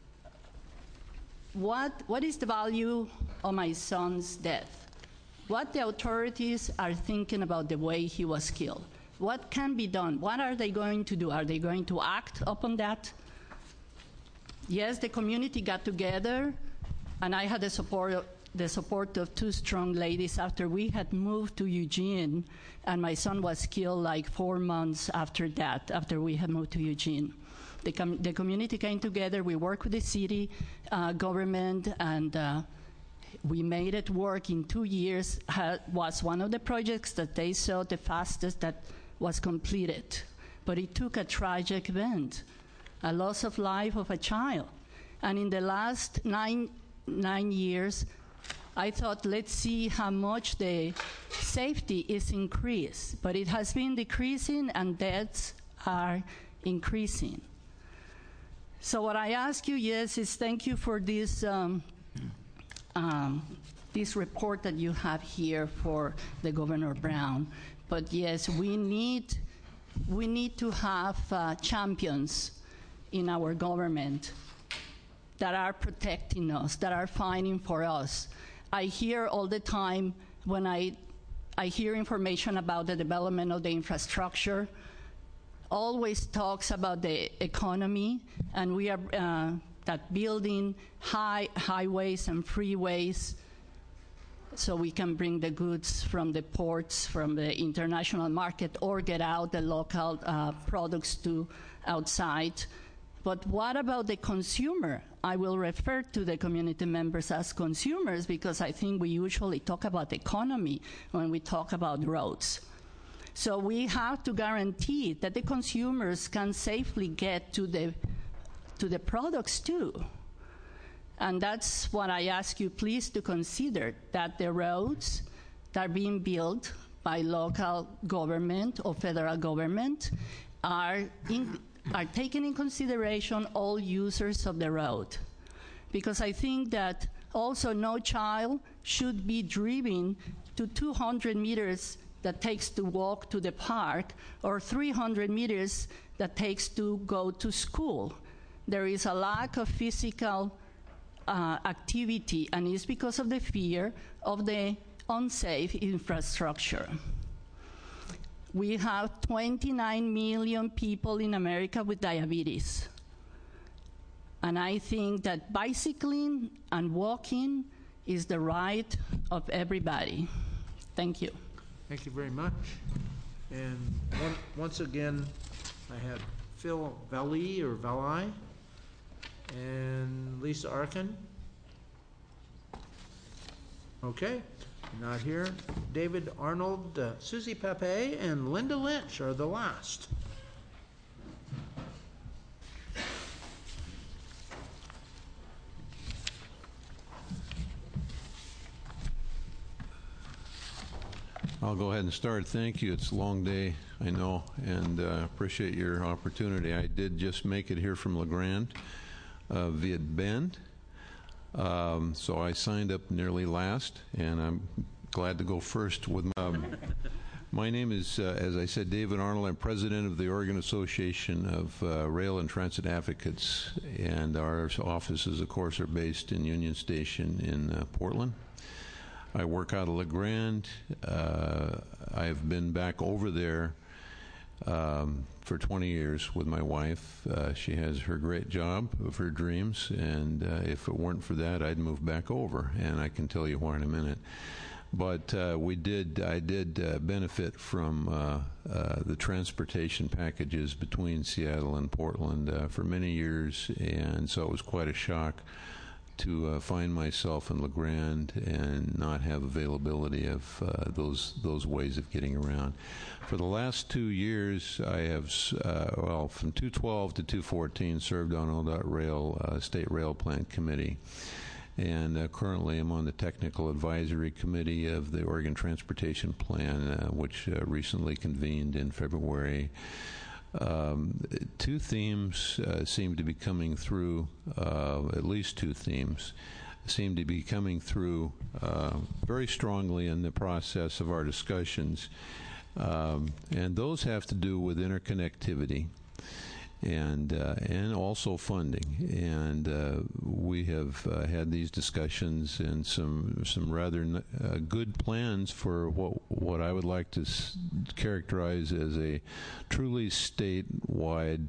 what, what is the value of my son's death? What the authorities are thinking about the way he was killed? What can be done? What are they going to do? Are they going to act upon that? Yes, the community got together, and I had the support of, the support of two strong ladies after we had moved to Eugene, and my son was killed like four months after that, after we had moved to Eugene. The, com- the community came together, we worked with the city uh, government, and uh, we made it work in two years. Ha- was one of the projects that they saw the fastest that was completed. But it took a tragic event, a loss of life of a child. And in the last nine, nine years, I thought, let's see how much the safety is increased. But it has been decreasing, and deaths are increasing. So what I ask you, yes, is thank you for this um, um, this report that you have here for the Governor Brown. But yes, we need we need to have uh, champions in our government that are protecting us, that are fighting for us. I hear all the time when I I hear information about the development of the infrastructure, always talks about the economy, and we are uh, that building high highways and freeways so we can bring the goods from the ports, from the international market, or get out the local uh, products to outside. But what about the consumer? I will refer to the community members as consumers because I think we usually talk about the economy when we talk about roads. So we have to guarantee that the consumers can safely get to the to the products too. And that's what I ask you please to consider, that the roads that are being built by local government or federal government are in, are taking in consideration all users of the road. Because I think that also no child should be driven to two hundred meters that takes to walk to the park, or three hundred meters that takes to go to school. There is a lack of physical uh, activity, and it's because of the fear of the unsafe infrastructure. We have twenty-nine million people in America with diabetes. And I think that bicycling and walking is the right of everybody. Thank you. Thank you very much. And one, once again, I have Phil Valley or Valli and Lisa Arkin. Okay, not here. David Arnold, uh, Susie Pepe, and Linda Lynch are the last. I'll go ahead and start. Thank you. It's a long day, I know, and uh, appreciate your opportunity. I did just make it here from LeGrand uh, via Bend, um, so I signed up nearly last, and I'm glad to go first with my... Um, my name is, uh, as I said, David Arnold. I'm president of the Oregon Association of uh, Rail and Transit Advocates, and our offices, of course, are based in Union Station in uh, Portland. I work out of LeGrand. Uh, I've been back over there um, for twenty years with my wife. Uh, she has her great job of her dreams, and uh, if it weren't for that, I'd move back over, and I can tell you why in a minute. But uh, we did, I did uh, benefit from uh, uh, the transportation packages between Seattle and Portland uh, for many years, and so it was quite a shock to uh, find myself in LeGrand and not have availability of uh, those those ways of getting around. For the last two years, I have, uh, well, from two twelve to two fourteen, served on O D O T Rail, uh, State Rail Plan Committee. And uh, currently I'm on the Technical Advisory Committee of the Oregon Transportation Plan, uh, which uh, recently convened in February. Um, two themes uh, seem to be coming through, uh, at least two themes. seem to be coming through uh, very strongly in the process of our discussions. Um, and those have to do with interconnectivity and uh, and also funding. And uh, we have uh, had these discussions and some some rather n- uh, good plans for what what I would like to s- characterize as a truly statewide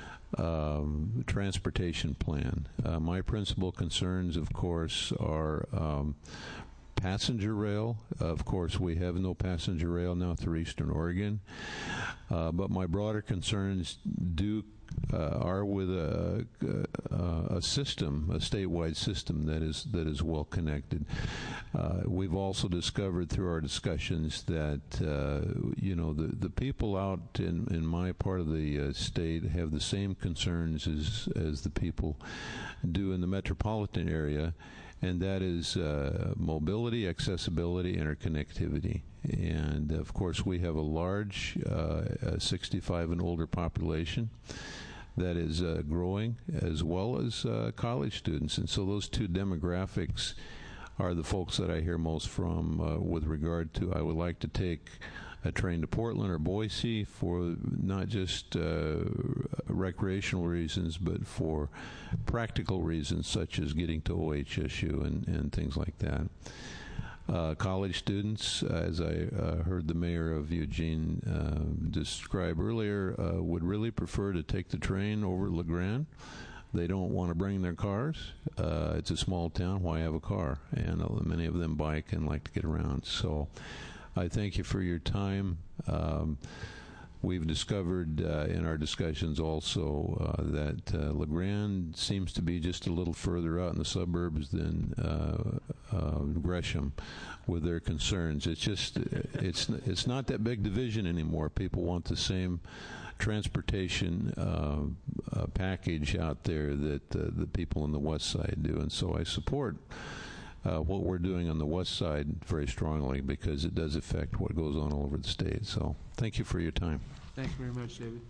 um, transportation plan. Uh, my principal concerns, of course, are um, passenger rail. Of course, we have no passenger rail now through Eastern Oregon. Uh, but my broader concerns do uh, are with a, a, a system, a statewide system that is that is well connected. Uh, we've also discovered through our discussions that uh, you know the the people out in, in my part of the uh, state have the same concerns as as the people do in the metropolitan area. And that is uh, mobility, accessibility, interconnectivity. And, of course, we have a large uh, sixty-five and older population that is uh, growing, as well as uh, college students. And so those two demographics are the folks that I hear most from uh, with regard to, I would like to take a train to Portland or Boise for not just uh, recreational reasons, but for practical reasons, such as getting to O H S U and, and things like that. Uh, college students, as I uh, heard the mayor of Eugene uh, describe earlier, uh, would really prefer to take the train over La Grande. They don't want to bring their cars. Uh, it's a small town. Why have a car? And uh, many of them bike and like to get around. So I thank you for your time. Um, we've discovered uh, in our discussions also uh, that uh, La Grande seems to be just a little further out in the suburbs than uh, uh, Gresham with their concerns. It's just, it's it's not that big division anymore. People want the same transportation uh, uh, package out there that uh, the people on the west side do. And so I support Uh, what we're doing on the west side very strongly, because it does affect what goes on all over the state. So thank you for your time. Thank you very much, David.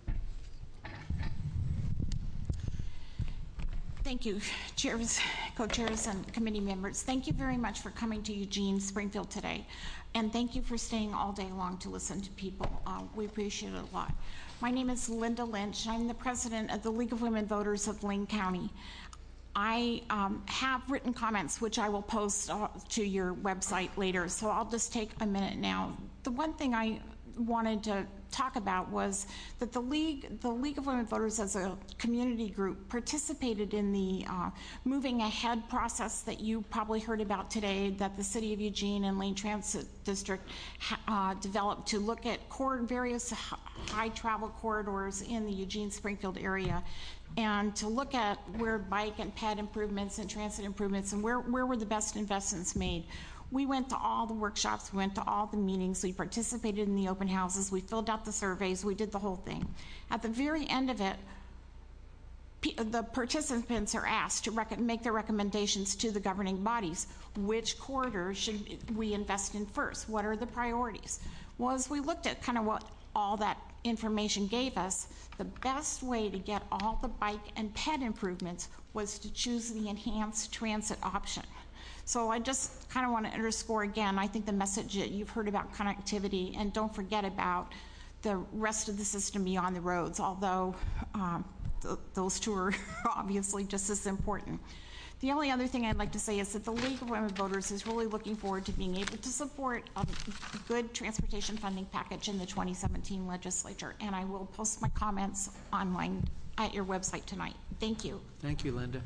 Thank you, chairs, co-chairs, and committee members. Thank you very much for coming to Eugene, Springfield today. And thank you for staying all day long to listen to people. Uh, we appreciate it a lot. My name is Linda Lynch. I'm the president of the League of Women Voters of Lane County. I um, have written comments, which I will post uh, to your website later, so I'll just take a minute now. The one thing I wanted to talk about was that the League, the League of Women Voters as a community group participated in the uh, moving ahead process that you probably heard about today, that the City of Eugene and Lane Transit District uh, developed to look at core, various high travel corridors in the Eugene-Springfield area, and to look at where bike and ped improvements and transit improvements and where, where were the best investments made. We went to all the workshops, we went to all the meetings, we participated in the open houses, we filled out the surveys, we did the whole thing. At the very end of it, the participants are asked to rec- make their recommendations to the governing bodies. Which corridors should we invest in first? What are the priorities? Well, as we looked at kind of what all that information gave us, the best way to get all the bike and ped improvements was to choose the enhanced transit option. So I just kind of want to underscore again, I think the message that you've heard about connectivity, and don't forget about the rest of the system beyond the roads, although um, th- those two are obviously just as important. The only other thing I'd like to say is that the League of Women Voters is really looking forward to being able to support a good transportation funding package in the twenty seventeen legislature, and I will post my comments online at your website tonight. Thank you. Thank you, Linda.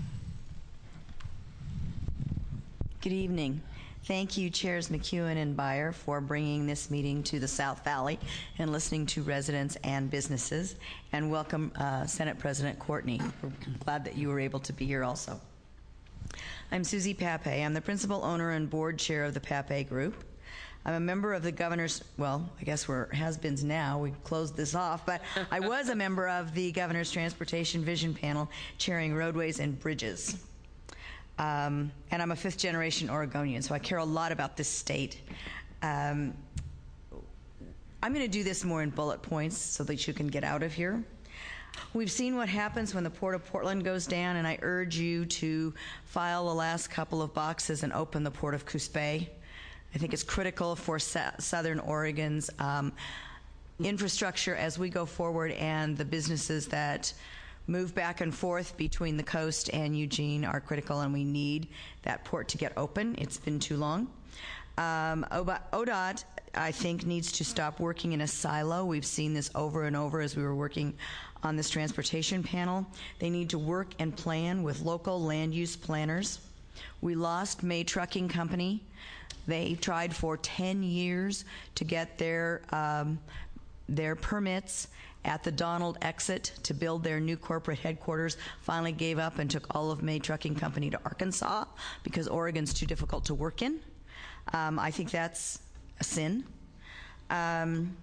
Good evening. Thank you, Chairs McEwen and Beyer, for bringing this meeting to the South Valley and listening to residents and businesses. And welcome, uh, Senate President Courtney. We're glad that you were able to be here also. I'm Susie Pape. I'm the principal owner and board chair of the Pape Group. I'm a member of the governor's, well, I guess we're has-beens now. We've closed this off, but I was a member of the governor's Transportation Vision Panel, chairing roadways and bridges. Um, and I'm a fifth-generation Oregonian, so I care a lot about this state. Um, I'm going to do this more in bullet points so that you can get out of here. We've seen what happens when the Port of Portland goes down, and I urge you to file the last couple of boxes and open the Port of Coos Bay. I think it's critical for Southern Oregon's um, infrastructure as we go forward, and the businesses that move back and forth between the coast and Eugene are critical, and we need that port to get open. It's been too long. Um, O D O T, I think, needs to stop working in a silo. We've seen this over and over as we were working on this transportation panel. They need to work and plan with local land use planners. We lost May Trucking Company. They tried for ten years to get their um, their permits at the Donald exit to build their new corporate headquarters, finally gave up and took all of May Trucking Company to Arkansas because Oregon's too difficult to work in. Um, I think that's a sin. Um,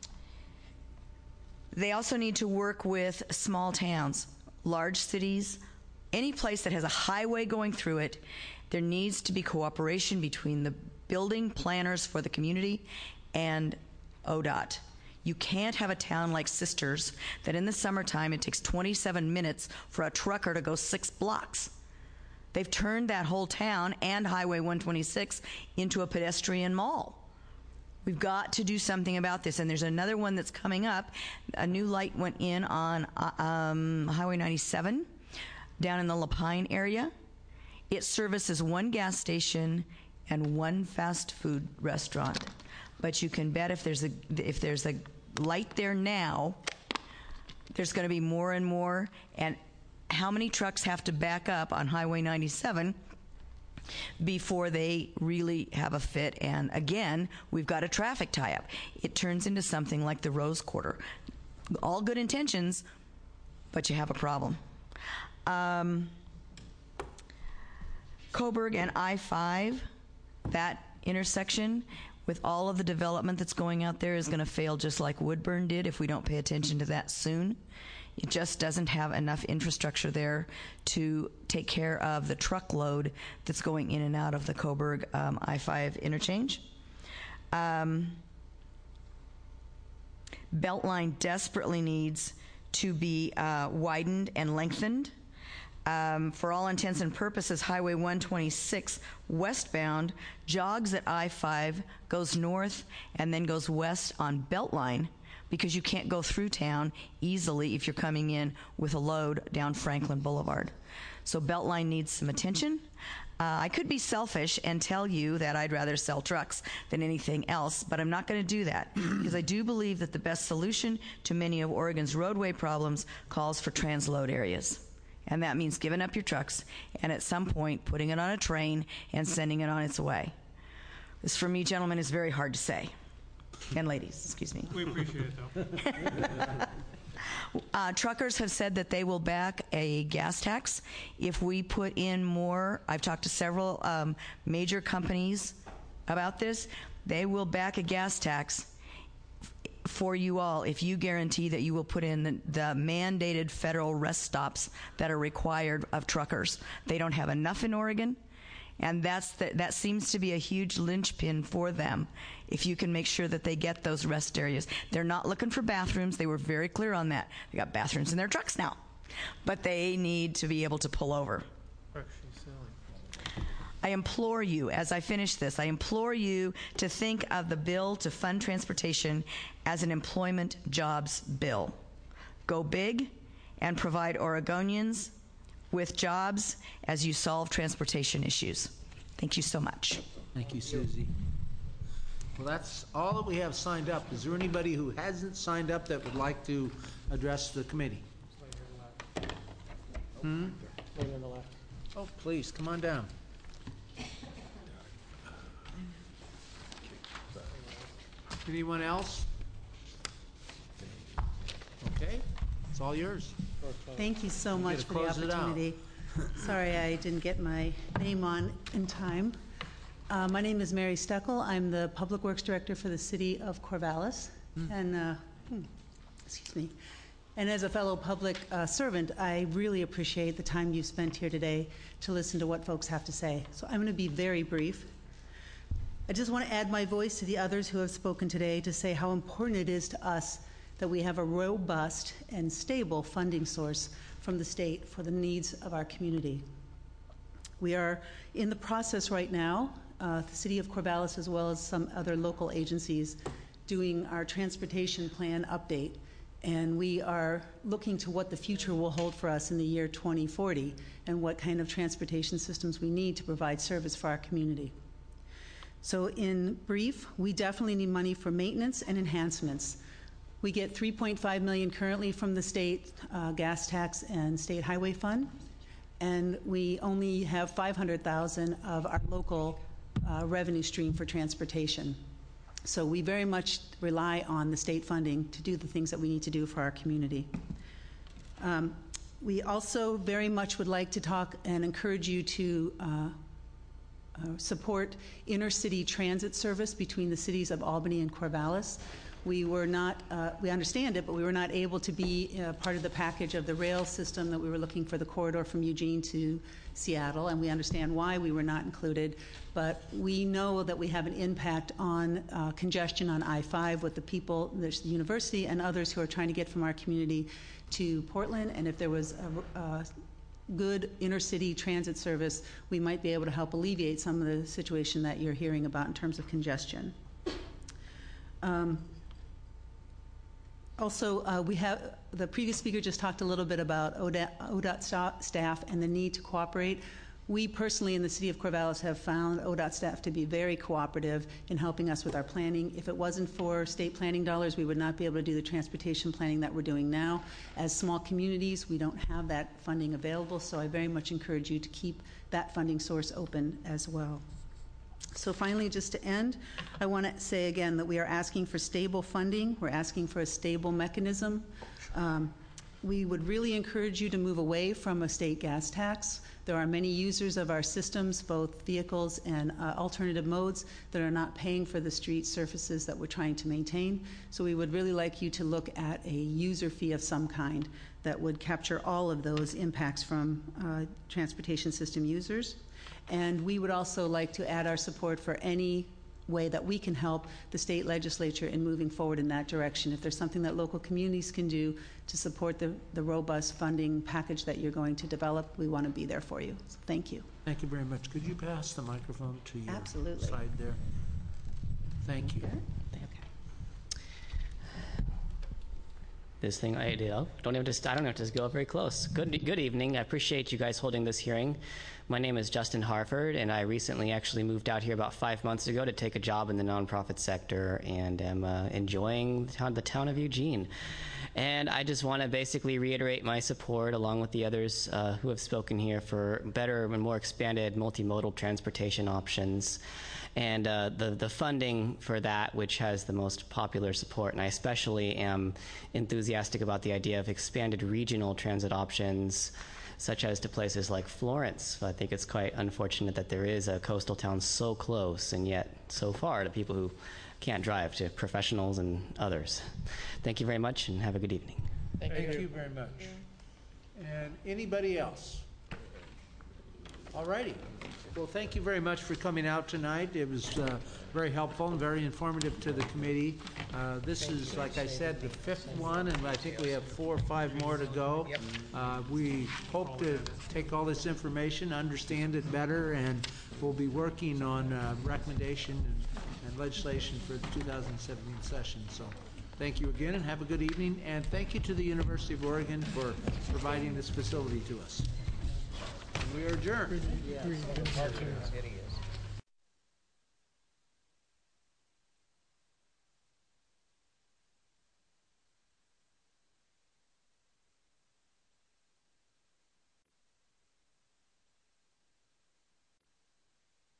they also need to work with small towns, large cities, any place that has a highway going through it. There needs to be cooperation between the building planners for the community and O D O T. You can't have a town like Sisters that in the summertime it takes twenty-seven minutes for a trucker to go six blocks. They've turned that whole town and Highway one twenty-six into a pedestrian mall. We've got to do something about this, and there's another one that's coming up. A new light went in on uh, um, Highway ninety-seven down in the Lapine area. It services one gas station and one fast food restaurant. But you can bet if there's a if there's a light there now, there's going to be more and more. And how many trucks have to back up on Highway ninety-seven before they really have a fit? And again, we've got a traffic tie-up. It turns into something like the Rose Quarter. All good intentions, but you have a problem. Um, Coburg and I five, that intersection, with all of the development that's going out there, is going to fail just like Woodburn did if we don't pay attention to that soon. It just doesn't have enough infrastructure there to take care of the truckload that's going in and out of the Coburg um, I five interchange. Um, Beltline desperately needs to be uh, widened and lengthened. Um, for all intents and purposes, Highway one twenty-six westbound jogs at I five, goes north, and then goes west on Beltline, because you can't go through town easily if you're coming in with a load down Franklin Boulevard. So Beltline needs some attention. Uh, I could be selfish and tell you that I'd rather sell trucks than anything else, but I'm not going to do that, because I do believe that the best solution to many of Oregon's roadway problems calls for transload areas. And that means giving up your trucks and at some point putting it on a train and sending it on its way. This, for me, gentlemen, is very hard to say. And ladies, excuse me. We appreciate it, though. uh, truckers have said that they will back a gas tax if we put in more. I've talked to several um, major companies about this. They will back a gas tax for you all if you guarantee that you will put in the, the mandated federal rest stops that are required of truckers. They don't have enough in Oregon, and that's the, that seems to be a huge linchpin for them if you can make sure that they get those rest areas. They're not looking for bathrooms. They were very clear on that. They got bathrooms in their trucks now, but they need to be able to pull over. I implore you, as I finish this, I implore you to think of the bill to fund transportation as an employment jobs bill. Go big and provide Oregonians with jobs as you solve transportation issues. Thank you so much. Thank you, Susie. Well, that's all that we have signed up. Is there anybody who hasn't signed up that would like to address the committee? Hmm? Oh, please, come on down. Anyone else? Okay, it's all yours. Thank you so You much gotta for the close it out. opportunity. Sorry I didn't get my name on in time. Uh, my name is Mary Steckel. I'm the Public Works Director for the City of Corvallis. Hmm. And, uh, hmm, excuse me. And as a fellow public uh, servant, I really appreciate the time you've spent here today to listen to what folks have to say. So I'm going to be very brief. I just want to add my voice to the others who have spoken today to say how important it is to us that we have a robust and stable funding source from the state for the needs of our community. We are in the process right now, uh, the City of Corvallis as well as some other local agencies, doing our transportation plan update. And we are looking to what the future will hold for us in the year twenty forty and what kind of transportation systems we need to provide service for our community. So in brief, we definitely need money for maintenance and enhancements. We get three point five million dollars currently from the state uh, gas tax and state highway fund, and we only have five hundred thousand dollars of our local uh, revenue stream for transportation. So we very much rely on the state funding to do the things that we need to do for our community. Um, we also very much would like to talk and encourage you to uh, uh, support inter-city transit service between the cities of Albany and Corvallis. We were not, uh, we understand it, but we were not able to be uh, part of the package of the rail system that we were looking for the corridor from Eugene to Seattle, and we understand why we were not included. But we know that we have an impact on uh, congestion on I five with the people, there's the university and others who are trying to get from our community to Portland, and if there was a, a good inter-city transit service, we might be able to help alleviate some of the situation that you're hearing about in terms of congestion. Um, Also, uh, we have, the previous speaker just talked a little bit about O D O T O staff and the need to cooperate. We personally in the City of Corvallis have found O D O T staff to be very cooperative in helping us with our planning. If it wasn't for state planning dollars, we would not be able to do the transportation planning that we're doing now. As small communities, we don't have that funding available, so I very much encourage you to keep that funding source open as well. So finally, just to end, I want to say again that we are asking for stable funding. We're asking for a stable mechanism. Um, we would really encourage you to move away from a state gas tax. There are many users of our systems, both vehicles and uh, alternative modes, that are not paying for the street surfaces that we're trying to maintain. So we would really like you to look at a user fee of some kind that would capture all of those impacts from uh, transportation system users. And we would also like to add our support for any way that we can help the state legislature in moving forward in that direction. If there's something that local communities can do to support the, the robust funding package that you're going to develop, we want to be there for you. So thank you. Thank you very much. Could you pass the microphone to your Absolutely. side there? Thank you. This thing I did. Oh, don't even just. I don't have to go very close. Good. Good evening. I appreciate you guys holding this hearing. My name is Justin Harford, and I recently actually moved out here about five months ago to take a job in the nonprofit sector, and am uh, enjoying the town, the town of Eugene. And I just want to basically reiterate my support, along with the others uh, who have spoken here, for better and more expanded multimodal transportation options. And uh, the, the funding for that, which has the most popular support. And I especially am enthusiastic about the idea of expanded regional transit options, such as to places like Florence. I think it's quite unfortunate that there is a coastal town so close and yet so far to people who can't drive, to professionals and others. Thank you very much and have a good evening. Thank, Thank you. you very much. And anybody else? All righty. Well, thank you very much for coming out tonight. It was uh, very helpful and very informative to the committee. Uh, this is, like I said, the fifth one, and I think we have four or five more to go. Uh, we hope to take all this information, understand it better, and we'll be working on uh, recommendation and, and legislation for the two thousand seventeen session. So thank you again, and have a good evening. And thank you to the University of Oregon for providing this facility to us. We are adjourned.